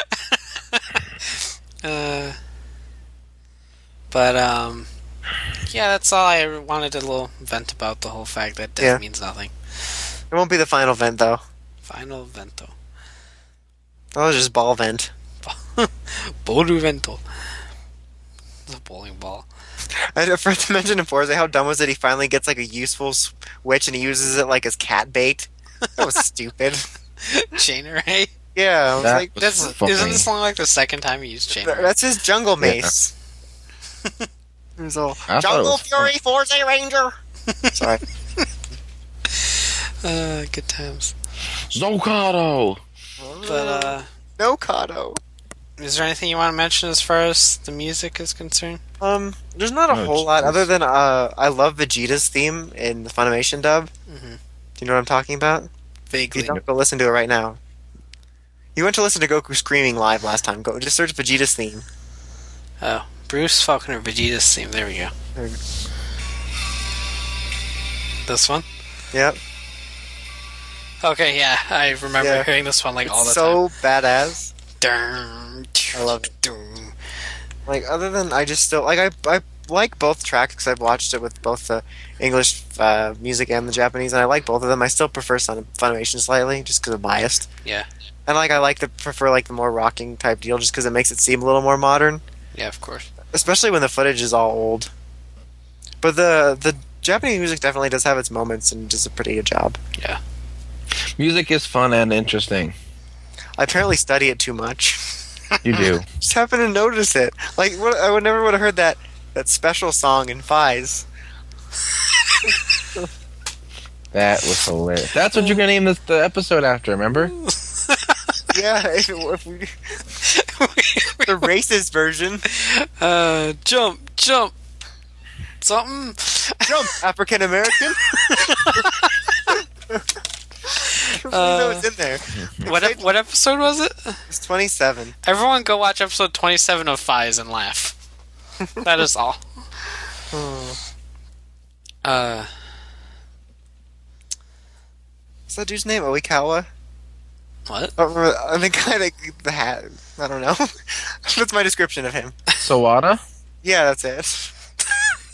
Yeah, that's all I wanted to little vent about the whole fact that death means nothing. It won't be the final vent, though. Final vento. That was just ball vent. Boru vento. It's a bowling ball. I forgot to mention in Forza, how dumb was it? He finally gets like a useful switch and he uses it like as cat bait. That was stupid. Chain array? Yeah, I was like, isn't this only like the second time he used chain array? That's his jungle mace. It was all Jungle Fury Forza Ranger. Sorry. Good times. Zocado! But, no Kato. Is there anything you want to mention as far as the music is concerned? There's not a whole lot other than I love Vegeta's theme in the Funimation dub. Mm-hmm. Do you know what I'm talking about? Vaguely. You don't go listen to it right now. You went to listen to Goku screaming live last time. Go just search Vegeta's theme. Oh, Bruce Faulkner Vegeta's theme. There we go. This one? Yep. Okay, yeah, I remember hearing this one like all the time. So badass. I love it. Like, other than I just still like I like both tracks because I've watched it with both the English music and the Japanese, and I like both of them. I still prefer Funimation slightly just because I'm biased. Yeah. And like I prefer like the more rocking type deal just because it makes it seem a little more modern. Yeah, of course. Especially when the footage is all old. But the Japanese music definitely does have its moments and does a pretty good job. Yeah. Music is fun and interesting. I apparently study it too much. You do. Just happen to notice it. Like, I would never have heard that special song in Fies. That was hilarious. That's what you're going to name the episode after, remember? Yeah, if we the racist version. Jump. Something. Jump, African American. It's in there. What episode was it? It's 27. Everyone go watch episode 27 of Fies and laugh. That is all. What's that dude's name? Oikawa? What? The guy that the hat. I don't know. That's my description of him. Sawada? Yeah, that's it.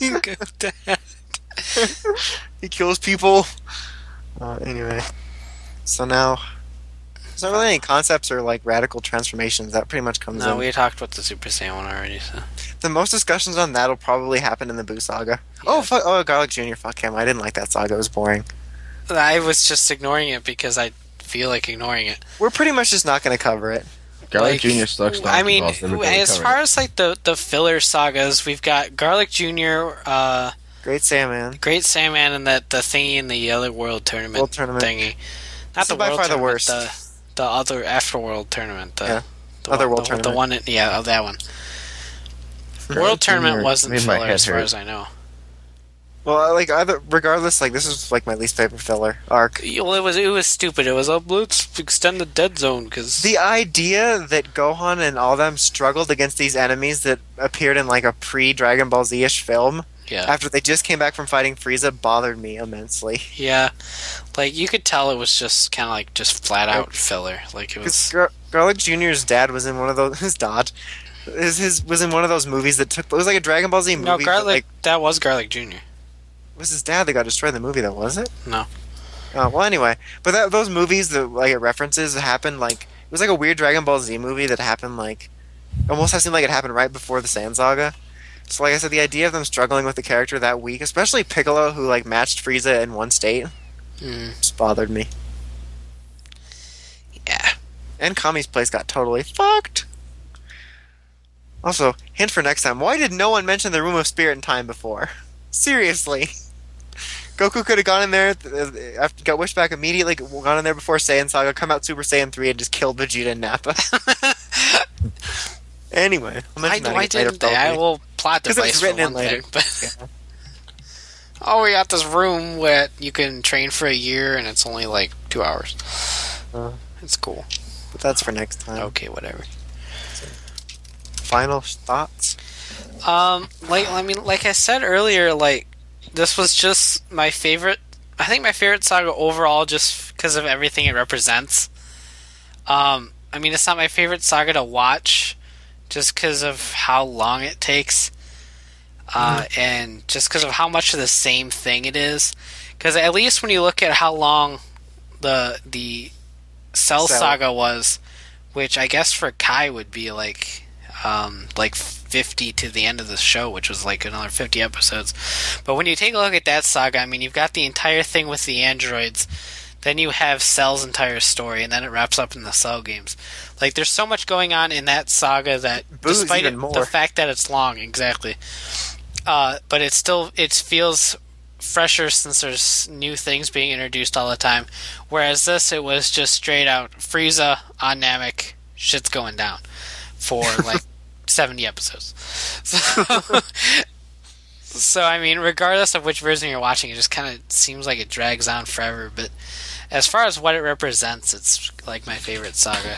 Go Dad. He kills people. Anyway, so now there's not really any concepts or like radical transformations. That pretty much comes No, in. we talked about the Super Saiyan one already. So The most discussions on that'll probably happen in the Boo saga. Oh fuck! Oh, Garlic Jr. Fuck him. I didn't like that saga. It was boring. I was just ignoring it because I feel like ignoring it. We're pretty much just not going to cover it. Garlic Like, Jr. sucks. I mean, Balls, never really as covered far it. as like the filler sagas, we've got Garlic Jr., Great Saiyaman. Great Sandman, and the thingy in the other World Tournament, World Tournament. thingy. Not This the is by World far the Tournament, worst. The other Afterworld Tournament. Yeah, the other one, World the Tournament. one, that one. Garlic World Tournament Jr. wasn't made my filler head as far hurt. as I know. Well, like regardless, like this is like my least favorite filler arc. Well, it was stupid. It was, let's extend the dead zone because The idea that Gohan and all them struggled against these enemies that appeared in like a pre-Dragon Ball Z-ish film yeah, after they just came back from fighting Frieza bothered me immensely. yeah, like you could tell it was just kind of like just flat out filler. Like it was. Because Garlic Jr.'s dad was in one of those. His dad, his was in one of those movies that took. It was like a Dragon Ball Z movie. No, but, Garlic. like, That was Garlic Jr. it was his dad that got destroyed in the movie, though, was it? No. Oh, well, anyway, but those movies that like it references happened like it was like a weird Dragon Ball Z movie that happened like almost seemed like it happened right before the Saiyan Saga. So like I said, the idea of them struggling with the character that week, especially Piccolo, who like matched Frieza in one state, just bothered me. Yeah. And Kami's place got totally fucked. Also, hint for next time: why did no one mention the Room of Spirit and Time before? Seriously. Goku could have gone in there, after got wished back immediately, gone in there before Saiyan Saga, come out Super Saiyan 3 and just killed Vegeta and Nappa. Anyway, I'll mention that Why again later, didn't they? I probably. will plot 'Cause it was device for written in one later. thing. But Yeah. oh, we got this room where you can train for a year and it's only like 2 hours. It's cool. But that's for next time. Okay, whatever. Final thoughts? Like I said earlier, like this was just my favorite. I think my favorite saga overall, just because of everything it represents. I mean, it's not my favorite saga to watch, just because of how long it takes, and just because of how much of the same thing it is. Because at least when you look at how long the Cell saga was, which I guess for Kai would be like 50 to the end of the show, which was like another 50 episodes. But when you take a look at that saga, I mean, you've got the entire thing with the androids, then you have Cell's entire story, and then it wraps up in the Cell games. Like, there's so much going on in that saga that, Boo's despite even more. the fact that it's long, exactly, but it feels fresher since there's new things being introduced all the time. Whereas this, it was just straight out Frieza on Namek, shit's going down for like 70 episodes. So I mean, regardless of which version you're watching, it just kind of seems like it drags on forever. But as far as what it represents, it's like my favorite saga.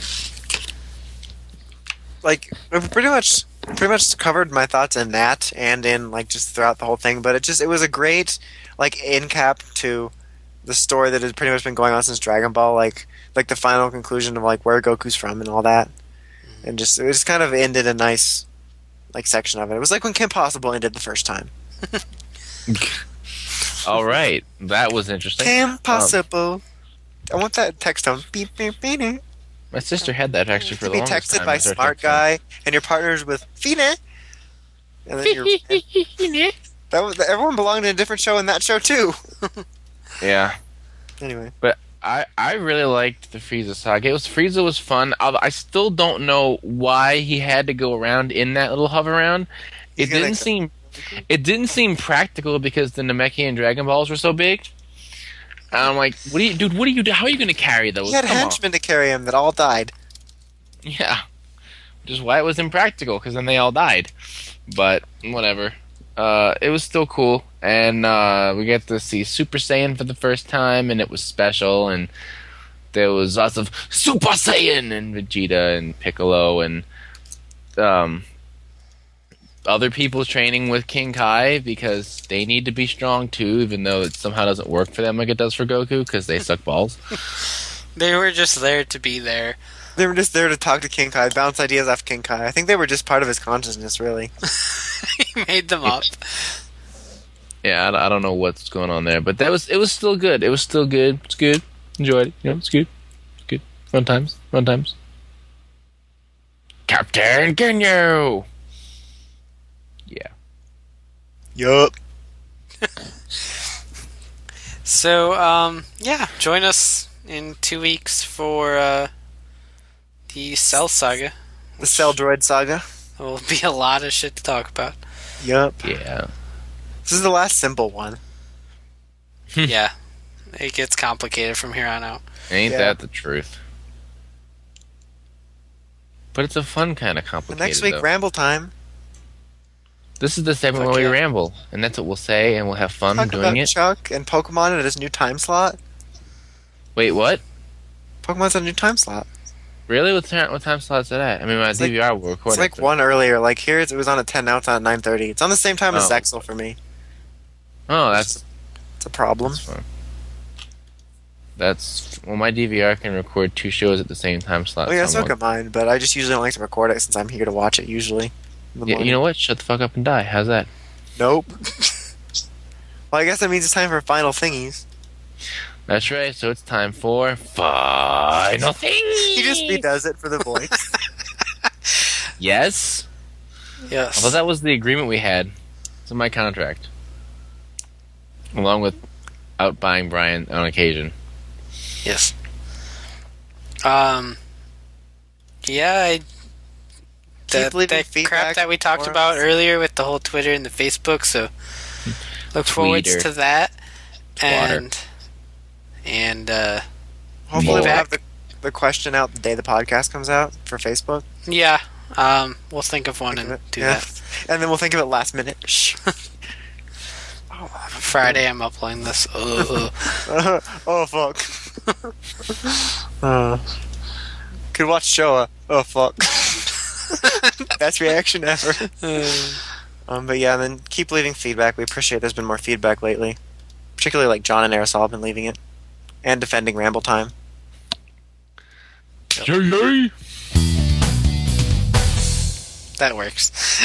Like, we've pretty much covered my thoughts in that and in like just throughout the whole thing, but it was a great like end cap to the story that has pretty much been going on since Dragon Ball, like the final conclusion of like where Goku's from and all that. And it just kind of ended a nice like section of it. It was like when Kim Possible ended the first time. All right, that was interesting. Kim Possible. I want that text tone. Beep beep beep. beep. My sister had that actually for To the be longest texted time. by I started smart texting. guy and your partners with Fine. And then everyone belonged in a different show in that show too. Yeah, Anyway, but I really liked the Frieza saga. Frieza was fun. I still don't know why he had to go around in that little hover round. He's gonna It didn't seem practical because the Namekian Dragon Balls were so big. And I'm like, what do you do? How are you going to carry those? he had Come on. henchmen to carry him that all died. Yeah, which is why it was impractical because then they all died. But whatever. It was still cool, and we get to see Super Saiyan for the first time, and it was special. And there was lots of Super Saiyan and Vegeta and Piccolo and other people training with King Kai because they need to be strong too, even though it somehow doesn't work for them like it does for Goku because they suck balls. They were just there to be there. They were just there to talk to King Kai, bounce ideas off King Kai. I think they were just part of his consciousness, really. He made them up. Yeah, I don't know what's going on there, but it was still good. It was still good. It's good. Enjoyed it. It's good. It's good. Fun times. Fun times. Captain Ginyu! Yeah. Yup. So, yeah, join us in 2 weeks for the Cell Saga. The Cell Droid Saga. There will be a lot of shit to talk about. Yup. Yeah. This is the last simple one. Yeah, it gets complicated from here on out. Ain't Yeah. that the truth? But it's a fun kind of The complicated, next week, though. ramble time. This is the segment Fuck where yeah. we ramble, and that's what we'll say, and we'll have fun Talk doing about it. Chuck and Pokemon at his new time slot. Wait, what? Pokemon's at a new time slot. Really? What time slot is it at? I mean, my It's like- DVR will record It's like it. one earlier. Like here, it was on at 10. Now it's on at 9:30. It's on the same time as Oh. Zexal for me. Oh, that's It's a problem. fun. Well, my DVR can record 2 shows at the same time slot. Oh yeah, so so I'm can mine. But I just usually don't like to record it since I'm here to watch it usually. in the yeah, morning. you know what? Shut the fuck up and die. How's that? Nope. Well, I guess that means it's time for final thingies. That's right. So it's time for final thing. He does it for the voice. Yes. Yes. Although that was the agreement we had. It's in my contract, along with out buying Brian on occasion. Yes. Yeah, Keep leaving that feedback crap that we talked for about us. earlier with the whole Twitter and the Facebook, so look forward Tweeter. to that. Twatter. Hopefully, And we'll Feedback. have the question out the day the podcast comes out for Facebook. yeah, we'll think of one Think and of it. do Yeah. that. And then we'll think of it last minute. Shh. Friday, I'm uploading this. Ugh. Oh fuck. Could watch Showa. Oh fuck. Best reaction ever. But yeah, and then keep leaving feedback. We appreciate there's been more feedback lately. Particularly like John and Aerosol have been leaving it. And defending Ramble Time. Yay! That works.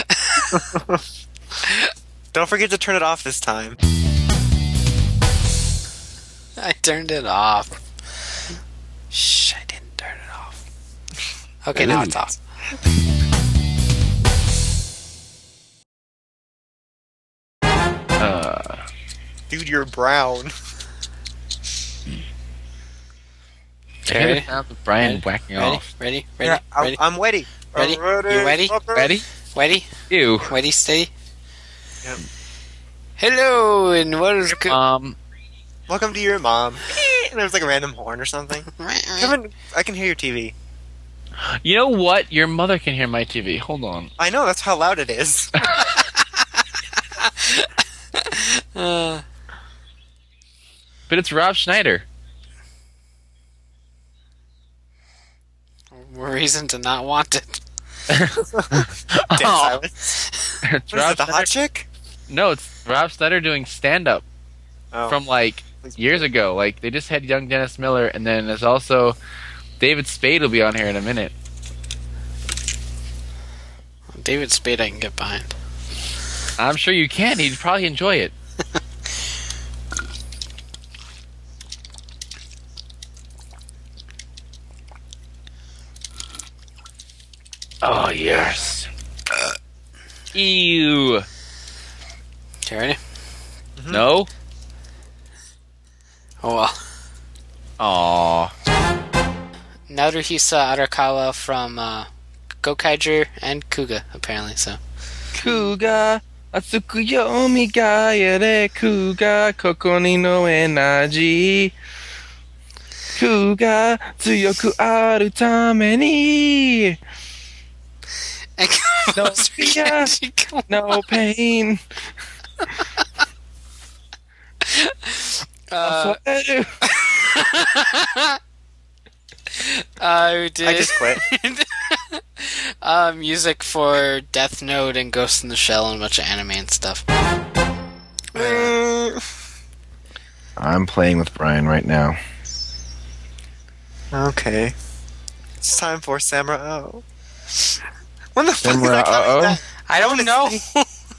Don't forget to turn it off this time. I turned it off. Shh, I didn't turn it off. Okay, now it's off. Dude, you're brown. Okay. Sounds of Brian whacking Ready? off. Ready? Yeah, Ready? I'm ready. Ready? I'm ready. You ready? fucker. Ready? Ready? Ew. Ready? Steady? Yep. Hello, and welcome. Welcome to your mom. And there's like a random horn or something. Kevin, I can hear your TV. You know what? Your mother can hear my TV. Hold on. I know, that's how loud it is. Uh, But it's Rob Schneider. reason to not want it. Dead Oh, silence. it's What is Rob it, the Schneider. hot chick? No, it's Rob Schneider doing stand-up Oh. from like years ago. Like they just had young Dennis Miller, and then there's also David Spade will be on here in a minute. David Spade, I can get behind. I'm sure you can. He'd probably enjoy it. Oh yes. Ew. Okay, ready? No. Oh well. Aw. Naruhisa Arakawa from Gokaiger and Kuga, apparently, so. Kuga atsukuyo migayere Kuga koko ni no enaji Kuga tsuyoku aru tame ni No fear. no pain forever. I did. I just quit. Music for Death Note and Ghost in the Shell and a bunch of anime and stuff. I'm playing with Brian right now. Okay. It's time for Samurai O. When the fuck is Samurai that coming O? back? I don't know.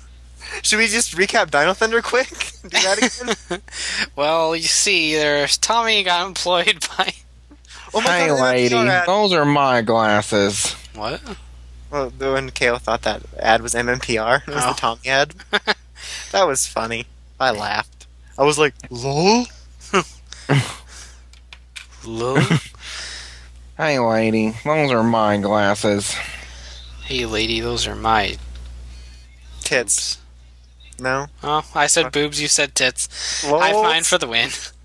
Should we just recap Dino Thunder quick? Do that again? Well, you see, there's Tommy got employed by Oh my Hey, god, lady, MMPR ad. those are my glasses. what? Well, when Kale thought that ad was MMPR, it was Oh. the Tommy ad. That was funny. I laughed. I was like, lol? Lil? Hey, lady, those are my glasses. Hey, lady, those are my Tits. No? Oh, I said boobs, you said tits. Lol? High fine for the win.